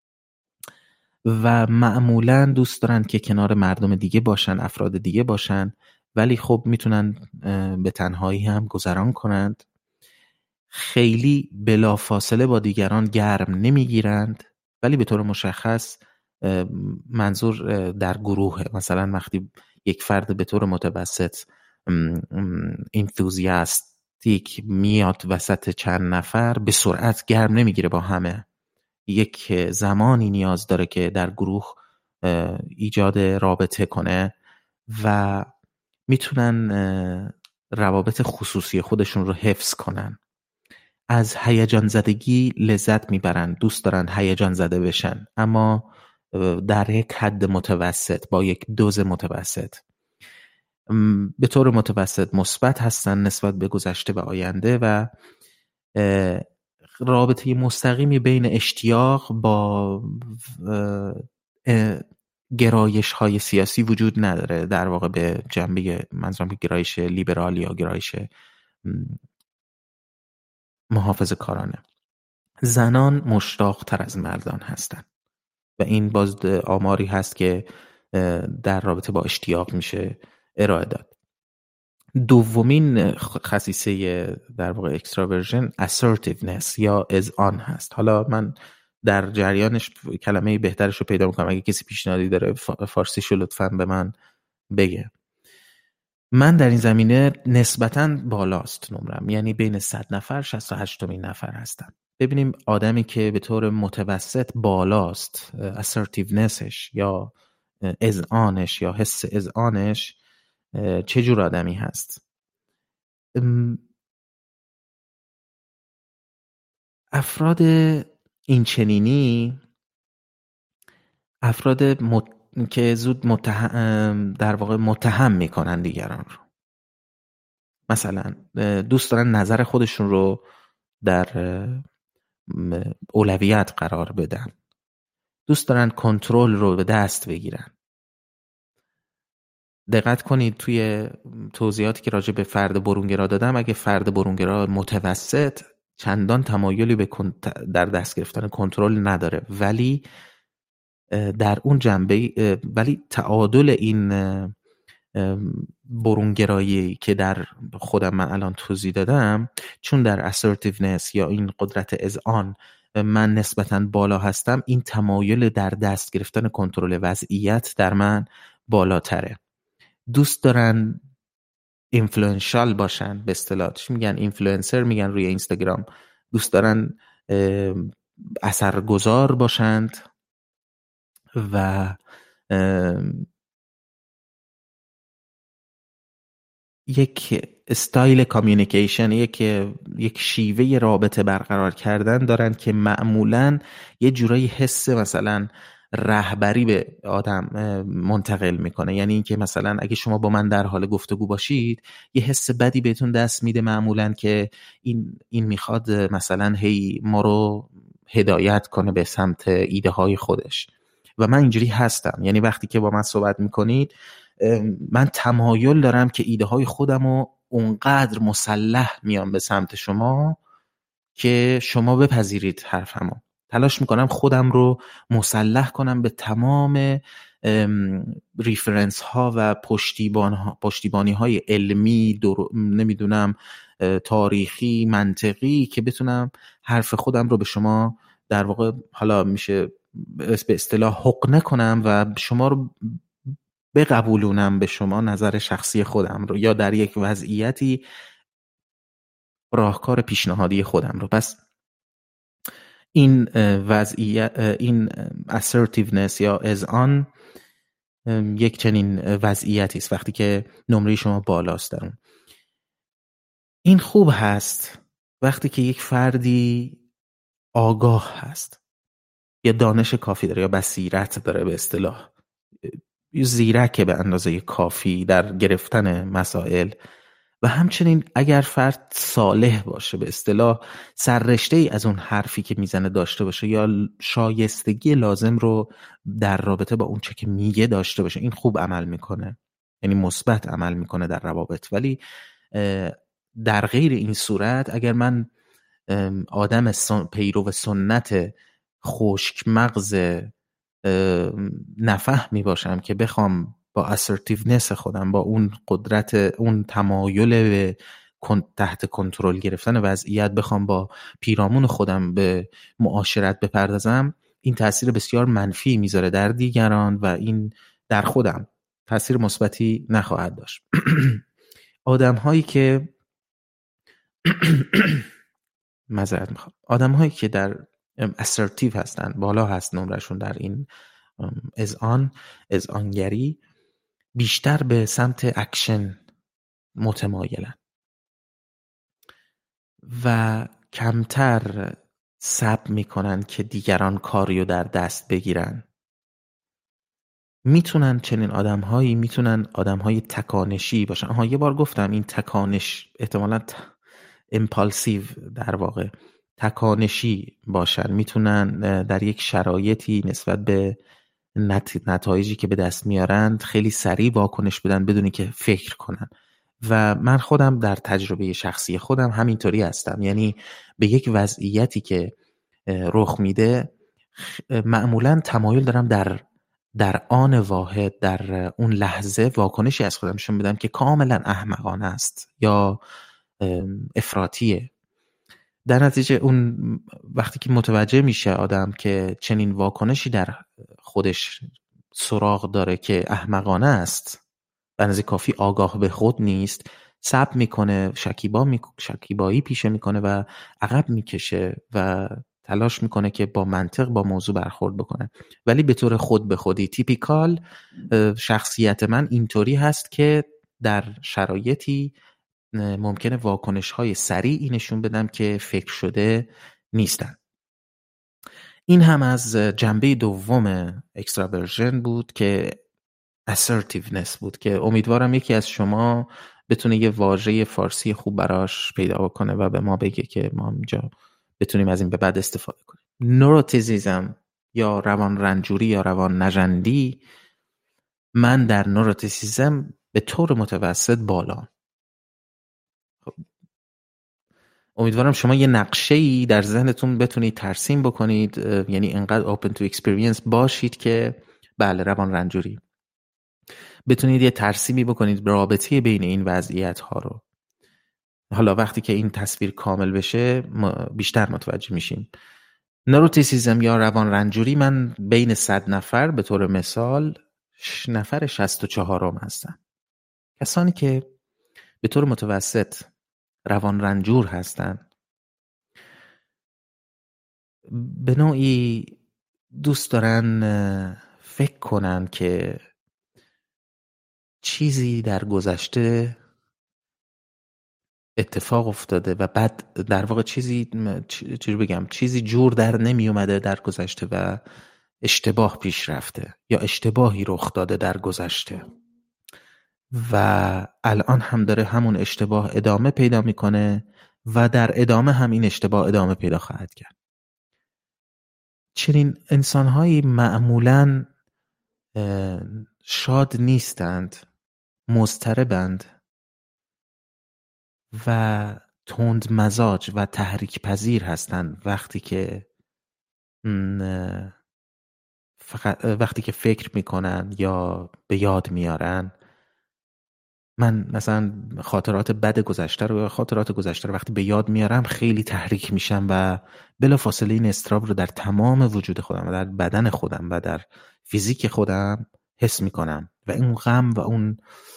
و معمولاً دوست دارن که کنار مردم دیگه باشن، افراد دیگه باشن، ولی خب میتونن به تنهایی هم گذران کنند. خیلی بلافاصله با دیگران گرم نمیگیرند، ولی به طور مشخص منظور در گروه، مثلا وقتی یک فرد به طور متوسط انتوزیاستیک میاد وسط چند نفر، به سرعت گرم نمیگیره با همه. یک زمانی نیاز داره که در گروه ایجاد رابطه کنه و میتونن روابط خصوصی خودشون رو حفظ کنن. از هیجان زدگی لذت میبرن، دوست دارن هیجان زده بشن، اما در یک حد متوسط، با یک دوز متوسط. به طور متوسط مثبت هستن نسبت به گذشته و آینده و رابطه مستقیمی بین اشتیاق با گرایش های سیاسی وجود نداره، در واقع به جنبه منظورم که گرایش لیبرال یا گرایش محافظه کارانه. زنان مشتاق تر از مردان هستند و این باز آماری هست که در رابطه با اشتیاق میشه ارائه داد. دومین خصیصه در واقع اکستراورژن assertiveness یا اذعان هست. حالا من در جریانش کلمه بهترش رو پیدا میکنم، اگه کسی پیشنهادی داره فارسیشو لطفاً به من بگه. من در این زمینه نسبتاً بالاست نمرم، یعنی بین صد نفر شصت و هشتمین نفر هستم. ببینیم آدمی که به طور متوسط بالاست assertivenessش یا اذعانش یا حس اذعانش چه جور آدمی هست. افراد این چنینی افراد مت... که زود متهم در واقع متهم میکنن دیگران رو. مثلا دوست دارن نظر خودشون رو در اولویت قرار بدن، دوست دارن کنترل رو به دست بگیرن. دقت کنید توی توضیحاتی که راجع به فرد برونگرا دادم، اگه فرد برونگرا متوسط چندان تمایلی به در دست گرفتن کنترل نداره، ولی در اون جنبه ولی تعادل این برونگرایی که در خودم من الان توضیح دادم، چون در assertiveness یا این قدرت اذعان من نسبتاً بالا هستم، این تمایل در دست گرفتن کنترل وضعیت در من بالاتره. دوست دارن اینفلوئنشال باشن، به اصطلاح میگن اینفلوئنسر، میگن روی اینستاگرام، دوست دارن اثرگذار باشند و یک استایل کامیونیکیشن، یک یک شیوه رابطه برقرار کردن دارن که معمولاً یه جورایی حس مثلا رهبری به آدم منتقل میکنه. یعنی اینکه مثلا اگه شما با من در حال گفتگو باشید، یه حس بدی بهتون دست میده معمولاً که این این میخواد مثلا هی ما رو هدایت کنه به سمت ایده های خودش. و من اینجوری هستم، یعنی وقتی که با من صحبت میکنید من تمایل دارم که ایده های خودم رو اونقدر مسلح میام به سمت شما که شما بپذیرید حرفمو. تلاش میکنم خودم رو مسلح کنم به تمام ریفرنس ها و پشتیبان ها، پشتیبانی های علمی، نمیدونم تاریخی، منطقی، که بتونم حرف خودم رو به شما در واقع حالا میشه به اصطلاح حقنه کنم و شما رو بقبولونم به شما نظر شخصی خودم رو، یا در یک وضعیتی راهکار پیشنهادی خودم رو. پس این وضعیت، این assertiveness یا اذعان یک چنین وضعیتی است وقتی که نمره شما بالاست در اون. این خوب هست وقتی که یک فردی آگاه هست یا دانش کافی داره یا بصیرت داره، به اصطلاح زیرک به اندازه کافی در گرفتن مسائل، و همچنین اگر فرد صالح باشه، به اصطلاح سررشته ای از اون حرفی که میزنه داشته باشه یا شایستگی لازم رو در رابطه با اون چه که میگه داشته باشه، این خوب عمل میکنه، یعنی مثبت عمل میکنه در روابط. ولی در غیر این صورت اگر من آدم پیرو سنت خشک مغز نفهمی باشم که بخوام با assertiveness خودم، با اون قدرت، اون تمایل به تحت کنترل گرفتن وضعیت، بخوام با پیرامون خودم به معاشرت بپردازم، این تأثیر بسیار منفی میذاره در دیگران و این در خودم تأثیر مثبتی نخواهد داشت. آدم هایی که معذرت میخوام آدم هایی که در assertive هستن، بالا هست نمرشون در این اذعان اذعانگری، بیشتر به سمت اکشن متمایلن و کمتر صبر میکنن که دیگران کاریو در دست بگیرن. میتونن چنین آدمهایی میتونن آدمهای تکانشی باشن. آها یه بار گفتم این تکانش احتمالاً امپالسیو در واقع تکانشی باشن، میتونن در یک شرایطی نسبت به نت... نتایجی که به دست میارند خیلی سریع واکنش بدن بدون که فکر کنن. و من خودم در تجربه شخصی خودم همینطوری هستم، یعنی به یک وضعیتی که رخ میده معمولا تمایل دارم در در آن واحد، در اون لحظه واکنشی از خودم نشون بدم که کاملا احمقانه است یا افراطیه. در نتیجه اون وقتی که متوجه میشه آدم که چنین واکنشی در خودش سراغ داره که احمقانه است، به اندازه کافی آگاه به خود نیست، صبر میکنه، شکیبا می... شکیبایی پیشه میکنه و عقب میکشه و تلاش میکنه که با منطق با موضوع برخورد بکنه. ولی به طور خود به خودی تیپیکال شخصیت من اینطوری هست که در شرایطی ممکنه واکنش های سریعی نشون بدم که فکر شده نیستن. این هم از جنبه دوم اکستراورژن بود که assertiveness بود، که امیدوارم یکی از شما بتونه یه واژه فارسی خوب براش پیدا بکنه و به ما بگه که ما اینجا بتونیم از این به بعد استفاده کنیم. نوروتیزیزم یا روان رنجوری یا روان نژندی، من در نوروتیزیزم به طور متوسط بالا. امیدوارم شما یه نقشه‌ای در ذهنتون بتونید ترسیم بکنید، یعنی انقدر open to experience باشید که بله روان رنجوری بتونید یه ترسیمی بکنید رابطه بین این وضعیت ها رو. حالا وقتی که این تصویر کامل بشه بیشتر متوجه میشیم. نوروتیسیزم یا روان رنجوری، من بین صد نفر به طور مثال نفر شصت و چهارم هستن. کسانی که به طور متوسط روان رنجور هستن به نوعی دوست دارن فکر کنن که چیزی در گذشته اتفاق افتاده و بعد در واقع چیزی چی بگم چیزی جور در نمی اومده در گذشته و اشتباه پیش رفته یا اشتباهی رخ داده در گذشته و الان هم داره همون اشتباه ادامه پیدا میکنه و در ادامه هم این اشتباه ادامه پیدا خواهد کرد. چنین انسانهایی معمولاً شاد نیستند، مضطربند و تند مزاج و تحریک پذیر هستند وقتی که فقط وقتی که فکر میکنن یا به یاد میارن. من مثلا خاطرات بد گذشته رو یا خاطرات گذشته رو وقتی به یاد میارم خیلی تحریک میشم و بلافاصله این اضطراب رو در تمام وجود خودم و در بدن خودم و در فیزیک خودم حس میکنم و این غم و اون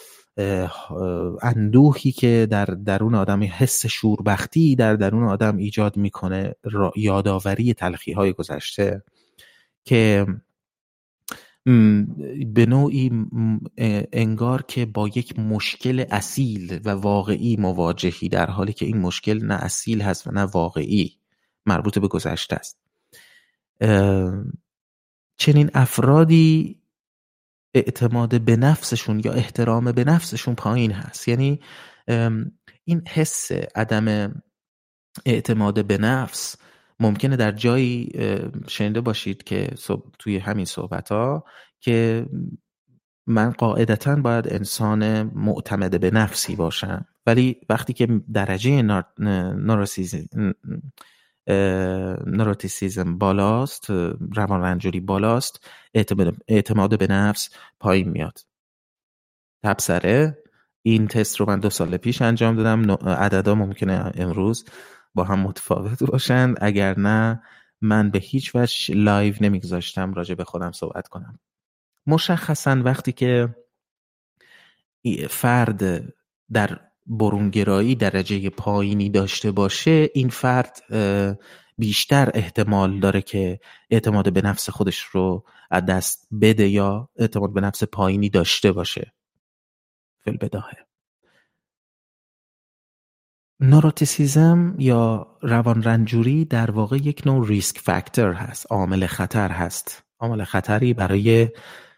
اندوهی که در درون آدم، حس شوربختی در درون آدم ایجاد میکنه، یادآوری تلخی‌های گذشته که به نوعی انگار که با یک مشکل اصیل و واقعی مواجهی، در حالی که این مشکل نه اصیل هست و نه واقعی، مربوط به گذشته است. چنین افرادی اعتماد به نفسشون یا احترام به نفسشون پایین هست. یعنی این حس عدم اعتماد به نفس ممکنه در جایی شنیده باشید که توی همین صحبت ها که من قاعدتاً باید انسان معتمد به نفسی باشم، ولی وقتی که درجه نوروتیسیزم نوروتیسیزم بالاست، روان رنجوری بالاست، اعتماد به نفس پایین میاد. تبصره این تست رو من دو سال پیش انجام دادم. عددا ممکنه امروز با هم متفاوت باشند، اگر نه من به هیچ وجه لایو نمیگذاشتم راجع به خودم صحبت کنم. مشخصاً وقتی که فرد در برونگرایی درجه پایینی داشته باشه، این فرد بیشتر احتمال داره که اعتماد به نفس خودش رو از دست بده یا اعتماد به نفس پایینی داشته باشه. فی‌البداهه نوروتیسیزم یا روان رنجوری در واقع یک نوع ریسک فاکتور هست، عامل خطر هست، عامل خطری برای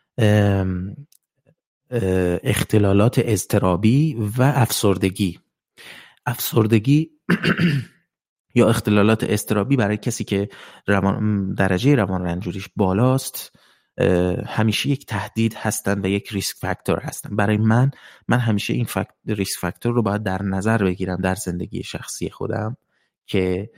اختلالات اضطرابی و افسردگی. افسردگی یا اختلالات اضطرابی برای کسی که روان درجه روان رنجوریش بالاست همیشه یک تهدید هستن و یک ریسک فاکتور هستن. برای من من همیشه این فاکت ریسک فاکتور رو باید در نظر بگیرم در زندگی شخصی خودم که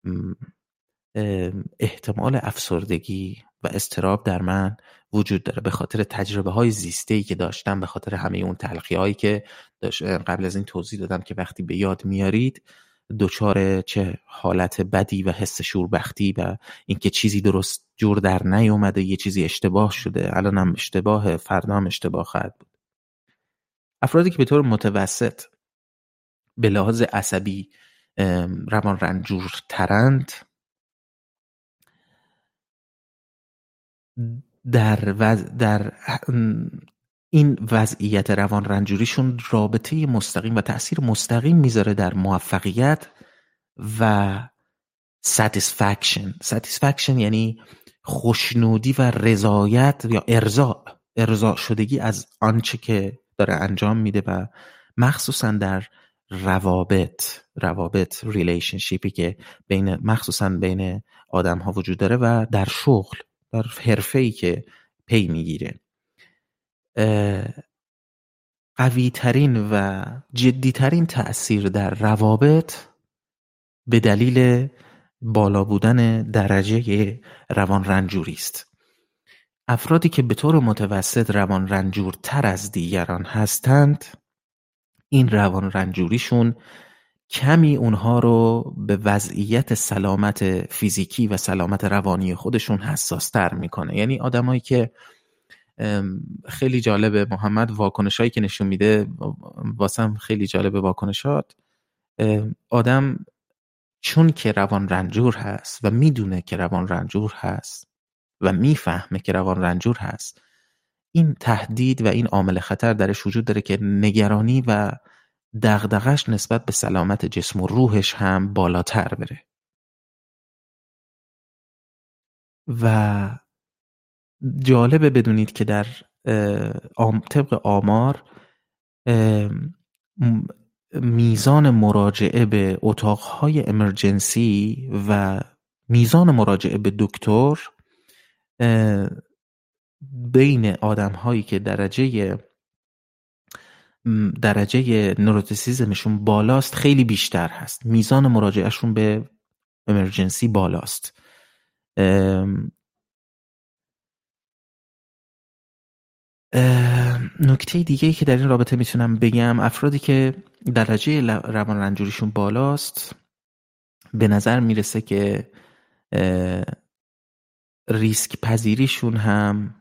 احتمال افسردگی و اضطراب در من وجود داره، به خاطر تجربه های زیسته‌ای که داشتم، به خاطر همه اون تلخی هایی که قبل از این توضیح دادم که وقتی به یاد میارید دچار چه حالت بدی و حس شوربختی و اینکه چیزی درست جور در نیومده، یه چیزی اشتباه شده، الان هم اشتباه، فردا هم اشتباه خواهد بود. افرادی که به طور متوسط به لحاظ عصبی روان رنجور ترند در وز... در این وضعیت روان رنجوریشون رابطه مستقیم و تأثیر مستقیم میذاره در موفقیت و satisfaction. satisfaction یعنی خوشنودی و رضایت یا ارضا ارضا شدگی از آنچه که داره انجام میده و مخصوصا در روابط روابط ریلیشنشیپی که بین مخصوصا بین آدم ها وجود داره و در شغل، در حرفه‌ای که پی میگیره. قوی ترین و جدی ترین تأثیر در روابط به دلیل بالا بودن درجه روان رنجوری است. افرادی که به طور متوسط روان رنجور تر از دیگران هستند، این روان رنجوریشون کمی اونها رو به وضعیت سلامت فیزیکی و سلامت روانی خودشون حساس تر میکنه. یعنی آدمایی که خیلی جالبه محمد واکنشایی که نشون میده، واسم خیلی جالبه واکنشات. آدم چون که روان رنجور هست و میدونه که روان رنجور هست و میفهمه که روان رنجور هست، این تهدید و این عامل خطر درش وجود داره که نگرانی و دغدغش نسبت به سلامت جسم و روحش هم بالاتر بره. و جالبه بدونید که در طبق آمار میزان مراجعه به اتاقهای امرجنسی و میزان مراجعه به دکتر بین آدم‌هایی که درجه درجه نوروتیسیزمشون بالاست خیلی بیشتر هست. میزان مراجعهشون به امرجنسی بالاست. نکته دیگه‌ای که در این رابطه میتونم بگم، افرادی که درجه روان رنجوریشون بالاست به نظر میرسه که ریسک پذیریشون هم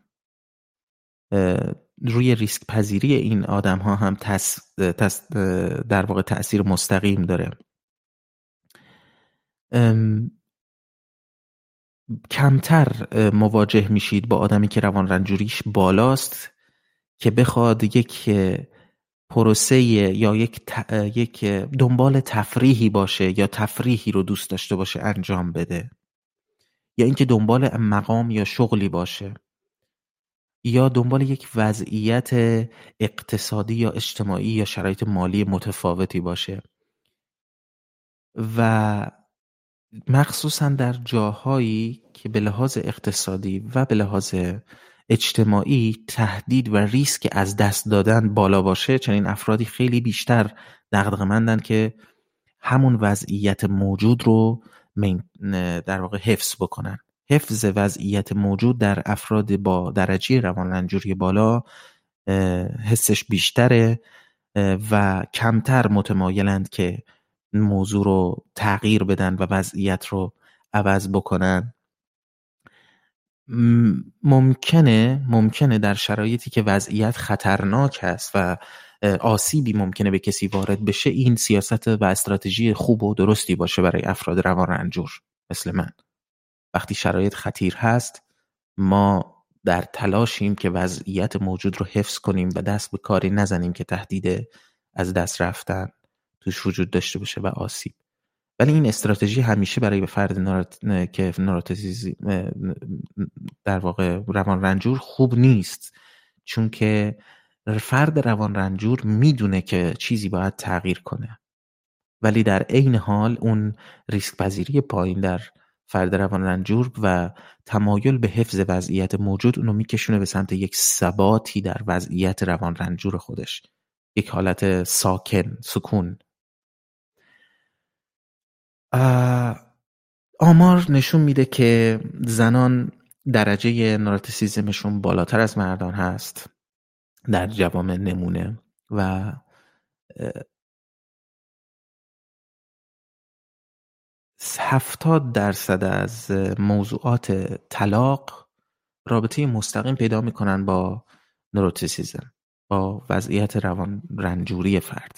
روی ریسک پذیری این آدم ها هم تس، تس در واقع تأثیر مستقیم داره. کمتر مواجه میشید با آدمی که روان رنجوریش بالاست که بخواد یک پروسه یا یک ت... یک دنبال تفریحی باشه یا تفریحی رو دوست داشته باشه انجام بده، یا اینکه دنبال مقام یا شغلی باشه، یا دنبال یک وضعیت اقتصادی یا اجتماعی یا شرایط مالی متفاوتی باشه. و مخصوصا در جاهایی که به لحاظ اقتصادی و به لحاظ اجتماعی تهدید و ریسک از دست دادن بالا باشه، چنین افرادی خیلی بیشتر دغدغه‌مندن که همون وضعیت موجود رو در واقع حفظ بکنن. حفظ وضعیت موجود در افراد با درجه روان رنجوری بالا حسش بیشتره و کمتر متمایلند که موضوع رو تغییر بدن و وضعیت رو عوض بکنن. ممکنه ممکنه در شرایطی که وضعیت خطرناک است و آسیبی ممکنه به کسی وارد بشه، این سیاست و استراتژی خوب و درستی باشه برای افراد روان رنجور مثل من. وقتی شرایط خطیر هست، ما در تلاشیم که وضعیت موجود رو حفظ کنیم و دست به کاری نزنیم که تهدید از دست رفتن توش وجود داشته باشه و آسیب. ولی این استراتژی همیشه برای فرد نارات... که ناراتیزی در واقع روان رنجور خوب نیست، چون که فرد روان رنجور میدونه که چیزی باید تغییر کنه، ولی در عین حال اون ریسک پذیری پایین در فرد روان رنجور و تمایل به حفظ وضعیت موجود اونو میکشونه به سمت یک ثباتی در وضعیت روان رنجور خودش، یک حالت ساکن، سکون. آمار نشون میده که زنان درجه ناراتیسیزمشون بالاتر از مردان هست در جوامع نمونه و هفتاد درصد از موضوعات طلاق رابطه مستقیم پیدا میکنن با نوروتیسیزم، با وضعیت روان رنجوری فرد.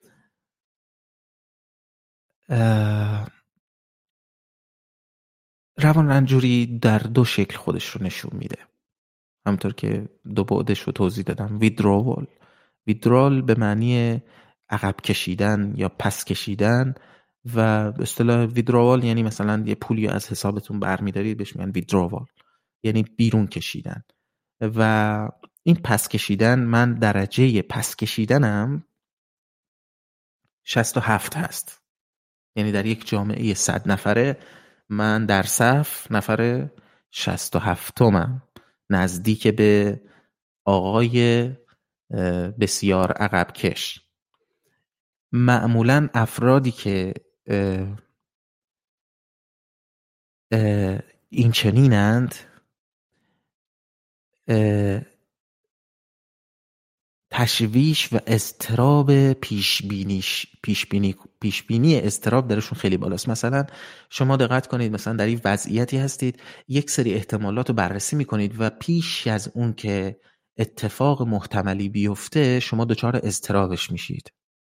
روان رنجوری در دو شکل خودش رو نشون میده، همونطور که دو بعدش رو توضیح دادم. ویدرول ویدرول به معنی عقب کشیدن یا پس کشیدن و اصطلاح ویدرول یعنی مثلا یه پولی از حسابتون برمی‌دارید بهش میگن ویدرول، یعنی بیرون کشیدن. و این پس کشیدن، من درجه پس کشیدنم شصت و هفت هست، یعنی در یک جامعه صد نفره من در صف نفر شصت و هفتمم، نزدیک به آقای بسیار عقب کش. معمولاً افرادی که اه اه این چنینند تشویش و اضطراب پیشبینیش پیشبینی پیشبینی اضطراب درشون خیلی بالاست. مثلا شما دقت کنید، مثلا در این وضعیتی هستید، یک سری احتمالات رو بررسی میکنید و پیش از اون که اتفاق محتملی بیفته شما دچار اضطرابش میشید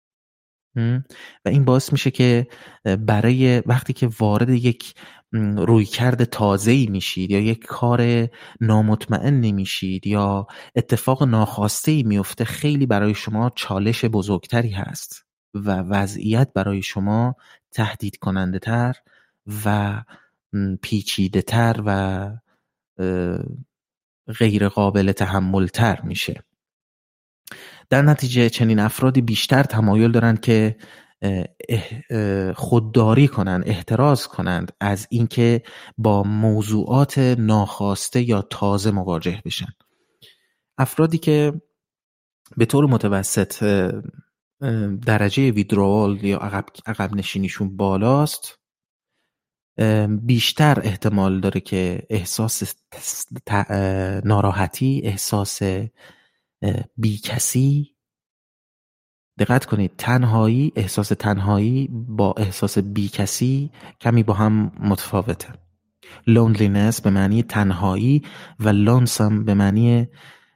و این باعث میشه که برای وقتی که وارد یک رویکرد تازه‌ای میشید یا یک کار نامطمئن نمیشید یا اتفاق ناخواسته‌ای میفته، خیلی برای شما چالش بزرگتری هست و وضعیت برای شما تهدید کننده تر و پیچیده تر و غیر قابل تحمل تر میشه. در نتیجه چنین افرادی بیشتر تمایل دارن که خودداری کنن، احتراز کنند از اینکه با موضوعات ناخواسته یا تازه مواجه بشن. افرادی که به طور متوسط درجه ویدرول یا عقب, عقب نشینیشون بالاست، بیشتر احتمال داره که احساس ناراحتی، احساس بیکسی، دقت کنید تنهایی، احساس تنهایی با احساس بیکسی کمی با هم متفاوته. loneliness به معنی تنهایی و lonesome به معنی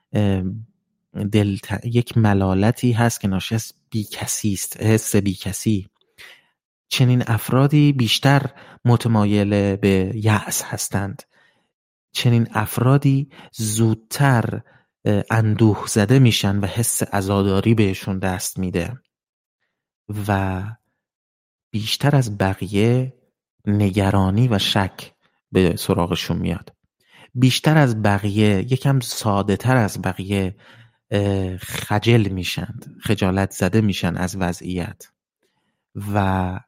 دل یک ملالتی هست که ناشی از بیکسی است، حس بیکسی. چنین افرادی بیشتر متمایل به یأس هستند. چنین افرادی زودتر اندوه زده میشن و حس عزاداری بهشون دست میده و بیشتر از بقیه نگرانی و شک به سراغشون میاد. بیشتر از بقیه، یکم ساده تر از بقیه خجل میشن، خجالت زده میشن از وضعیت و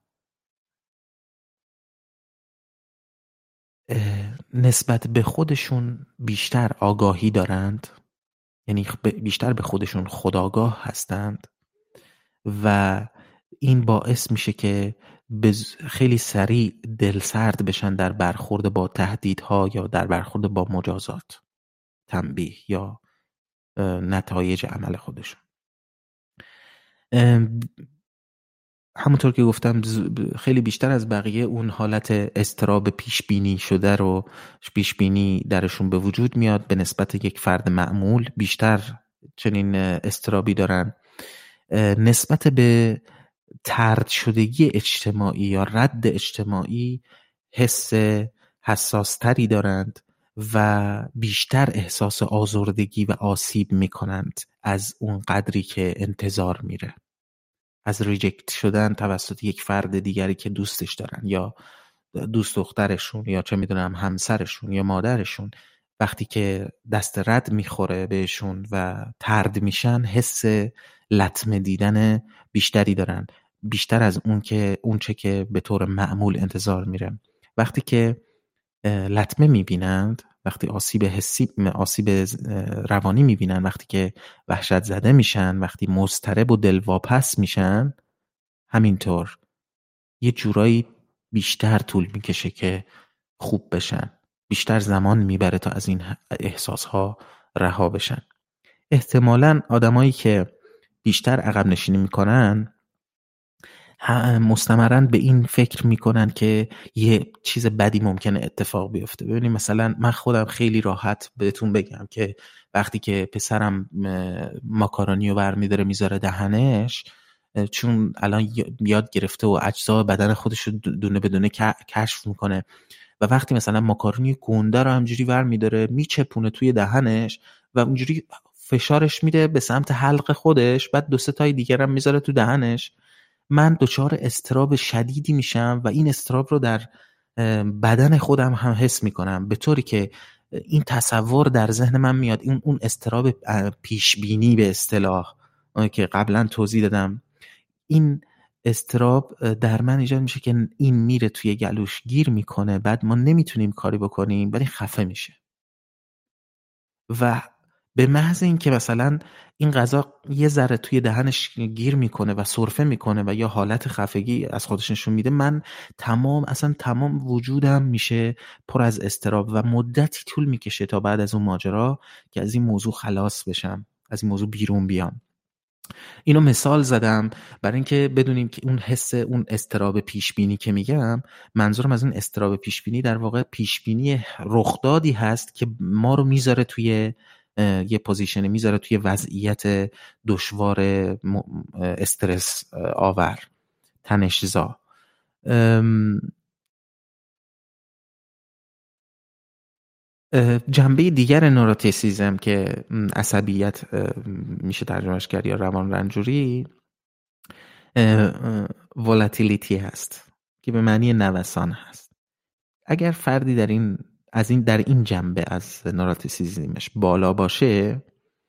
نسبت به خودشون بیشتر آگاهی دارند، یعنی بیشتر به خودشون خودآگاه هستند و این باعث میشه که خیلی سریع دلسرد بشن در برخورد با تهدیدها یا در برخورد با مجازات، تنبیه یا نتایج عمل خودشون. همونطور که گفتم خیلی بیشتر از بقیه اون حالت اضطراب پیش بینی شده رو پیش بینی درشون به وجود میاد. به نسبت یک فرد معمول بیشتر چنین اضطرابی دارن. نسبت به طرد شدگی اجتماعی یا رد اجتماعی حس حساستری دارند و بیشتر احساس آزردگی و آسیب میکنند از اون قدری که انتظار میره، از ریجکت شدن توسط یک فرد دیگری که دوستش دارن یا دوست دخترشون یا چه میدونم همسرشون یا مادرشون. وقتی که دست رد میخوره بهشون و طرد میشن حس لطمه دیدن بیشتری دارن، بیشتر از اون که اون چه که به طور معمول انتظار میره. وقتی که لطمه میبینند، وقتی آسیب حسی آسیب روانی میبینن، وقتی که وحشت زده میشن، وقتی مضطرب و دلواپس میشن، همینطور یه جورایی بیشتر طول میکشه که خوب بشن، بیشتر زمان میبره تا از این احساسها رها بشن. احتمالاً آدمایی که بیشتر عقب نشینی میکنن مستمراً به این فکر میکنن که یه چیز بدی ممکنه اتفاق بیفته. ببینید مثلا من خودم خیلی راحت بهتون بگم که وقتی که پسرم ماکارونی رو برمیداره میذاره دهنش، چون الان یاد گرفته و اجزا بدن خودش رو دونه بدونه کشف میکنه و وقتی مثلا ماکارونی گنده رو همجوری برمیداره میچپونه توی دهنش و اونجوری فشارش میده به سمت حلق خودش، بعد دو سه تای دیگر هم میذاره تو دهنش، من دچار اضطراب شدیدی میشم و این اضطراب رو در بدن خودم هم حس میکنم، به طوری که این تصور در ذهن من میاد، این اون اضطراب پیش بینی به اصطلاح که قبلا توضیح دادم، این اضطراب در من ایجاد میشه که این میره توی گلوش گیر میکنه، بعد ما نمیتونیم کاری بکنیم ولی خفه میشه و به محض این که مثلا این غذا یه ذره توی دهنش گیر میکنه و سرفه میکنه و یا حالت خفگی از خودش نشون میده، من تمام اصلا تمام وجودم میشه پر از اضطراب و مدتی طول میکشه تا بعد از اون ماجرا که از این موضوع خلاص بشم، از این موضوع بیرون بیام. اینو مثال زدم برای اینکه بدونیم که اون حس اون اضطراب پیش بینی که میگم، منظورم از اون اضطراب پیش بینی در واقع پیش بینی رخدادی هست که ما رو میذاره توی یه پوزیشن، میذاره توی وضعیت دشوار استرس آور، تنش‌زا. جنبه دیگر نوروتیسیزم که عصبیت میشه ترجمهش کرد یا روان رنجوری، ولاتیلیتی هست که به معنی نوسان هست. اگر فردی در این از این در این جنبه از نوروتیسیزمش بالا باشه،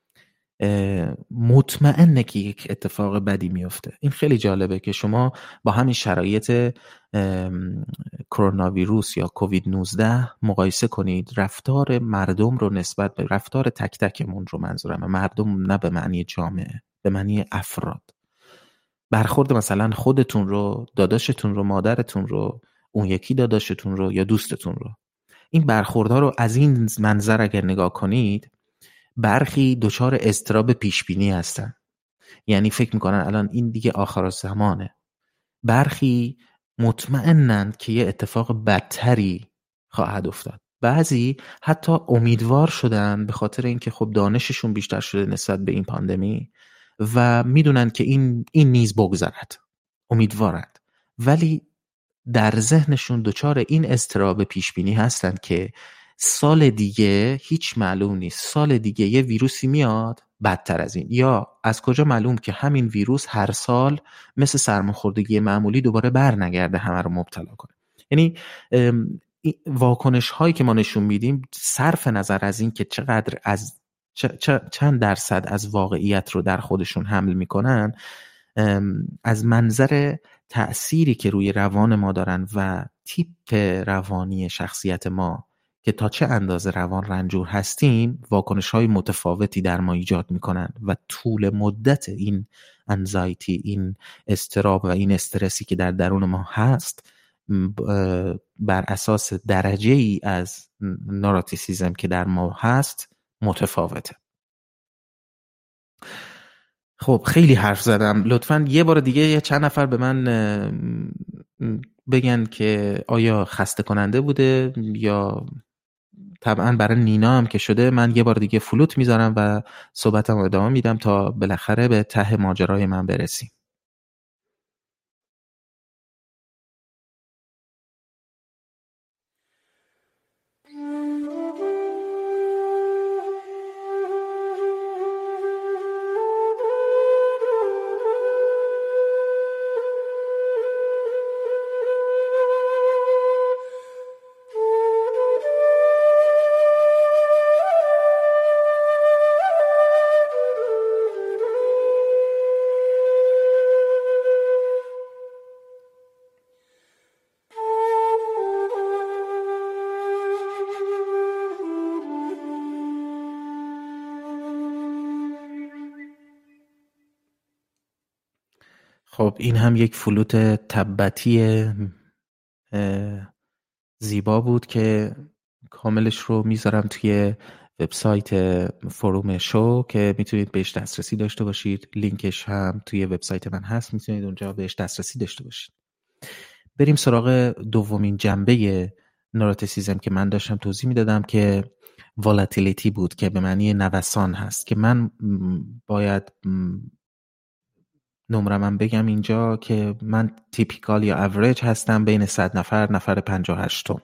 مطمئنه که یک اتفاق بدی میفته. این خیلی جالبه که شما با همین شرایط کرونا ویروس یا کووید نوزده مقایسه کنید رفتار مردم رو نسبت به رفتار تک تکمون رو، منظورم مردم نه به معنی جامعه، به معنی افراد، برخورد مثلا خودتون رو، داداشتون رو، مادرتون رو، اون یکی داداشتون رو یا دوستتون رو، این برخوردها رو از این منظر اگر نگاه کنید، برخی دچار اضطراب پیشبینی هستن، یعنی فکر میکنن الان این دیگه آخر زمانه. برخی مطمئنند که یه اتفاق بدتری خواهد افتاد. بعضی حتی امیدوار شدن به خاطر اینکه خب دانششون بیشتر شده نسبت به این پاندمی و میدونن که این این نیز بگذرد، امیدوارند. ولی در ذهنشون دچار این اضطراب پیش بینی هستن که سال دیگه هیچ معلوم نیست، سال دیگه یه ویروسی میاد بدتر از این، یا از کجا معلوم که همین ویروس هر سال مثل سرماخوردگی معمولی دوباره بر نگرده همه رو مبتلا کنه. یعنی واکنش هایی که ما نشون میدیم صرف نظر از این که چقدر از چ- چ- چند درصد از واقعیت رو در خودشون حمل میکنن، از منظر تأثیری که روی روان ما دارن و تیپ روانی شخصیت ما که تا چه اندازه روان رنجور هستیم، واکنش های متفاوتی در ما ایجاد میکنن و طول مدت این انزایتی، این اضطراب و این استرسی که در درون ما هست بر اساس درجه ای از ناراتیسیزم که در ما هست متفاوته. خب خیلی حرف زدم، لطفاً یه بار دیگه یه چند نفر به من بگن که آیا خسته کننده بوده، یا طبعاً برای نینا هم که شده من یه بار دیگه فلوت میذارم و صحبتم ادامه میدم تا بالاخره به ته ماجرای من برسیم. خب این هم یک فلوت تبتی زیبا بود که کاملش رو میذارم توی وبسایت فروم شو که میتونید بهش دسترسی داشته باشید. لینکش هم توی وبسایت من هست، میتونید اونجا بهش دسترسی داشته باشید. بریم سراغ دومین جنبه ناراتیسیزم که من داشتم توضیح میدادم که والاتیلیتی بود که به معنی نوسان هست، که من باید نمره من بگم اینجا که من تیپیکال یا اوریج هستم بین صد نفر نفر پنجاه و هشتم.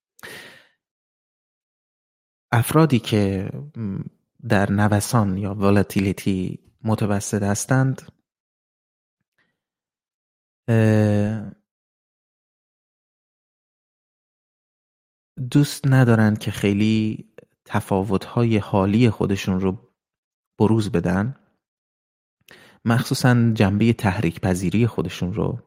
افرادی که در نوسان یا والاتیلیتی متوسط هستند دوست ندارن که خیلی تفاوت‌های حالی خودشون رو بروز بدن، مخصوصا جنبه تحریک پذیری خودشون رو.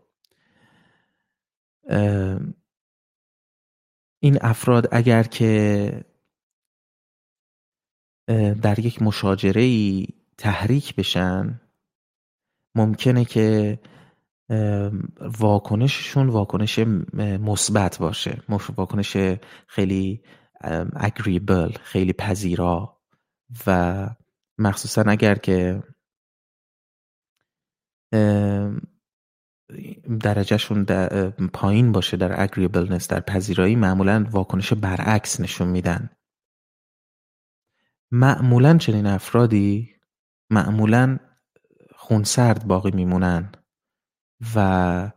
این افراد اگر که در یک مشاجره‌ای تحریک بشن، ممکنه که واکنششون واکنش مثبت باشه، واکنش خیلی اگریبل، خیلی پذیرا، و مخصوصا اگر که درجهشون در پایین باشه در اگریبلنس، در پذیرایی، معمولا واکنش برعکس نشون میدن. معمولا چنین افرادی معمولا خونسرد باقی میمونن و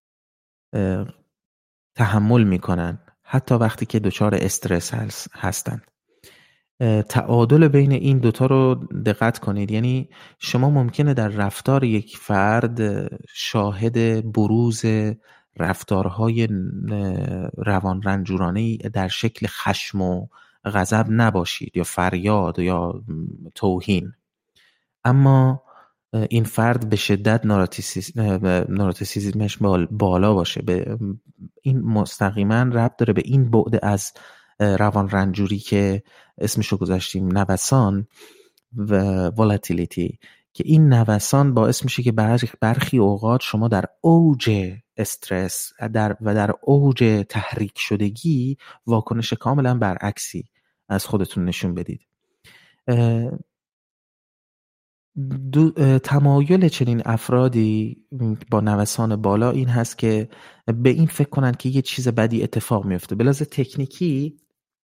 تحمل میکنن حتی وقتی که دچار استرس هستن. تعادل بین این دوتا رو دقت کنید. یعنی شما ممکنه در رفتار یک فرد شاهد بروز رفتارهای روان رنجورانه‌ای در شکل خشم و غضب نباشید یا فریاد یا توهین، اما این فرد به شدت ناراتیسیزمش بالا باشه. به این مستقیما ربط داره به این بعد از روان رنجوری که اسمشو گذاشتیم نوسان و والاتیلیتی، که این نوسان باعث میشه که برخی اوقات شما در اوج استرس در و در اوج تحریک شدگی واکنش کاملا برعکسی از خودتون نشون بدید. تمایل چنین افرادی با نوسان بالا این هست که به این فکر کنن که یه چیز بدی اتفاق میفته. به لحاظ تکنیکی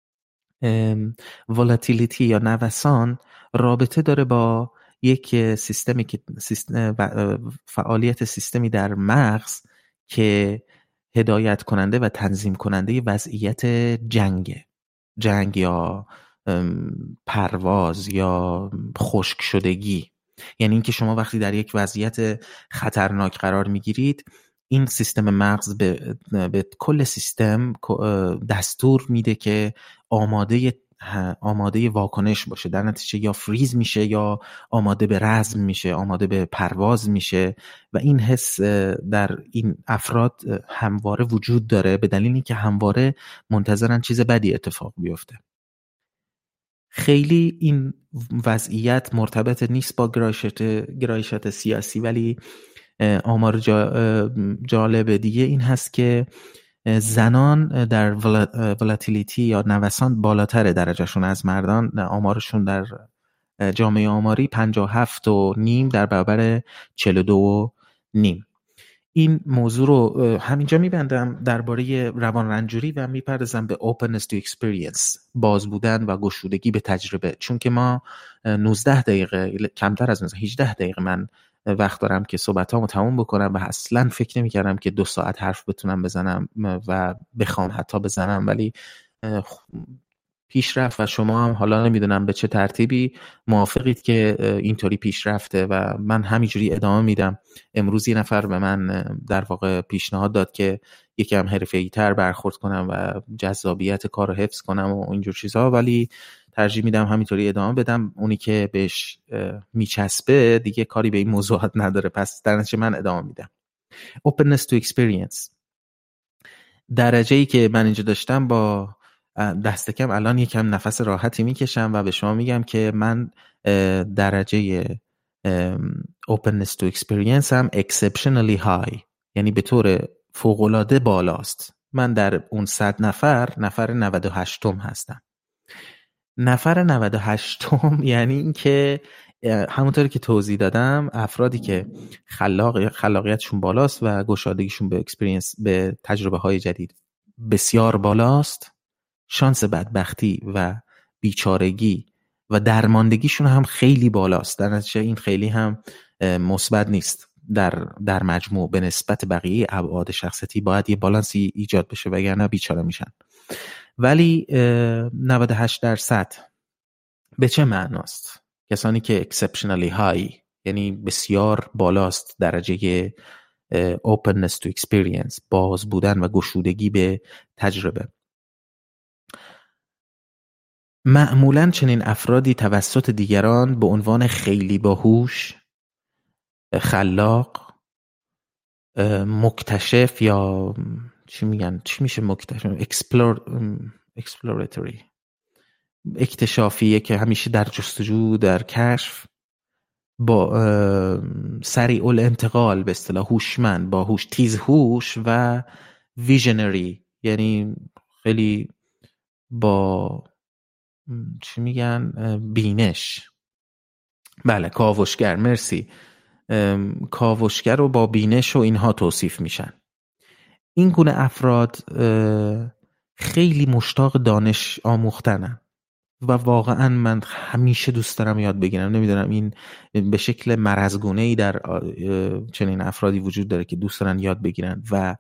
والاتیلیتی یا نوسان رابطه داره با یک سیستمی که سیستم فعالیت سیستمی در مغز که هدایت کننده و تنظیم کننده وضعیت جنگ جنگ یا پرواز یا خشک شدگی. یعنی اینکه شما وقتی در یک وضعیت خطرناک قرار میگیرید، این سیستم مغز به, به کل سیستم دستور میده که آماده آماده واکنش باشه. در نتیجه یا فریز میشه یا آماده به رزم میشه، آماده به پرواز میشه و این حس در این افراد همواره وجود داره، به دلیل اینکه همواره منتظرن چیز بدی اتفاق بیفته. خیلی این وضعیت مرتبط نیست با گرایشات گرایشات سیاسی، ولی آمار جالب دیگه این هست که زنان در ولاتیلیتی یا نوسان بالاتر درجهشون از مردان. آمارشون در جامعه آماری پنجاه و هفت و نیم در برابر چهل و دو و نیم. این موضوع رو همینجا میبندم درباره روان رنجوری و میپردازم به openness to experience، باز بودن و گشودگی به تجربه. چون که ما نوزده دقیقه، کمتر از هجده دقیقه من وقت دارم که صحبتامو تموم بکنم و اصلا فکر نمی کردم که دو ساعت حرف بتونم بزنم و بخوام حتی بزنم، ولی پیش رفت و شما هم حالا نمیدونم به چه ترتیبی موافقید که اینطوری پیش رفته و من همینجوری ادامه میدم. امروز یه نفر به من در واقع پیشنهاد داد که یکم حرفه‌ای تر برخورد کنم و جذابیت کار رو حفظ کنم و اینجور چیزها، ولی ترجیح میدم همینطوری ادامه بدم. اونی که بهش میچسبه دیگه کاری به این موضوعات نداره، پس در نتیجه من ادامه میدم. openness to experience، درجه‌ای که من اینجا داشتم با دست کم الان یکم نفس راحتی میکشم و به شما میگم که من درجه openness to experience هم exceptionally high، یعنی به طور فوق‌العاده بالاست. من در اون صد نفر نفر نود و هشتم هستم. نفر نود و هشتم یعنی این که همونطوری که توضیح دادم افرادی که خلاق خلاقیتشون بالاست و گشادگیشون به اکسپریانس، به تجربه های جدید بسیار بالاست، شانس بدبختی و بیچارگی و درماندگیشون هم خیلی بالاست. در نتیجه این خیلی هم مثبت نیست. در در مجموع به نسبت بقیه ابعاد شخصیتی باید یه بالانسی ایجاد بشه وگرنه بیچاره میشن. ولی نود و هشت درصد به چه معناست؟ کسانی که exceptionally high یعنی بسیار بالاست درجه openness to experience، باز بودن و گشودگی به تجربه. معمولاً چنین افرادی توسط دیگران به عنوان خیلی باهوش، خلاق، مکتشف یا چی میگن چی میشه مکتشف، explore exploratory، اکتشافیه که همیشه در جستجو، در کشف، با سریع الانتقال، به اصطلاح هوشمند، باهوش، تیزهوش و ویژنری، یعنی خیلی با چی میگن بینش. بله، کاوشگر، مرسی. کاوشگر رو با بینش و اینها توصیف میشن. این گونه افراد خیلی مشتاق دانش آموختنن و واقعا من همیشه دوست دارم یاد بگیرم. نمیدونم این به شکل مرزگونه‌ای در چنین افرادی وجود داره که دوست دارن یاد بگیرن و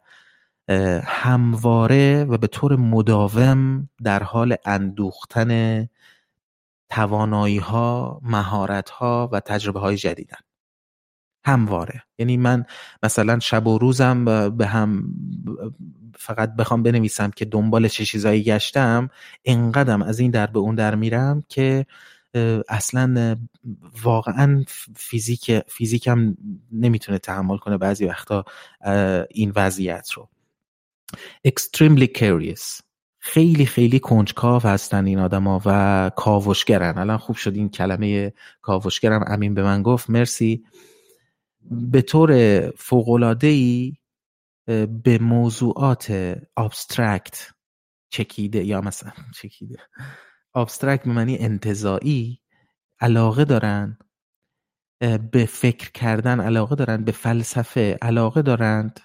همواره و به طور مداوم در حال اندوختن توانایی‌ها، مهارت‌ها و تجربه‌های جدیدن. همواره. یعنی من مثلا شب و روزم به هم فقط بخوام بنویسم که دنبال چه چیزایی گشتم، اینقدرم از این در به اون در میرم که اصلا واقعا فیزیک فیزیکم نمیتونه تحمل کنه بعضی وقتا این وضعیت رو. extremely curious، خیلی خیلی کنجکاو هستن این آدما و کاوشگرن. الان خوب شد این کلمه کاوشگرم امین به من گفت، مرسی. به طور فوق‌العاده‌ای به موضوعات ابسترکت چکیده، یا مثلا چکیده ابسترکت به معنی انتزاعی علاقه دارن، به فکر کردن علاقه دارن، به فلسفه علاقه دارند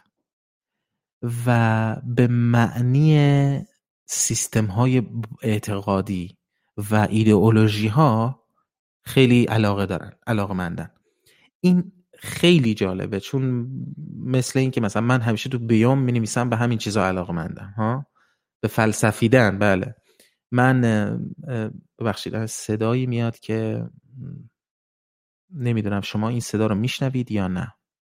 و به معنی سیستم های اعتقادی و ایدئولوژی ها خیلی علاقه دارن، علاقه مندن. این خیلی جالبه، چون مثل این که مثلا من همیشه تو بیوم می نویسم به همین چیزا علاقه‌مندم ها، به فلسفیدن. بله من ببخشید صدایی میاد که نمیدونم شما این صدا رو میشنوید یا نه،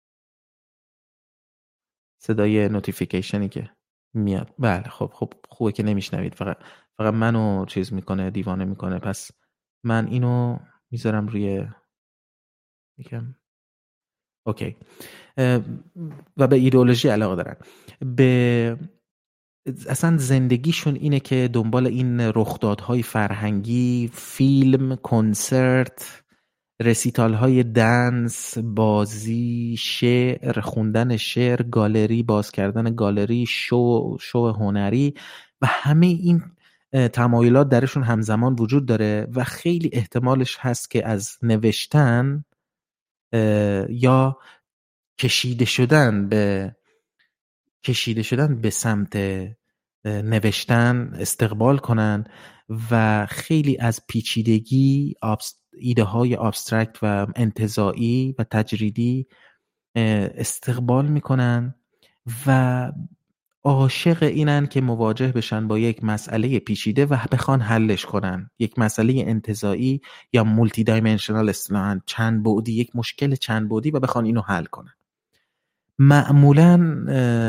صدای نوتیفیکیشنی که میاد. بله خب خب خوبه که نمیشنوید، فقط فقط منو چیز میکنه، دیوانه میکنه. پس من اینو میذارم روی میگم اوکی. و به ایدئولوژی علاقه دارن، به اصلا زندگیشون اینه که دنبال این رخدادهای فرهنگی، فیلم، کنسرت، رسیتال های دنس، بازی، شعر، خوندن شعر، گالری، باز کردن گالری، شو شو هنری و همه این تمایلات درشون همزمان وجود داره و خیلی احتمالش هست که از نوشتن یا کشیده شدن به کشیده شدن به سمت نوشتن استقبال کنن و خیلی از پیچیدگی ایده های ابسترکت و انتزاعی و تجریدی استقبال میکنن و عاشق اینن که مواجه بشن با یک مسئله پیچیده و بخوان حلش کنن، یک مسئله انتزاعی یا مولتی دایمنشنال اصطلاحاً چند بعدی، یک مشکل چند بعدی و بخوان اینو حل کنن. معمولاً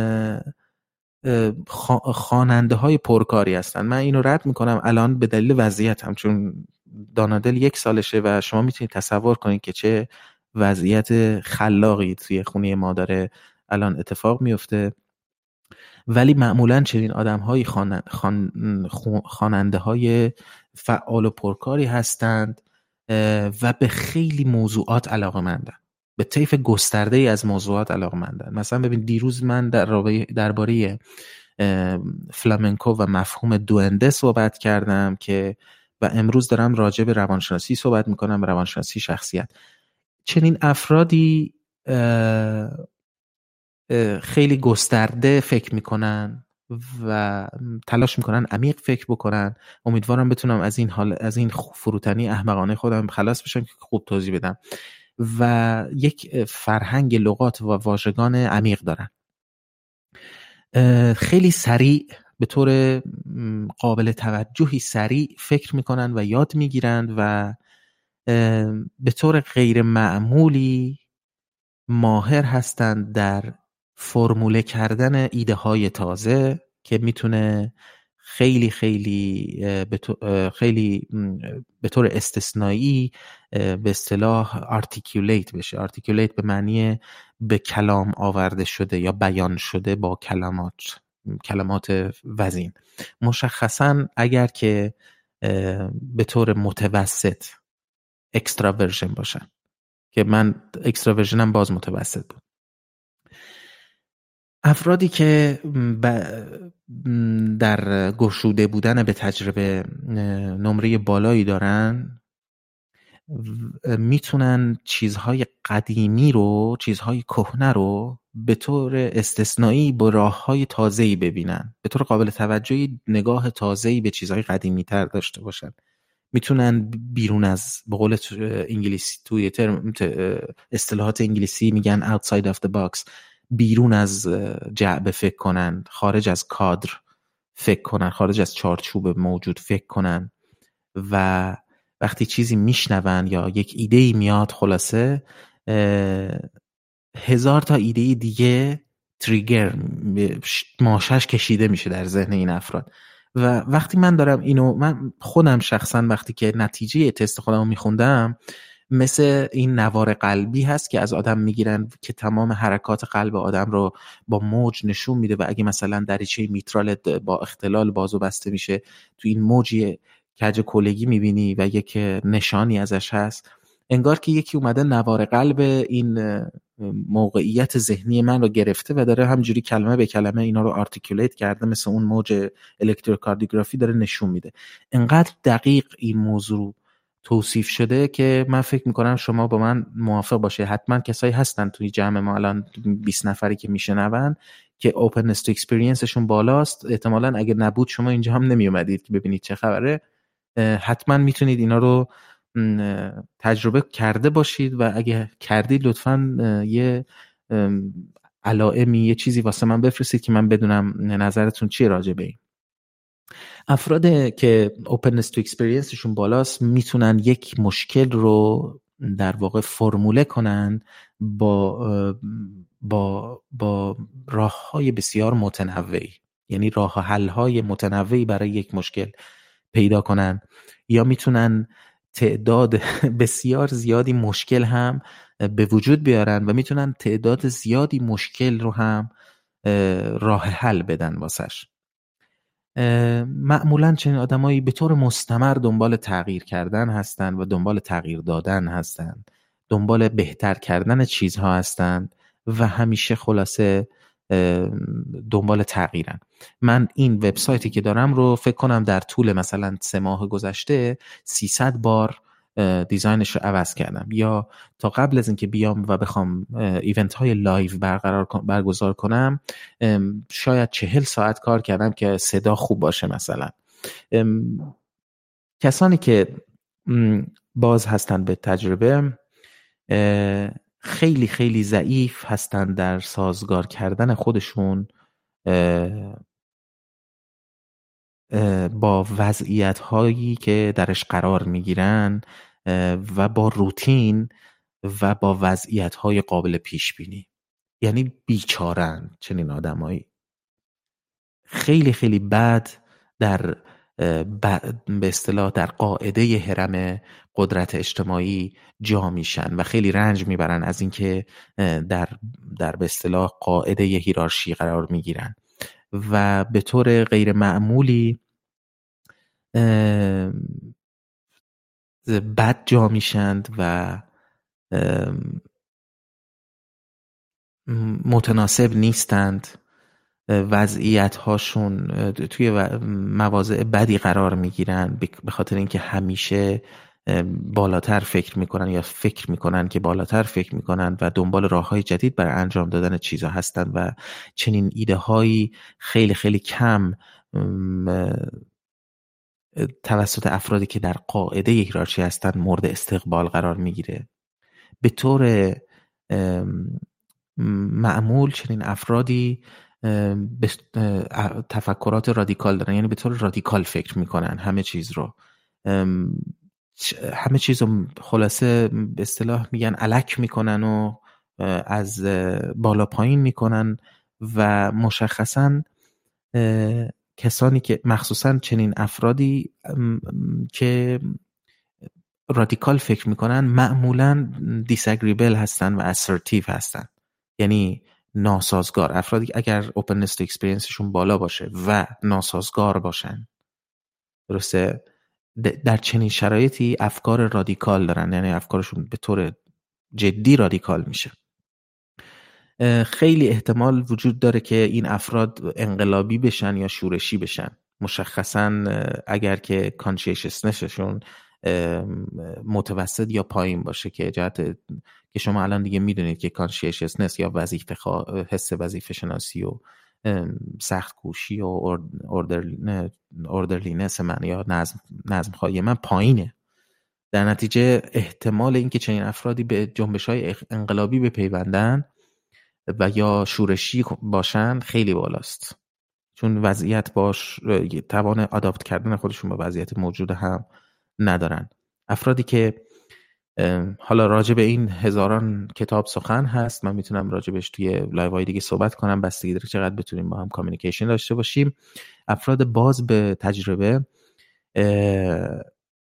خواننده های پرکاری هستن. من اینو رد میکنم الان به دلیل وضعیتم، چون دانادل یک سالشه و شما میتونید تصور کنید که چه وضعیت خلاقی توی خونه ما داره الان اتفاق میفته. ولی معمولاً چنین آدم‌های خوان... خوان... خواننده های فعال و پرکاری هستند و به خیلی موضوعات علاقه‌مندن، به طیف گسترده‌ای از موضوعات علاقه‌مندن. مثلا ببین دیروز من در درباره فلامنکو و مفهوم دوئنده صحبت کردم که و امروز دارم راجع به روانشناسی صحبت میکنم، روانشناسی شخصیت. چنین افرادی خیلی گسترده فکر میکنن و تلاش میکنن عمیق فکر بکنن. امیدوارم بتونم از این حال از این فروتنی احمقانه خودم خلاص بشم که خوب توضیح بدم. و یک فرهنگ لغات و واژگان عمیق دارن. خیلی سریع به طور قابل توجهی سریع فکر میکنن و یاد میگیرند و به طور غیر معمولی ماهر هستند در فرموله کردن ایده های تازه که میتونه خیلی خیلی خیلی به طور استثنایی به اصطلاح آرتیکولیت بشه. آرتیکولیت به معنی به کلام آورده شده یا بیان شده با کلمات کلمات وزین. مشخصاً اگر که به طور متوسط اکستراورژن باشن، که من اکستراورژنم باز متوسط بود. افرادی که در گشوده بودن به تجربه نمره بالایی دارن میتونن چیزهای قدیمی رو، چیزهای کهنه رو به طور استثنایی با راههای تازه‌ای ببینن، به طور قابل توجهی نگاه تازه‌ای به چیزهای قدیمی تر داشته باشن. میتونن بیرون از، به قول انگلیسی توی ترم اصطلاحات انگلیسی میگن outside of the box، بیرون از جعبه فکر کنن، خارج از کادر فکر کنن، خارج از چارچوب موجود فکر کنن و وقتی چیزی میشنون یا یک ایده‌ای میاد، خلاصه هزار تا ایده دیگه تریگر ماشش کشیده میشه در ذهن این افراد. و وقتی من دارم اینو، من خودم شخصا وقتی که نتیجه تست خودمو میخوندم، مثل این نوار قلبی هست که از آدم میگیرن که تمام حرکات قلب آدم رو با موج نشون میده و اگه مثلا دریچه میترالت با اختلال باز و بسته میشه، تو این موجی کج کلگی میبینی و یک نشانی ازش هست. انگار که یکی اومده نوار قلب این موقعیت ذهنی من رو گرفته و داره همجوری کلمه به کلمه اینا رو آرتیکولیت کرده، مثل اون موج الکتروکاردیوگرافی داره نشون میده. انقدر دقیق این موضوع توصیف شده که من فکر میکنم شما با من موافق باشه. حتما کسایی هستن توی جمع ما الان بیست نفری که میشنون که openness to experienceشون بالاست. احتمالاً اگه نبود شما اینجا هم نمی اومدید که ببینید چه خبره. حتما میتونید اینا رو تجربه کرده باشید و اگه کردید لطفاً یه علائمی، یه چیزی واسه من بفرستید که من بدونم نظرتون چیه راجع به این. افراد که openness to experienceشون بالاست میتونن یک مشکل رو در واقع فرموله کنن با با با راه‌های بسیار متنوعی، یعنی راه حل‌های متنوعی برای یک مشکل پیدا کنن، یا میتونن تعداد بسیار زیادی مشکل هم به وجود بیارن و میتونن تعداد زیادی مشکل رو هم راه حل بدن واسش. معمولاً چنین آدمایی به طور مستمر دنبال تغییر کردن هستن و دنبال تغییر دادن هستن، دنبال بهتر کردن چیزها هستن و همیشه خلاصه دنبال تغییرن. من این وبسایتی که دارم رو فکر کنم در طول مثلا سه ماه گذشته سیصد بار دیزاینش رو عوض کردم، یا تا قبل از اینکه بیام و بخوام ایونت های لایو برقرار برگزار کنم شاید چهل ساعت کار کردم که صدا خوب باشه. مثلا کسانی که باز هستن به تجربه خیلی خیلی ضعیف هستن در سازگار کردن خودشون با وضعیت هایی که درش قرار میگیرن و با روتین و با وضعیت های قابل پیش بینی. یعنی بیچارن چنین آدمایی، خیلی خیلی بد در به اصطلاح در قاعده هرم قدرت اجتماعی جا میشن و خیلی رنج میبرن از اینکه در در به اصطلاح قاعده هیرارشی قرار میگیرن و به طور غیر معمولی بد جا میشند و متناسب نیستند، وضعیت هاشون توی مواضع بدی قرار میگیرن به خاطر اینکه همیشه بالاتر فکر میکنن یا فکر میکنن که بالاتر فکر میکنن و دنبال راههای جدید برای انجام دادن چیزها هستن و چنین ایده هایی خیلی خیلی کم توسط افرادی که در قاعده هیرارشی هستن مورد استقبال قرار میگیره. به طور معمول چنین افرادی تفکرات رادیکال دارن، یعنی به طور رادیکال فکر میکنن همه چیز رو، همه چیز رو خلاصه به اصطلاح میگن الک میکنن و از بالا پایین میکنن و مشخصاً کسانی که مخصوصاً چنین افرادی که رادیکال فکر میکنن معمولاً دیساگریبل هستن و اسرتیو هستن، یعنی ناسازگار. افرادی اگر openness to experienceشون بالا باشه و ناسازگار باشن، درسته، در چنین شرایطی افکار رادیکال دارن، یعنی افکارشون به طور جدی رادیکال میشه. خیلی احتمال وجود داره که این افراد انقلابی بشن یا شورشی بشن، مشخصاً اگر که کانشیسنسشون متوسط یا پایین باشه، که جهت که شما الان دیگه میدونید که کانشیسنس یا وظیفه خوا... حس وظیفه شناسی و سخت کوشی و اوردرلینس من یا نظم نظم خواهی من پایینه. در نتیجه احتمال اینکه چنین افرادی به جنبش‌های انقلابی بپیوندن و یا شورشی باشن خیلی بالاست، چون وضعیت باش توان آداپت کردن خودشون به وضعیت موجود هم ندارن. افرادی که حالا راجع به این هزاران کتاب سخن هست، من میتونم راجع بهش توی لایوهای دیگه صحبت کنم، بستگی داره چقدر بتونیم با هم کامیونیکیشن داشته باشیم. افراد باز به تجربه اه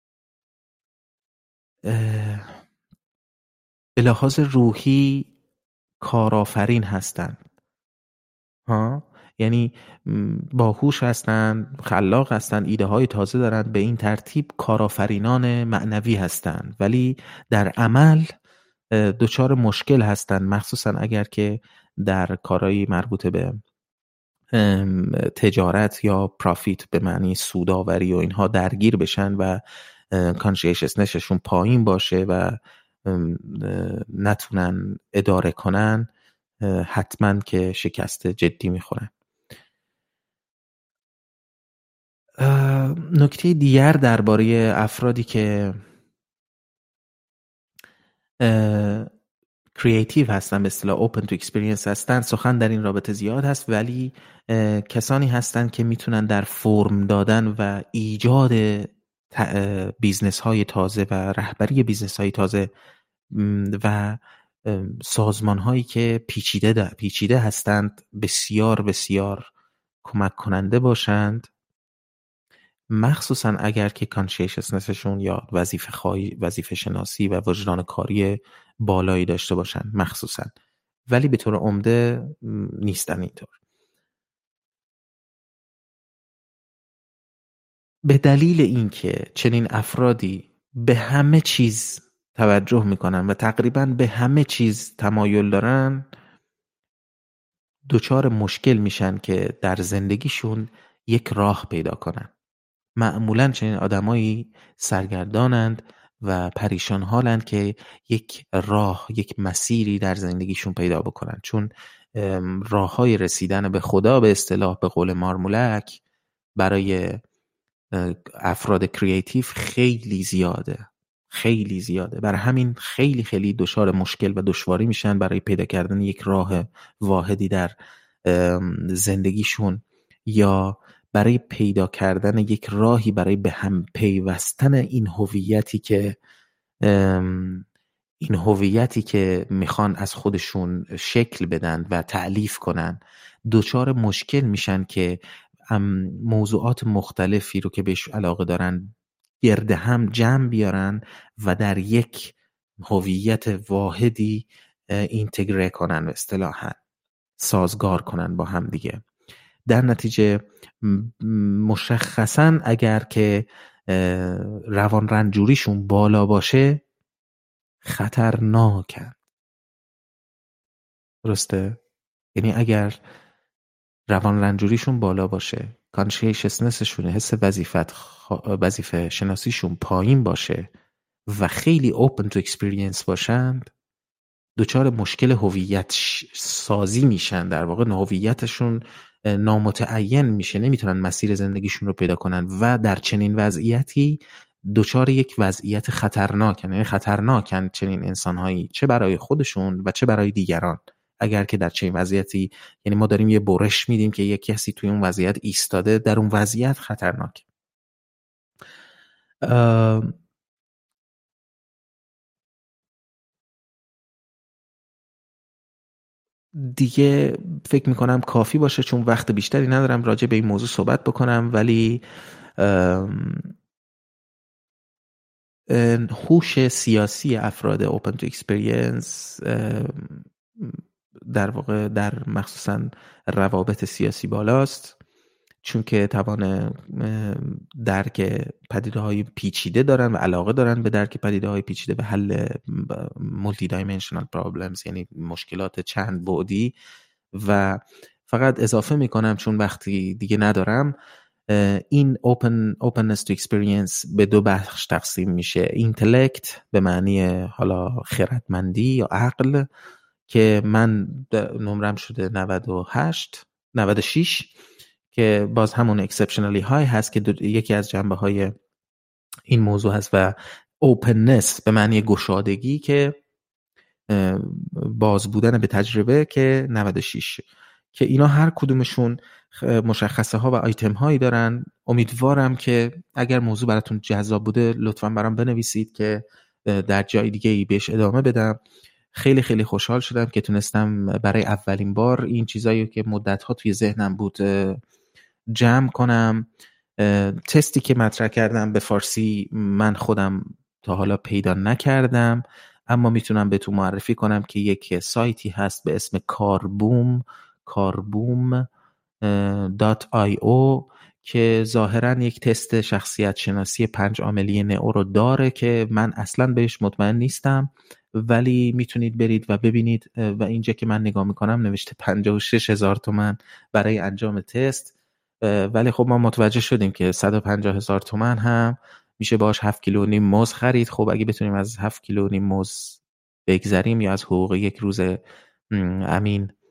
اه به لحاظ روحی کارآفرین هستن، ها، یعنی باهوش هستن، خلاق هستن، ایده های تازه دارن، به این ترتیب کارآفرینان معنوی هستن، ولی در عمل دچار مشکل هستن، مخصوصا اگر که در کارهای مربوط به تجارت یا پرافیت به معنی سوداوری و اینها درگیر بشن و کانشیسنسشون پایین باشه و نتونن اداره کنن، حتما که شکست جدی میخورن. نکته دیگر درباره افرادی که کریتیو هستن، به اصطلاح اوپن تو اکسپریانس هستن. سخن در این رابطه زیاد هست، ولی کسانی هستن که میتونن در فرم دادن و ایجاد بیزنس های تازه و رهبری بیزنس های تازه و سازمان هایی که پیچیده پیچیده هستند بسیار بسیار کمک کننده باشند، مخصوصا اگر که کانشیسنسشون یا وظیفه خواهی وظیفه شناسی و وجدان کاری بالایی داشته باشند مخصوصا، ولی به طور عمده نیستن اینطور. به دلیل اینکه چنین افرادی به همه چیز توجه میکنن و تقریبا به همه چیز تمایل دارن، دچار مشکل میشن که در زندگیشون یک راه پیدا کنن. معمولاً چنین آدمایی سرگردانند و پریشان حالند که یک راه، یک مسیری در زندگیشون پیدا بکنن، چون راههای رسیدن به خدا به اصطلاح به قول مارمولک برای افراد کریتیو خیلی زیاده خیلی زیاده برای همین خیلی خیلی دچار مشکل و دشواری میشن برای پیدا کردن یک راه واحدی در زندگیشون، یا برای پیدا کردن یک راهی برای به هم پیوستن این هویتی که این هویتی که میخوان از خودشون شکل بدن و تألیف کنن. دچار مشکل میشن که موضوعات مختلفی رو که بهش علاقه دارن گرد هم جمع بیارن و در یک هویت واحدی اینتگره کنن، اصطلاحاً سازگار کنن با هم دیگه. در نتیجه مشخصاً اگر که روان رنجوریشون بالا باشه خطرناکن. درسته؟ یعنی اگر روان رنجوریشون بالا باشه، کانشیسنسشون، حس وظیفت وظیفه شناسیشون پایین باشه و خیلی اوپن تو اکسپریانس باشند، دچار مشکل هویت سازی میشن. در واقع هویتشون نامتعین میشه، نمیتونن مسیر زندگیشون رو پیدا کنن و در چنین وضعیتی دچار یک وضعیت خطرناکن. یعنی خطرناکن چنین انسانهایی، چه برای خودشون و چه برای دیگران. اگر که در چنین وضعیتی، یعنی ما داریم یه برش میدیم که یک کسی توی اون وضعیت ایستاده، در اون وضعیت خطرناک. دیگه فکر میکنم کافی باشه، چون وقت بیشتری ندارم راجع به این موضوع صحبت بکنم، ولی هوش سیاسی افراد اوپن تو اکسپریانس در واقع در مخصوصا روابط سیاسی بالاست، چون که توان درک پدیده‌های پیچیده دارن و علاقه دارن به درک پدیده‌های پیچیده، به حل مولتی دایمنشنال پرابلمز، یعنی مشکلات چند بعدی. و فقط اضافه میکنم چون وقتی دیگه ندارم، این open openness to experience به دو بخش تقسیم میشه. اینتלקت به معنی حالا خردمندی یا عقل که من نمرم شده نود و هشت نود و شش، که باز همون اکسپشنالی های هست که یکی از جنبه های این موضوع هست، و اوپننس به معنی گشادگی که باز بودن به تجربه که نود و شش، که اینا هر کدومشون مشخصه ها و آیتم هایی دارن. امیدوارم که اگر موضوع براتون جذاب بوده لطفاً برام بنویسید که در جای دیگه ای بهش ادامه بدم. خیلی خیلی خوشحال شدم که تونستم برای اولین بار این چیزایی که مدت‌ها توی ذهنم بود جمع کنم. تستی که مطرح کردم به فارسی من خودم تا حالا پیدا نکردم، اما میتونم بهتون معرفی کنم که یک سایتی هست به اسم کاربوم کاربوم دات آی او که ظاهراً یک تست شخصیت شناسی پنج عاملی نئو رو داره که من اصلاً بهش مطمئن نیستم، ولی میتونید برید و ببینید. و اینجا که من نگاه میکنم نوشته پنجاه و شش هزار تومان برای انجام تست، ولی خب ما متوجه شدیم که صد و پنجاه هزار تومان هم میشه باش هفت کیلو و نیم موز خرید. خب اگه بتونیم از هفت کیلو و نیم موز بگذریم یا از حقوق یک روز امین